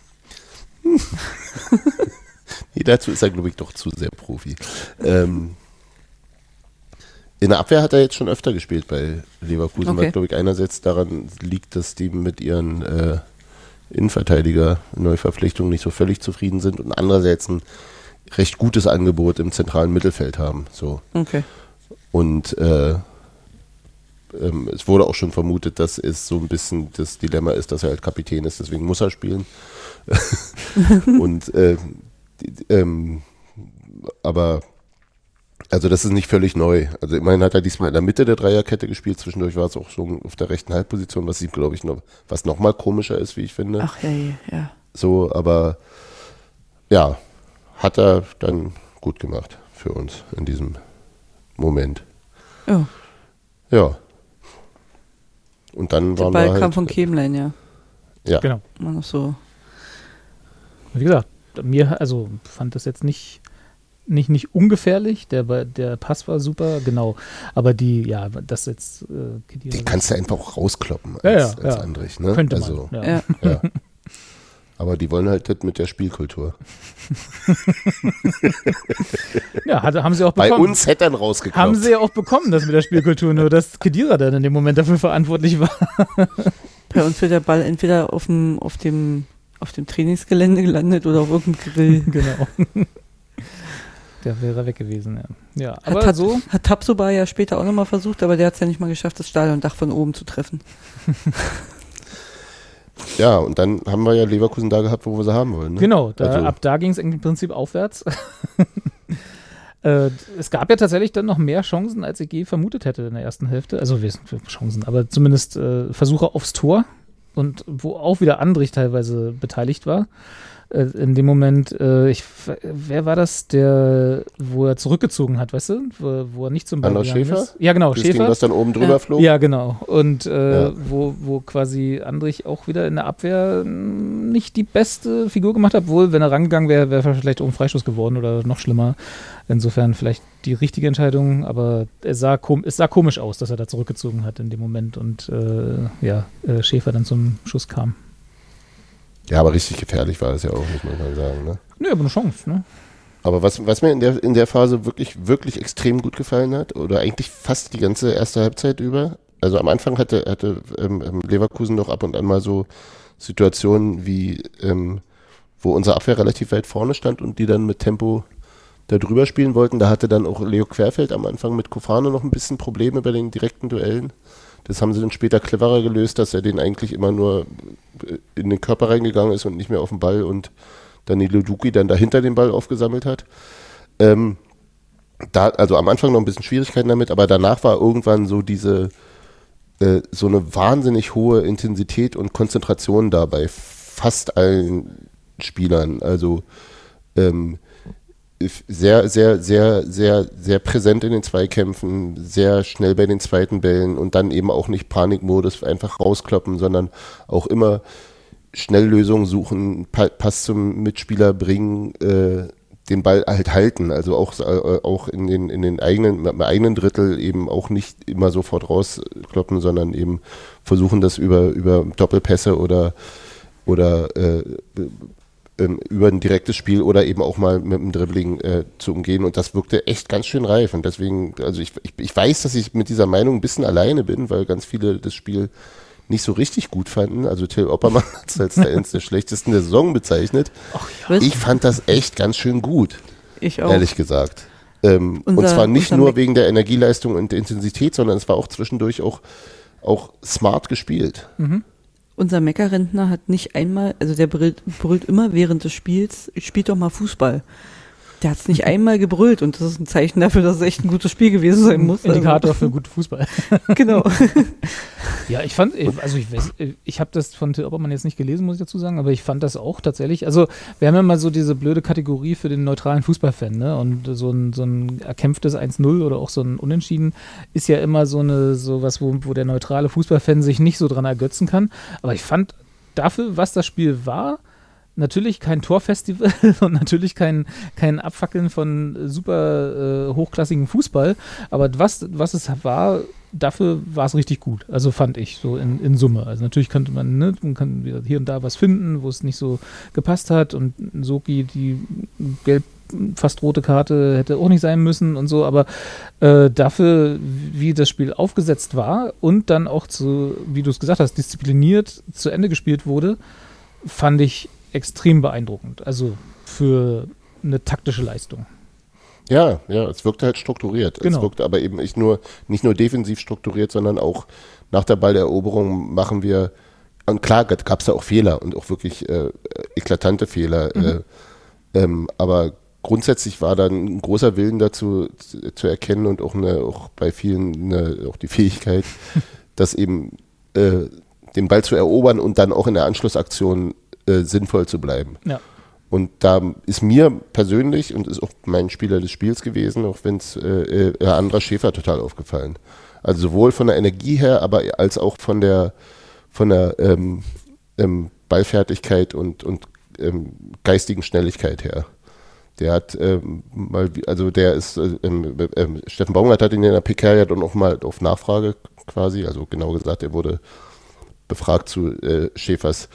Nee, dazu ist er, glaube ich, doch zu sehr Profi. Ähm, in der Abwehr hat er jetzt schon öfter gespielt bei Leverkusen, Okay. was, glaube ich, einerseits daran liegt, dass die mit ihren äh, Innenverteidiger-Neuverpflichtungen nicht so völlig zufrieden sind und andererseits ein recht gutes Angebot im zentralen Mittelfeld haben. So. Okay. Und äh, ähm, es wurde auch schon vermutet, dass es so ein bisschen das Dilemma ist, dass er halt Kapitän ist, deswegen muss er spielen. Und äh, die, ähm, aber also das ist nicht völlig neu. Also immerhin hat er diesmal in der Mitte der Dreierkette gespielt, zwischendurch war es auch so auf der rechten Halbposition, was ihm, glaube ich, noch, was noch mal komischer ist, wie ich finde. Ach ja, ja, ja. So, aber ja, hat er dann gut gemacht für uns in diesem Moment. Ja, Ja. Und dann der waren Ball wir halt, kam von Kämlein, ja. ja. Genau. Immer noch so. Wie gesagt, mir, also fand das jetzt nicht, nicht, nicht ungefährlich. Der, der Pass war super, genau. Aber die, ja, das jetzt. Äh, Kedira- Den kannst du einfach auch rauskloppen Ja, als, ja, als ja. Andrich, ne? Könnte also, man. Ja. Ja. ja. Aber die wollen halt das mit der Spielkultur. Ja, hat, haben sie auch Bei bekommen. uns hätte er ihn rausgekloppt. Haben sie ja auch bekommen, das mit der Spielkultur, nur dass Kedira dann in dem Moment dafür verantwortlich war. Bei uns wird der Ball entweder auf dem, auf dem, auf dem Trainingsgelände gelandet oder auf irgendeinem Grill. Genau. Der wäre weg gewesen, ja. Ja, aber hat, so. Hat Tabsoba ja später auch nochmal versucht, aber der hat es ja nicht mal geschafft, das Stadiondach von oben zu treffen. Ja, und dann haben wir ja Leverkusen da gehabt, wo wir sie haben wollen. Ne? Genau, da, Also- ab da ging es im Prinzip aufwärts. äh, es gab ja tatsächlich dann noch mehr Chancen, als ich je vermutet hätte in der ersten Hälfte. Also wir sind Chancen, aber zumindest äh, Versuche aufs Tor und wo auch wieder Andrich teilweise beteiligt war. Äh, in dem Moment, äh, ich, wer war das, der, wo er zurückgezogen hat, weißt du, wo, wo er nicht zum Ball Anders gegangen Schäfer? ist? Ja, genau, Das Ding, Schäfer. was dann oben drüber Ja. flog. Ja, genau. Und äh, Ja. wo, wo quasi Andrich auch wieder in der Abwehr mh, nicht die beste Figur gemacht hat, obwohl, wenn er rangegangen wäre, wäre er vielleicht auch ein Freistoß geworden oder noch schlimmer. Insofern vielleicht die richtige Entscheidung, aber es sah, kom es sah komisch aus, dass er da zurückgezogen hat in dem Moment und äh, ja, äh, Schäfer dann zum Schuss kam. Ja, aber richtig gefährlich war das ja auch, muss man mal sagen. Ne? Nö, aber eine Chance, ne? Aber was, was mir in der, in der Phase wirklich, wirklich extrem gut gefallen hat, oder eigentlich fast die ganze erste Halbzeit über, also am Anfang hatte, hatte ähm, Leverkusen noch ab und an mal so Situationen wie, ähm, wo unsere Abwehr relativ weit vorne stand und die dann mit Tempo da drüber spielen wollten. Da hatte dann auch Leo Querfeld am Anfang mit Kofano noch ein bisschen Probleme bei den direkten Duellen. Das haben sie dann später cleverer gelöst, dass er den eigentlich immer nur in den Körper reingegangen ist und nicht mehr auf den Ball und Danilo Duki dann dahinter den Ball aufgesammelt hat. Ähm, da, also am Anfang noch ein bisschen Schwierigkeiten damit, aber danach war irgendwann so diese, äh, so eine wahnsinnig hohe Intensität und Konzentration da bei fast allen Spielern. Also ähm, sehr, sehr, sehr, sehr, sehr präsent in den Zweikämpfen, sehr schnell bei den zweiten Bällen und dann eben auch nicht Panikmodus einfach rauskloppen, sondern auch immer schnell Lösungen suchen, pa Pass zum Mitspieler bringen, äh, den Ball halt halten, also auch, äh, auch in den, in den eigenen, im eigenen Drittel eben auch nicht immer sofort rauskloppen, sondern eben versuchen, das über, über Doppelpässe oder, oder äh, über ein direktes Spiel oder eben auch mal mit dem Dribbling äh, zu umgehen und das wirkte echt ganz schön reif und deswegen, also ich, ich, ich weiß, dass ich mit dieser Meinung ein bisschen alleine bin, weil ganz viele das Spiel nicht so richtig gut fanden. Also Till Oppermann hat es als eines der schlechtesten der Saison bezeichnet. Ach, ja. Ich fand das echt ganz schön gut. Ich auch. Ehrlich gesagt. Ähm, unser, und zwar nicht nur Mac- wegen der Energieleistung und der Intensität, sondern es war auch zwischendurch auch, auch smart gespielt. Mhm. Unser Meckerrentner hat nicht einmal, also der brüllt, brüllt immer während des Spiels, spielt doch mal Fußball. Der hat es nicht einmal gebrüllt und das ist ein Zeichen dafür, dass es echt ein gutes Spiel gewesen sein muss. Indikator also. für guten Fußball. Genau. Ja, ich fand, also ich weiß, ich habe das von Till Oppermann jetzt nicht gelesen, muss ich dazu sagen, aber ich fand das auch tatsächlich, also wir haben ja mal so diese blöde Kategorie für den neutralen Fußballfan, ne, und so ein, so ein erkämpftes eins null oder auch so ein Unentschieden ist ja immer so eine, sowas, wo, wo der neutrale Fußballfan sich nicht so dran ergötzen kann, aber ich fand dafür, was das Spiel war, natürlich kein Torfestival und natürlich kein, kein Abfackeln von super äh, hochklassigem Fußball, aber was, was es war, dafür war es richtig gut. Also fand ich so in, in Summe. Also natürlich könnte man, ne, man kann wieder hier und da was finden, wo es nicht so gepasst hat und Soki, die gelb fast rote Karte hätte auch nicht sein müssen und so, aber äh, dafür, wie das Spiel aufgesetzt war und dann auch zu, wie du es gesagt hast, diszipliniert zu Ende gespielt wurde, fand ich extrem beeindruckend. Also für eine taktische Leistung. Ja, ja, es wirkte halt strukturiert. Genau. Es wirkte aber eben nicht nur, nicht nur defensiv strukturiert, sondern auch nach der Balleroberung machen wir, und klar gab es da auch Fehler und auch wirklich äh, eklatante Fehler, mhm. äh, ähm, aber grundsätzlich war dann ein großer Willen dazu zu, zu erkennen und auch, eine, auch bei vielen eine, auch die Fähigkeit, das eben äh, den Ball zu erobern und dann auch in der Anschlussaktion äh, sinnvoll zu bleiben. Ja. Und da ist mir persönlich und ist auch mein Spieler des Spiels gewesen, auch wenn es äh, äh, Andras Schäfer total aufgefallen. Also sowohl von der Energie her, aber als auch von der von der ähm, ähm, Ballfertigkeit und, und ähm, geistigen Schnelligkeit her. Der hat ähm, mal, also der ist, äh, äh, äh, Steffen Baumgart hat ihn in der P K ja dann auch mal auf Nachfrage quasi, also genau gesagt, er wurde befragt zu äh, Schäfers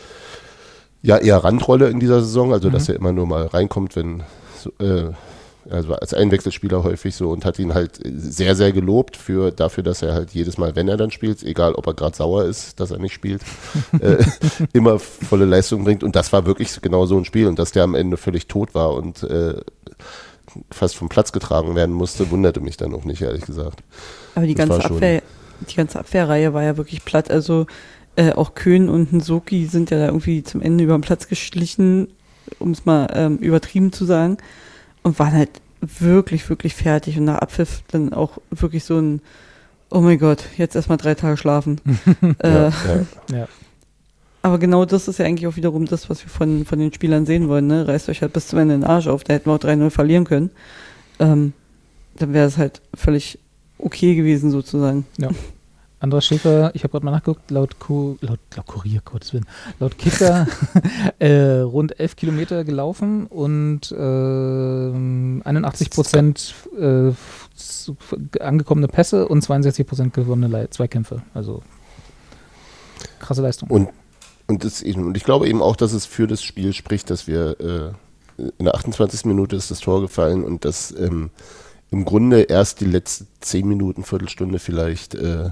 ja eher Randrolle in dieser Saison, also mhm. dass er immer nur mal reinkommt, wenn so, äh, also als Einwechselspieler häufig so, und hat ihn halt sehr, sehr gelobt für dafür, dass er halt jedes Mal, wenn er dann spielt, egal ob er gerade sauer ist, dass er nicht spielt, äh, immer volle Leistung bringt, und das war wirklich genau so ein Spiel, und dass der am Ende völlig tot war und äh, fast vom Platz getragen werden musste, wunderte mich dann auch nicht, ehrlich gesagt. Aber die ganze Abwehr, die ganze Abwehrreihe war ja wirklich platt, also Äh, auch Köhn und Nsoki sind ja da irgendwie zum Ende über den Platz geschlichen, um es mal ähm, übertrieben zu sagen, und waren halt wirklich, wirklich fertig, und nach Abpfiff dann auch wirklich so ein, oh mein Gott, jetzt erstmal drei Tage schlafen. äh, ja, ja. Ja. Aber genau das ist ja eigentlich auch wiederum das, was wir von, von den Spielern sehen wollen, ne? Reißt euch halt bis zum Ende den Arsch auf, da hätten wir auch drei null verlieren können. Ähm, dann wäre es halt völlig okay gewesen sozusagen. Ja. Andras Schäfer, ich habe gerade mal nachgeguckt, laut, Ku, laut, laut Kurier, Gottes Willen, laut Kicker äh, rund elf Kilometer gelaufen und äh, einundachtzig Prozent äh, angekommene Pässe und zweiundsechzig Prozent gewonnene Le- Zweikämpfe. Also krasse Leistung. Und, und, das eben, und ich glaube eben auch, dass es für das Spiel spricht, dass wir äh, in der achtundzwanzigsten Minute ist das Tor gefallen und dass ähm, im Grunde erst die letzten zehn Minuten, Viertelstunde vielleicht äh,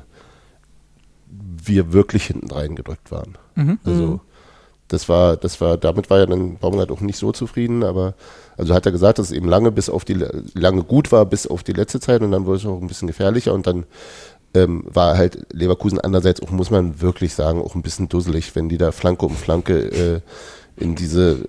wir wirklich hinten reingedrückt waren. Mhm. Also das war, das war, damit war ja dann Baumgart auch nicht so zufrieden, aber also hat er gesagt, dass es eben lange bis auf die lange gut war, bis auf die letzte Zeit, und dann wurde es auch ein bisschen gefährlicher, und dann ähm, war halt Leverkusen andererseits auch, muss man wirklich sagen, auch ein bisschen dusselig, wenn die da Flanke um Flanke äh, in diese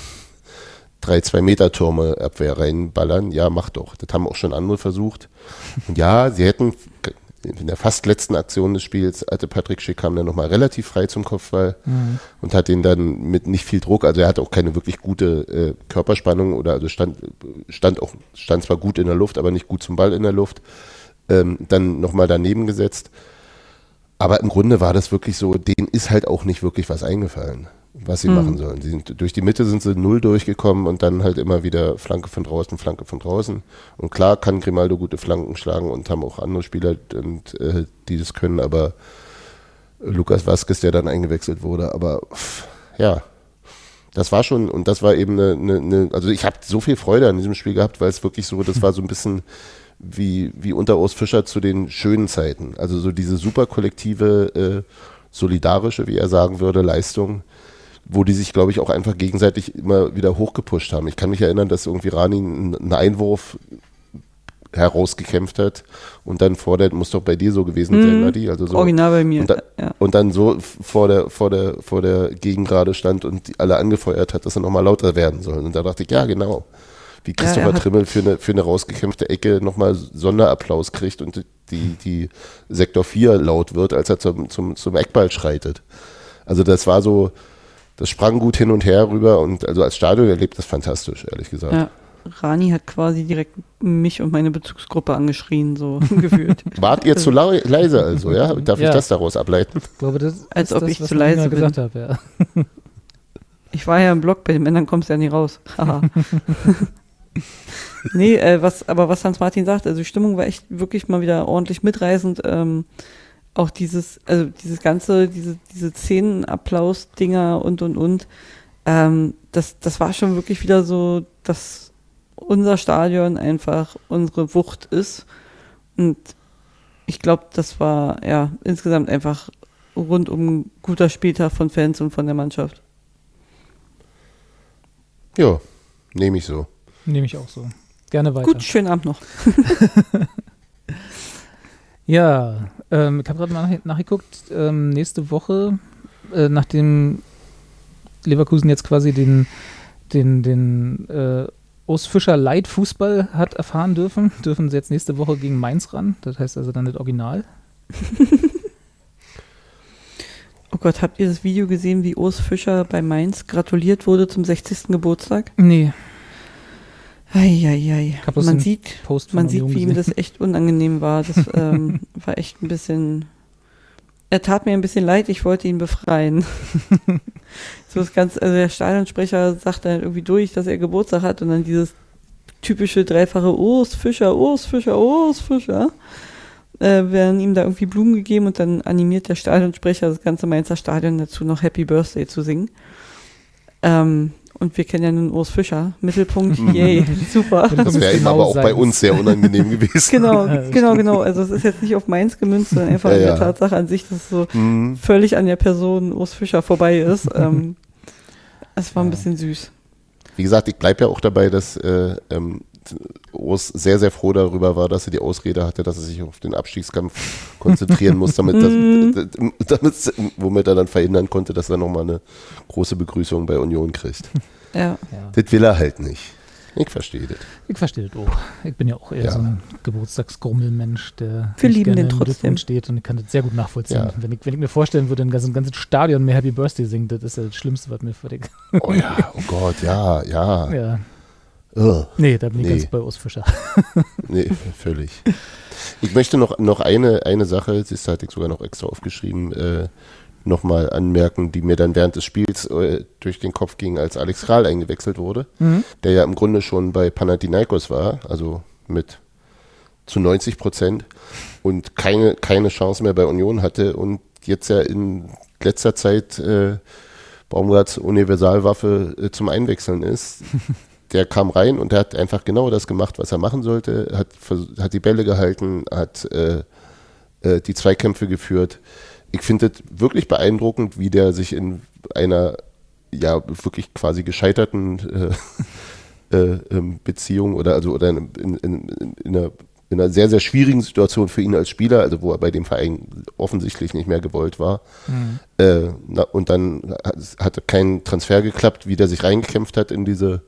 drei Zwei-Meter-Türme Abwehr reinballern. Ja, mach doch. Das haben auch schon andere versucht. Und ja, sie hätten in der fast letzten Aktion des Spiels, hatte Patrick Schick, kam dann nochmal relativ frei zum Kopfball mhm. und hat den dann mit nicht viel Druck, also er hatte auch keine wirklich gute äh, Körperspannung, oder also stand, stand auch, stand zwar gut in der Luft, aber nicht gut zum Ball in der Luft, ähm, dann nochmal daneben gesetzt. Aber im Grunde war das wirklich so, denen ist halt auch nicht wirklich was eingefallen, was sie mhm. machen sollen. Sie sind, durch die Mitte sind sie null durchgekommen und dann halt immer wieder Flanke von draußen, Flanke von draußen. Und klar kann Grimaldo gute Flanken schlagen und haben auch andere Spieler, und, äh, die das können, aber Lucas Vazquez, der dann eingewechselt wurde, aber pff, ja, das war schon, und das war eben eine, eine, eine also ich habe so viel Freude an diesem Spiel gehabt, weil es wirklich so, das war so ein bisschen wie, wie unter Urs Fischer zu den schönen Zeiten. Also so diese super kollektive, äh, solidarische, wie er sagen würde, Leistung, wo die sich, glaube ich, auch einfach gegenseitig immer wieder hochgepusht haben. Ich kann mich erinnern, dass irgendwie Rani einen Einwurf herausgekämpft hat und dann vor der, muss doch bei dir so gewesen sein, Mhm. Nadi, also so. Original bei mir. Und, da, ja. und dann so vor der, vor der, vor der Gegengrade stand und die alle angefeuert hat, dass er nochmal lauter werden soll. Und da dachte ich, ja, genau. Wie Christopher Ja, er hat- Trimmel für eine, für eine rausgekämpfte Ecke nochmal Sonderapplaus kriegt und die, die Sektor vier laut wird, als er zum, zum, zum Eckball schreitet. Also das war so, das sprang gut hin und her rüber und also als Stadion erlebt das fantastisch, ehrlich gesagt. Ja. Rani hat quasi direkt mich und meine Bezugsgruppe angeschrien, so gefühlt. Wart ihr zu lau- leise also, ja? Darf Ja. ich das daraus ableiten? Ich glaube, das Als ist ob das, ich was zu Marina leise bin. gesagt habe, ja. Ich war ja im Blog, bei den Männern kommst du ja nie raus. Haha. Nee, äh, was, aber was Hans-Martin sagt, also die Stimmung war echt wirklich mal wieder ordentlich mitreißend. Ähm, auch dieses, also dieses ganze, diese, diese Szenenapplaus-Dinger und und und. Ähm, das, das war schon wirklich wieder so, dass unser Stadion einfach unsere Wucht ist. Und ich glaube, das war ja insgesamt einfach rundum guter Spieltag von Fans und von der Mannschaft. Ja, nehme ich so. Nehme ich auch so. Gerne weiter. Gut, schönen Abend noch. Ja, ähm, ich habe gerade mal nach, nachgeguckt. Ähm, nächste Woche, äh, nachdem Leverkusen jetzt quasi den, den, den äh, Urs Fischer Light Fußball hat erfahren dürfen, dürfen sie jetzt nächste Woche gegen Mainz ran. Das heißt also dann das Original. Oh Gott, habt ihr das Video gesehen, wie Urs Fischer bei Mainz gratuliert wurde zum sechzigsten Geburtstag? Nee, Eieiei. Ich hab bloß Man den sieht, Post von man sieht, Union wie ihm gesehen. das echt unangenehm war. Das ähm, war echt ein bisschen. Er tat mir ein bisschen leid, ich wollte ihn befreien. So das Ganze, also der Stadionsprecher sagt dann irgendwie durch, dass er Geburtstag hat und dann dieses typische dreifache Urs Fischer, Urs Fischer, Urs Fischer. Äh, werden ihm da irgendwie Blumen gegeben und dann animiert der Stadionsprecher das ganze Mainzer Stadion dazu, noch Happy Birthday zu singen. Ähm, und wir kennen ja nun Urs Fischer. Mittelpunkt, yay, super. Das wäre ihm Genau aber auch bei seins. uns sehr unangenehm gewesen. Genau, Ja, das genau, stimmt. genau. Also es ist jetzt nicht auf Mainz gemünzt, sondern einfach Ja, an der ja. Tatsache an sich, dass es so Mhm. völlig an der Person Urs Fischer vorbei ist. Ähm, es war ein Ja. bisschen süß. Wie gesagt, ich bleibe ja auch dabei, dass äh, ähm, Urs sehr, sehr froh darüber war, dass er die Ausrede hatte, dass er sich auf den Abstiegskampf konzentrieren muss, damit, das, damit, womit er dann verhindern konnte, dass er nochmal eine große Begrüßung bei Union kriegt. Ja. Ja. Das will er halt nicht. Ich verstehe das. Ich verstehe das auch. Ich bin ja auch eher Ja. so ein Geburtstagsgrummelmensch, der Wir nicht lieben gerne den im trotzdem. Mittelpunkt steht und ich kann das sehr gut nachvollziehen. Ja. Wenn, ich, wenn ich mir vorstellen würde, ein ganzes, ein ganzes Stadion mehr Happy Birthday singt, das ist ja das Schlimmste, was mir völlig. Oh ja, oh Gott, ja, ja. Ja. Ugh. Nee, da bin ich Nee. ganz bei Urs Fischer. Nee, völlig. Ich möchte noch, noch eine, eine Sache, das hatte ich sogar noch extra aufgeschrieben, äh, nochmal anmerken, die mir dann während des Spiels äh, durch den Kopf ging, als Alex Kral eingewechselt wurde, Mhm. der ja im Grunde schon bei Panathinaikos war, also mit zu neunzig Prozent und keine, keine Chance mehr bei Union hatte und jetzt ja in letzter Zeit äh, Baumgarts Universalwaffe äh, zum Einwechseln ist. Der kam rein und der hat einfach genau das gemacht, was er machen sollte, hat, vers- hat die Bälle gehalten, hat äh, äh, die Zweikämpfe geführt. Ich finde es wirklich beeindruckend, wie der sich in einer ja wirklich quasi gescheiterten äh, äh, ähm, Beziehung oder also oder in, in, in, in, einer, in einer sehr, sehr schwierigen Situation für ihn als Spieler, also wo er bei dem Verein offensichtlich nicht mehr gewollt war. Mhm. Äh, na, und dann hat, hat kein Transfer geklappt, wie der sich reingekämpft hat in diese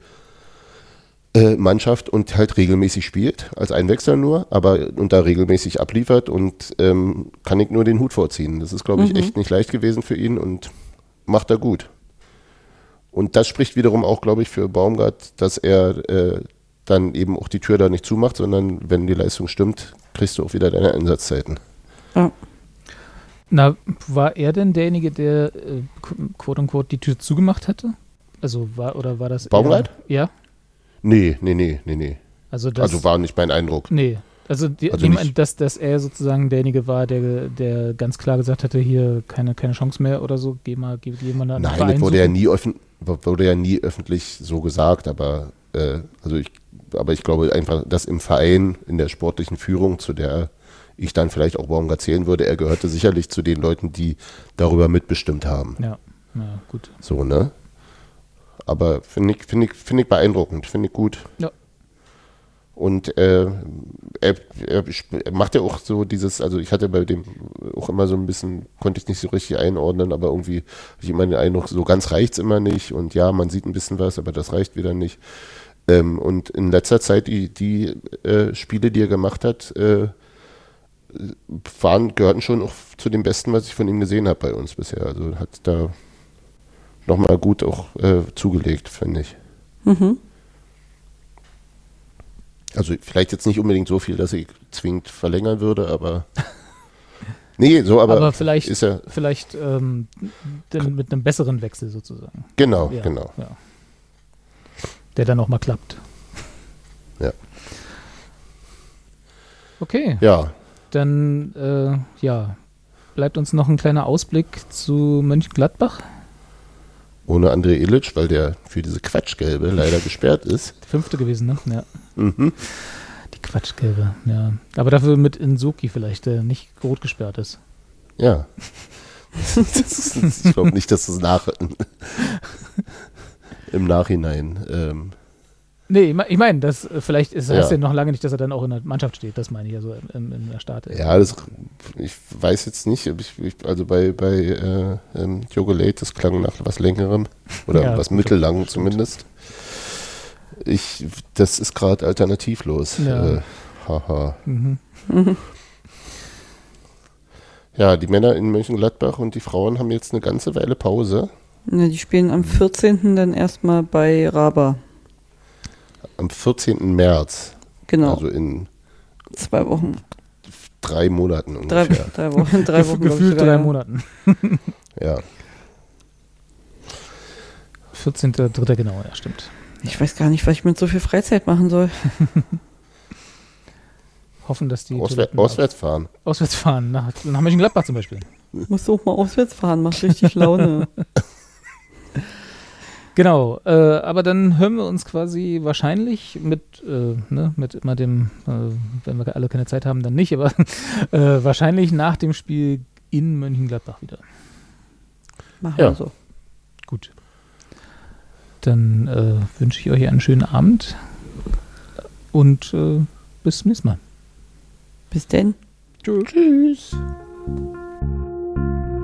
äh, Mannschaft und halt regelmäßig spielt, als Einwechsler nur, aber und da regelmäßig abliefert und ähm, kann ich nur den Hut vorziehen. Das ist, glaube ich, Mhm. echt nicht leicht gewesen für ihn und macht er gut. Und das spricht wiederum auch, glaube ich, für Baumgart, dass er äh, dann eben auch die Tür da nicht zumacht, sondern wenn die Leistung stimmt, kriegst du auch wieder deine Einsatzzeiten. Ja. Na, war er denn derjenige, der äh, quote unquote die Tür zugemacht hatte? Also war oder war das eher- Baumgart? Ja. Nee, nee, nee, nee, nee. Also das Also war nicht mein Eindruck. Nee. Also, die, Also ich nicht- meine, dass, dass er sozusagen derjenige war, der, der ganz klar gesagt hatte, hier keine, keine Chance mehr oder so, geh mal, geh, geh mal einen Nein, Verein das wurde ja, suchen. nie öffn wurde ja nie öffentlich so gesagt, aber, äh, also ich, aber ich glaube einfach, dass im Verein, in der sportlichen Führung, zu der ich dann vielleicht auch morgen erzählen würde, er gehörte sicherlich zu den Leuten, die darüber mitbestimmt haben. Ja, ja, gut. So, ne? Aber finde ich, finde ich, finde ich beeindruckend, finde ich gut. Ja. Und äh, er, er, er macht ja auch so dieses, also ich hatte bei dem auch immer so ein bisschen, konnte ich nicht so richtig einordnen, aber irgendwie habe ich immer den Eindruck, so ganz reicht es immer nicht und ja, man sieht ein bisschen was, aber das reicht wieder nicht. Ähm, und in letzter Zeit, die, die äh, Spiele, die er gemacht hat, äh, waren, gehörten schon auch zu dem Besten, was ich von ihm gesehen habe bei uns bisher. Also hat da nochmal gut auch äh, zugelegt, finde ich. Mhm. Also vielleicht jetzt nicht unbedingt so viel, dass ich zwingend verlängern würde, aber nee, so aber, Aber vielleicht, ist ja vielleicht ähm, denn mit einem besseren Wechsel sozusagen. genau, Ja, genau. Ja. Der dann auch mal klappt. Ja. Okay, Ja, dann äh, ja, bleibt uns noch ein kleiner Ausblick zu Mönchengladbach. ohne André Ilic, weil der für diese Quatschgelbe leider gesperrt ist. Die fünfte gewesen, ne? Ja. Mhm. Die Quatschgelbe, ja. Aber dafür mit Insoki vielleicht, der nicht rot gesperrt ist. Ja. Das ist, ich glaube nicht, dass das nach, im Nachhinein ähm, Nee, ich me- ich meine, das äh, vielleicht ist, Ja. heißt ja noch lange nicht, dass er dann auch in der Mannschaft steht, das meine ich ja so im, in der Start. ja, das, ich weiß jetzt nicht, ob ich, ich also bei, bei äh, ähm, Jogo Late, das klang nach was längerem oder Ja, was gut, mittellangem stimmt. zumindest. Ich, das ist gerade alternativlos. Ja. Äh, haha. Mhm. Ja, die Männer in Mönchengladbach und die Frauen haben jetzt eine ganze Weile Pause. Ja, die spielen am vierzehnten dann erstmal bei Raba. Am vierzehnten März, Genau, also in zwei Wochen. drei Monaten Drei, ungefähr. drei Wochen. Drei Gef- Wochen glaub ich Gefühlt sogar, drei ja. Monaten. Ja. vierzehnter dritter genau, ja, stimmt. Ich weiß gar nicht, was ich mit so viel Freizeit machen soll. Hoffen, dass die Auswär Toiletten auswärts fahren. auswärts fahren, nach, nach Mönchengladbach zum Beispiel. Muss auch mal auswärts fahren, macht richtig Laune. Genau, äh, aber dann hören wir uns quasi wahrscheinlich mit, äh, ne, mit immer dem, äh, wenn wir alle keine Zeit haben, dann nicht, aber äh, wahrscheinlich nach dem Spiel in Mönchengladbach wieder. Machen Ja. wir so. Gut. Dann äh, wünsche ich euch einen schönen Abend und äh, bis zum nächsten Mal. Bis denn. Tschüss. Tschüss.